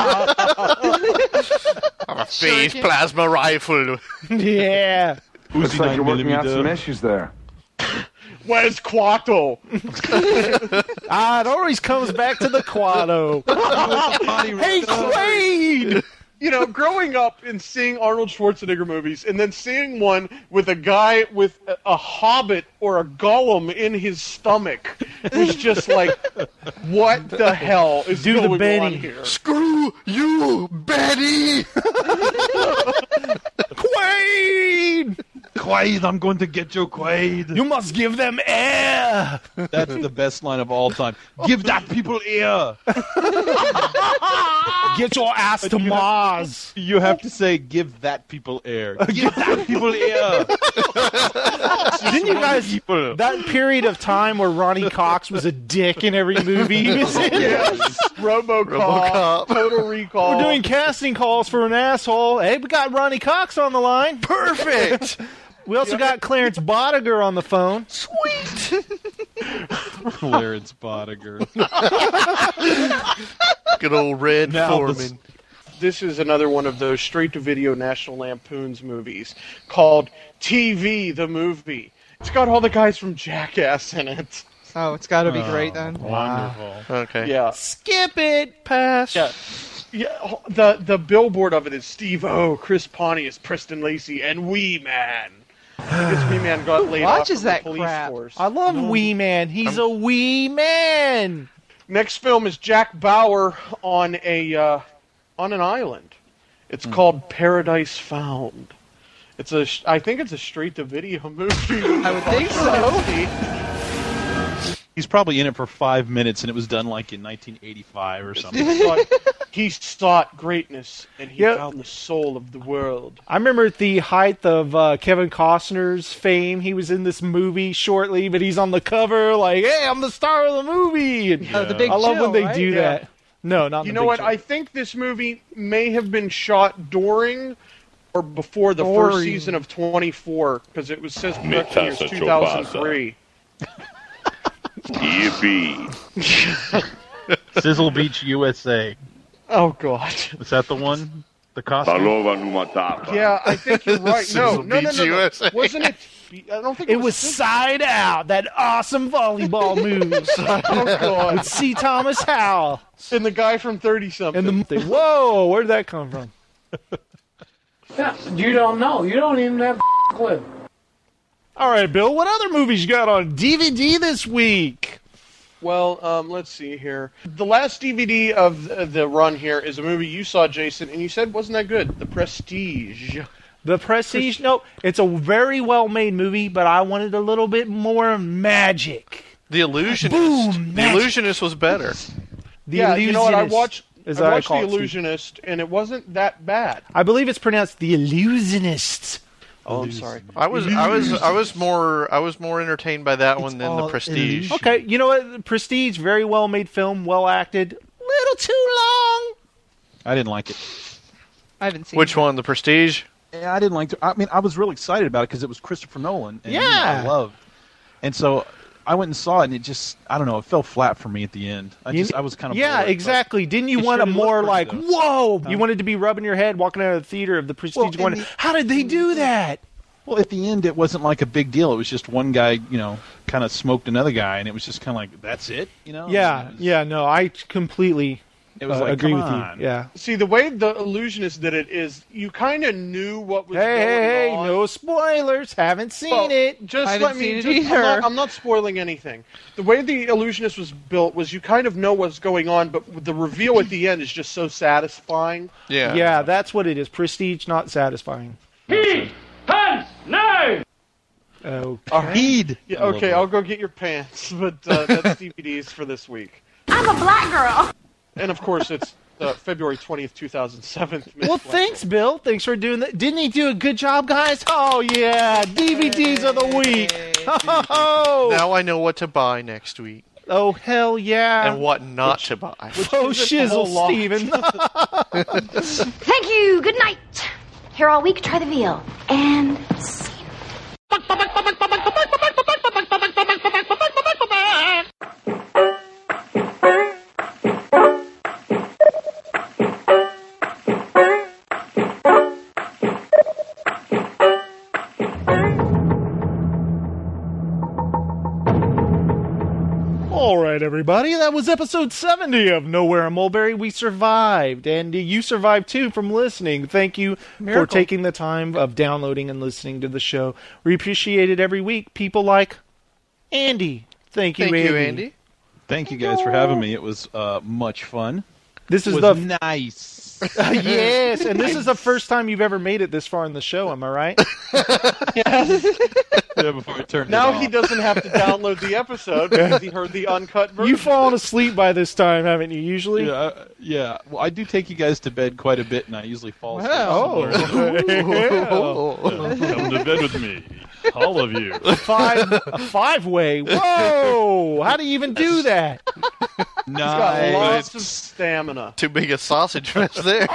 A phase plasma rifle. Yeah. Looks like you're working out some issues there. Where's Quato? It always comes back to the Quado. Hey, Quaid! You know, growing up and seeing Arnold Schwarzenegger movies, and then seeing one with a guy with a hobbit or a golem in his stomach was just like, what the hell is going on here? Screw you, Betty! Quaid! Quaid, I'm going to get you, Quaid. You must give them air. That's the best line of all time. Give that people air. Get your ass to Mars. You have to say, give that people air. Give that people air. Didn't you guys, that period of time where Ronnie Cox was a dick in every movie he was in? Yes. RoboCop, Total Recall. We're doing casting calls for an asshole. Hey, we got Ronnie Cox on the line. Perfect. We also got Clarence Bodiger on the phone. Sweet. Clarence Bodiger. Good old Red Foreman. This is another one of those straight-to-video National Lampoon's movies called TV, the Movie. It's got all the guys from Jackass in it. Oh, it's got to be great then. Wonderful. Okay. Yeah. Skip it. Pass. Yeah. Yeah, the billboard of it is Steve-O, Chris Pontius, Preston Lacey, and Wee Man. I guess Wee Man got laid off Watches from that the police crap. force. I love Wee Man. He's a wee man. Next film is Jack Bauer on an island. It's called Paradise Found. I think it's a straight-to-video movie. I would think so. He's probably in it for 5 minutes, and it was done like in 1985 or something. He sought greatness, and he found the soul of the world. I remember at the height of Kevin Costner's fame, he was in this movie shortly, but he's on the cover like, hey, I'm the star of the movie. And The Big I love Chill, when they right? do that. No, not You the know Big what? Chill. I think this movie may have been shot during or before the first season of 24, because it says correctly it's 2003. Yippee. Sizzle Beach, USA. Oh, God. Is that the one? The costume? Palova Numatapa. Yeah, I think you're right. No. USA. Wasn't it? I don't think It was Side Out, that awesome volleyball move. Oh, God. With C. Thomas Howell. And the guy from 30-something. And the whoa, where'd that come from? Yeah, you don't know. You don't even have a clue. All right, Bill, what other movies you got on DVD this week? Well, let's see here. The last DVD of the run here is a movie you saw, Jason, and you said wasn't that good. The Prestige. The Prestige? No, it's a very well-made movie, but I wanted a little bit more magic. The Illusionist. Boom, The magic. Illusionist was better. The Yeah, you know what? I watched is The what I call it, Steve. Illusionist, and it wasn't that bad. I believe it's pronounced The Illusionist. Oh, I'm sorry. I was more entertained by that one than the Prestige. Okay, you know what? The Prestige, very well-made film, well acted. Little too long. I didn't like it. I haven't seen Which it. one? The Prestige? Yeah, I didn't like it. I mean, I was really excited about it because it was Christopher Nolan. And Yeah. I loved. And so I went and saw it, and it just, I don't know, it fell flat for me at the end. I was kind of Yeah, bored, exactly. Didn't you it want sure a did more look like, pretty, whoa? You wanted to be rubbing your head, walking out of the theater of the Prestige, Well, going, and how did they do that? Well, at the end, it wasn't like a big deal. It was just one guy, kind of smoked another guy, and it was just kind of like, that's it, Yeah, no, I completely It was like, agree come with on. you. Yeah. See, the way the Illusionist did it is you kind of knew what was going Hey, on. no spoilers. Haven't seen Well, it. Just I haven't let me. seen it just- either. I'm not spoiling anything. The way the Illusionist was built was you kind of know what's going on, but the reveal at the end is just so satisfying. Yeah. Yeah, that's what it is. Prestige, not satisfying. Heed! Pants! No! Okay. Heed. Yeah, okay, I'll go get your pants, but that's DVDs for this week. I'm a black girl. And of course, it's February 20th, 2007. Well, thanks, Bill. Thanks for doing that. Didn't he do a good job, guys? Oh, yeah. DVDs of the week. Oh, Now I know what to buy next week oh hell yeah. and what not to buy. Oh, isn't a whole shizzle, lot. Steven. Thank you. Good night. Here all week, try the veal. And scene. All right, everybody, that was episode 70 of Nowhere in Mulberry. We survived, and you survived too from listening. Thank you for taking the time of downloading and listening to the show. We appreciate it every week. People like Andy. Thank you, Andy. Thank you guys for having me. It was much fun. This is nice. Yes, and this is the first time you've ever made it this far in the show, am I right? Yeah, before it turned Now it he off. doesn't have to download the episode because he heard the uncut version. You've fallen asleep by this time, haven't you, usually? Yeah. Well, I do take you guys to bed quite a bit, and I usually fall asleep. Oh. Come to bed with me, all of you. A five-way. Whoa! How do you even do that? He's got lots of stamina. Too big a sausage mess there.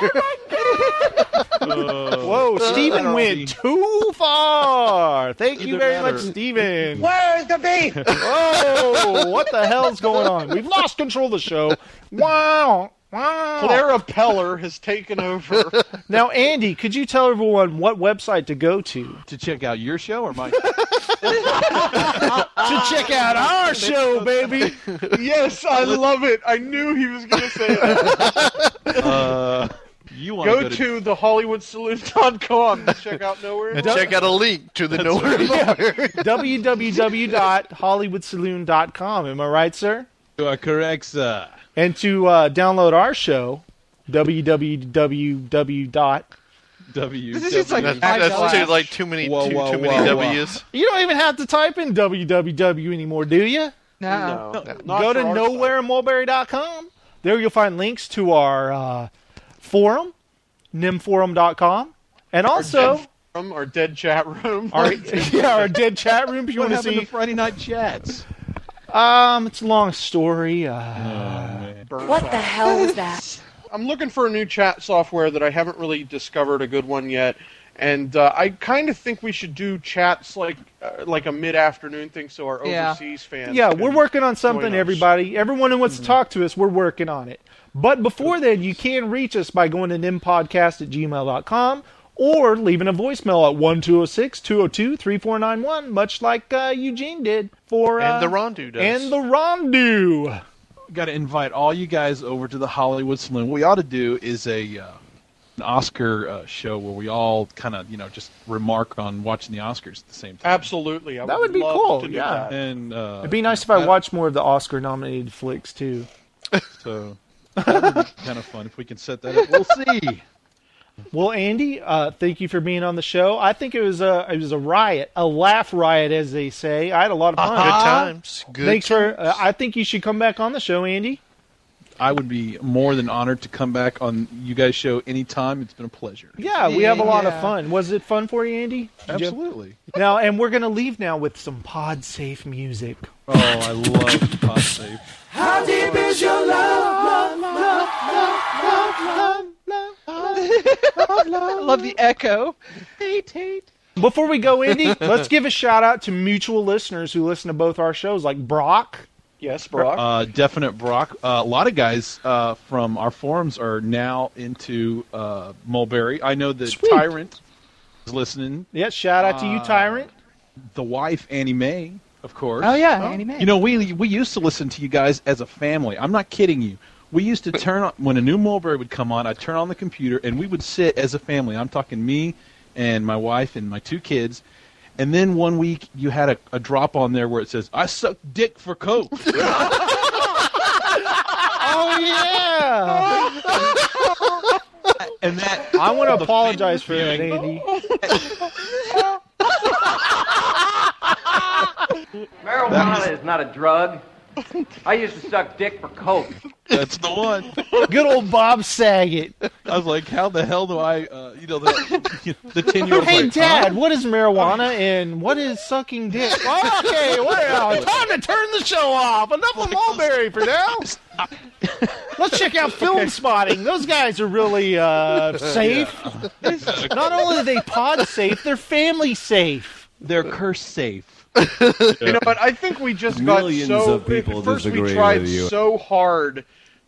Whoa, Steven went too far. Thank you very much, Steven. Where's the beef? Whoa, what the hell's going on? We've lost control of the show. Wow. Clara Peller has taken over. Now, Andy, could you tell everyone what website to go to check out your show or mine? To check out our show, baby. Yes, I love it. I knew he was going to say that. You go to thehollywoodsaloon.com to check out Nowhere. And check out a link to the Nowhere. www.hollywoodsaloon.com. Am I right, sir? You are correct, sir. And to download our show, www. This is like That's too many W's. You don't even have to type in www anymore, do you? No. Go to nowheremulberry.com. There you'll find links to our forum, nimforum.com, and also our dead chat room. our dead chat room. If you want to see the Friday night chats. It's a long story. What the hell was that? I'm looking for a new chat software that I haven't really discovered a good one yet, and I kind of think we should do chats like a mid-afternoon thing, so our overseas fans. Yeah, can we're working on something, join us. everybody. Everyone who wants to talk to us, we're working on it. But before then, you can reach us by going to nimpodcast@gmail.com or leaving a voicemail at 1-206-202-3491, much like Eugene did for and the Rondu does. And the Rondu. Got to invite all you guys over to the Hollywood Saloon. What we ought to do is an Oscar show where we all kind of just remark on watching the Oscars at the same time. Absolutely, That would be cool. To do Yeah, that. And it'd be nice if I watched more of the Oscar-nominated flicks too. So that would be kind of fun if we can set that up. We'll see. Well, Andy, thank you for being on the show. I think it was a riot, a laugh riot, as they say. I had a lot of fun. Good times. Thanks for. I think you should come back on the show, Andy. I would be more than honored to come back on you guys' show anytime. It's been a pleasure. Yeah, we have a lot of fun. Was it fun for you, Andy? Absolutely. Now, and we're going to leave now with some PodSafe music. Oh, I love PodSafe. How deep is your love, I love the echo. Before we go, Andy, let's give a shout out to mutual listeners who listen to both our shows, like Brock. Yes, Brock. Definite Brock. A lot of guys from our forums are now into Mulberry. I know that Sweet. Tyrant is listening. Yeah, shout out to you, Tyrant. The wife, Annie Mae, of course. Oh yeah, Annie Mae. You know, we used to listen to you guys as a family. I'm not kidding you. We used to turn on, when a new Mulberry would come on, I'd turn on the computer, and we would sit as a family. I'm talking me and my wife and my 2 kids. And then one week, you had a drop on there where it says, "I suck dick for Coke." Oh, yeah! And that I want to apologize for that, Andy. Marijuana is not a drug. I used to suck dick for Coke. That's the one. Good old Bob Saget. I was like, how the hell do I, the 10-year-old. Hey, like, Dad, huh? what is marijuana and what is sucking dick? Okay, well, time to turn the show off. Enough of Mulberry for now. Let's check out Film Spotting. Those guys are really safe. Not only are they pod safe, they're family safe. They're curse safe. You know what? I think we just got Millions so. of people First, we disagree tried with you. so hard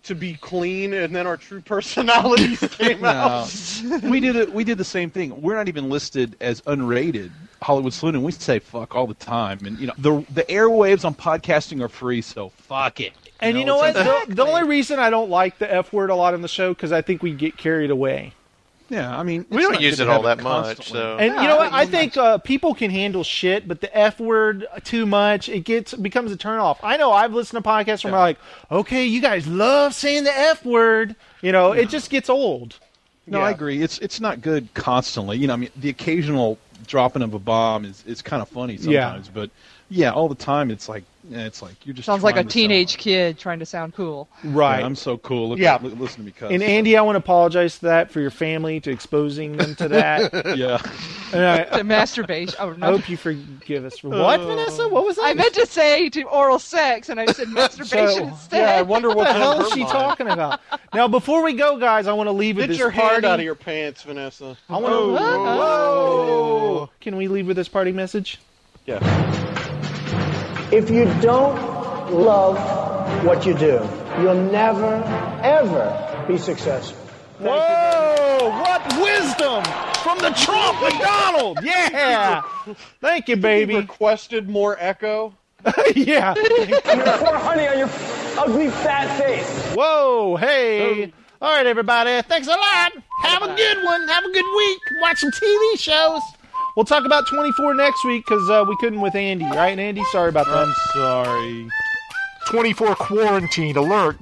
to be clean, and then our true personalities came out. We did the same thing. We're not even listed as unrated Hollywood Saloon, and we say fuck all the time. And the airwaves on podcasting are free, so fuck it. And you know what? The only reason I don't like the F word a lot on the show because I think we get carried away. Yeah, I mean, we don't use it all that much. So. And you know what? I think people can handle shit, but the F word too much, becomes a turnoff. I know I've listened to podcasts where I'm like, okay, you guys love saying the F word. It just gets old. No, I agree. It's not good constantly. I mean, the occasional dropping of a bomb is kind of funny sometimes, but all the time it's like you're just sounds like a teenage kid trying to sound cool. Right. Yeah, I'm so cool. Listen to me cuss. And Andy, I want to apologize to that for your family, to exposing them to that. To masturbation. Oh, no. I hope you forgive us for what, Vanessa? What was that? I meant to say to oral sex, and I said masturbation instead. Yeah, I wonder what the hell is she talking about. Now, before we go, guys, I want to leave with this party. Get your party. hand out of your pants, Vanessa. I want to. Whoa. Can we leave with this party message? Yeah. If you don't love what you do, you'll never, ever be successful. Whoa! What wisdom from the Trump McDonald! Yeah! Thank you, baby. You requested more echo? Yeah. Pour honey on your ugly fat face. Whoa! Hey! All right, everybody. Thanks a lot. Have a good one. Have a good week. Watch some TV shows. We'll talk about 24 next week because we couldn't with Andy, right, Andy? Sorry about that. I'm sorry. 24 quarantine alert.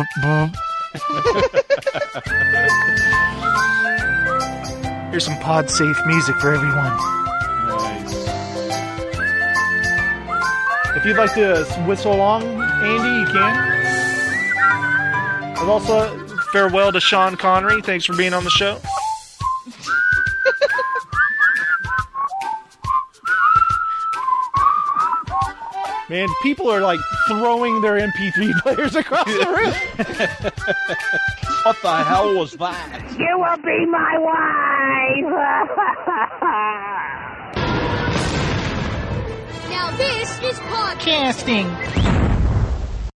Here's some pod-safe music for everyone. Nice. If you'd like to whistle along, Andy, you can. And also, farewell to Sean Connery. Thanks for being on the show. Man, people are like throwing their MP3 players across the room. What the hell was that? You will be my wife. Now this is podcasting.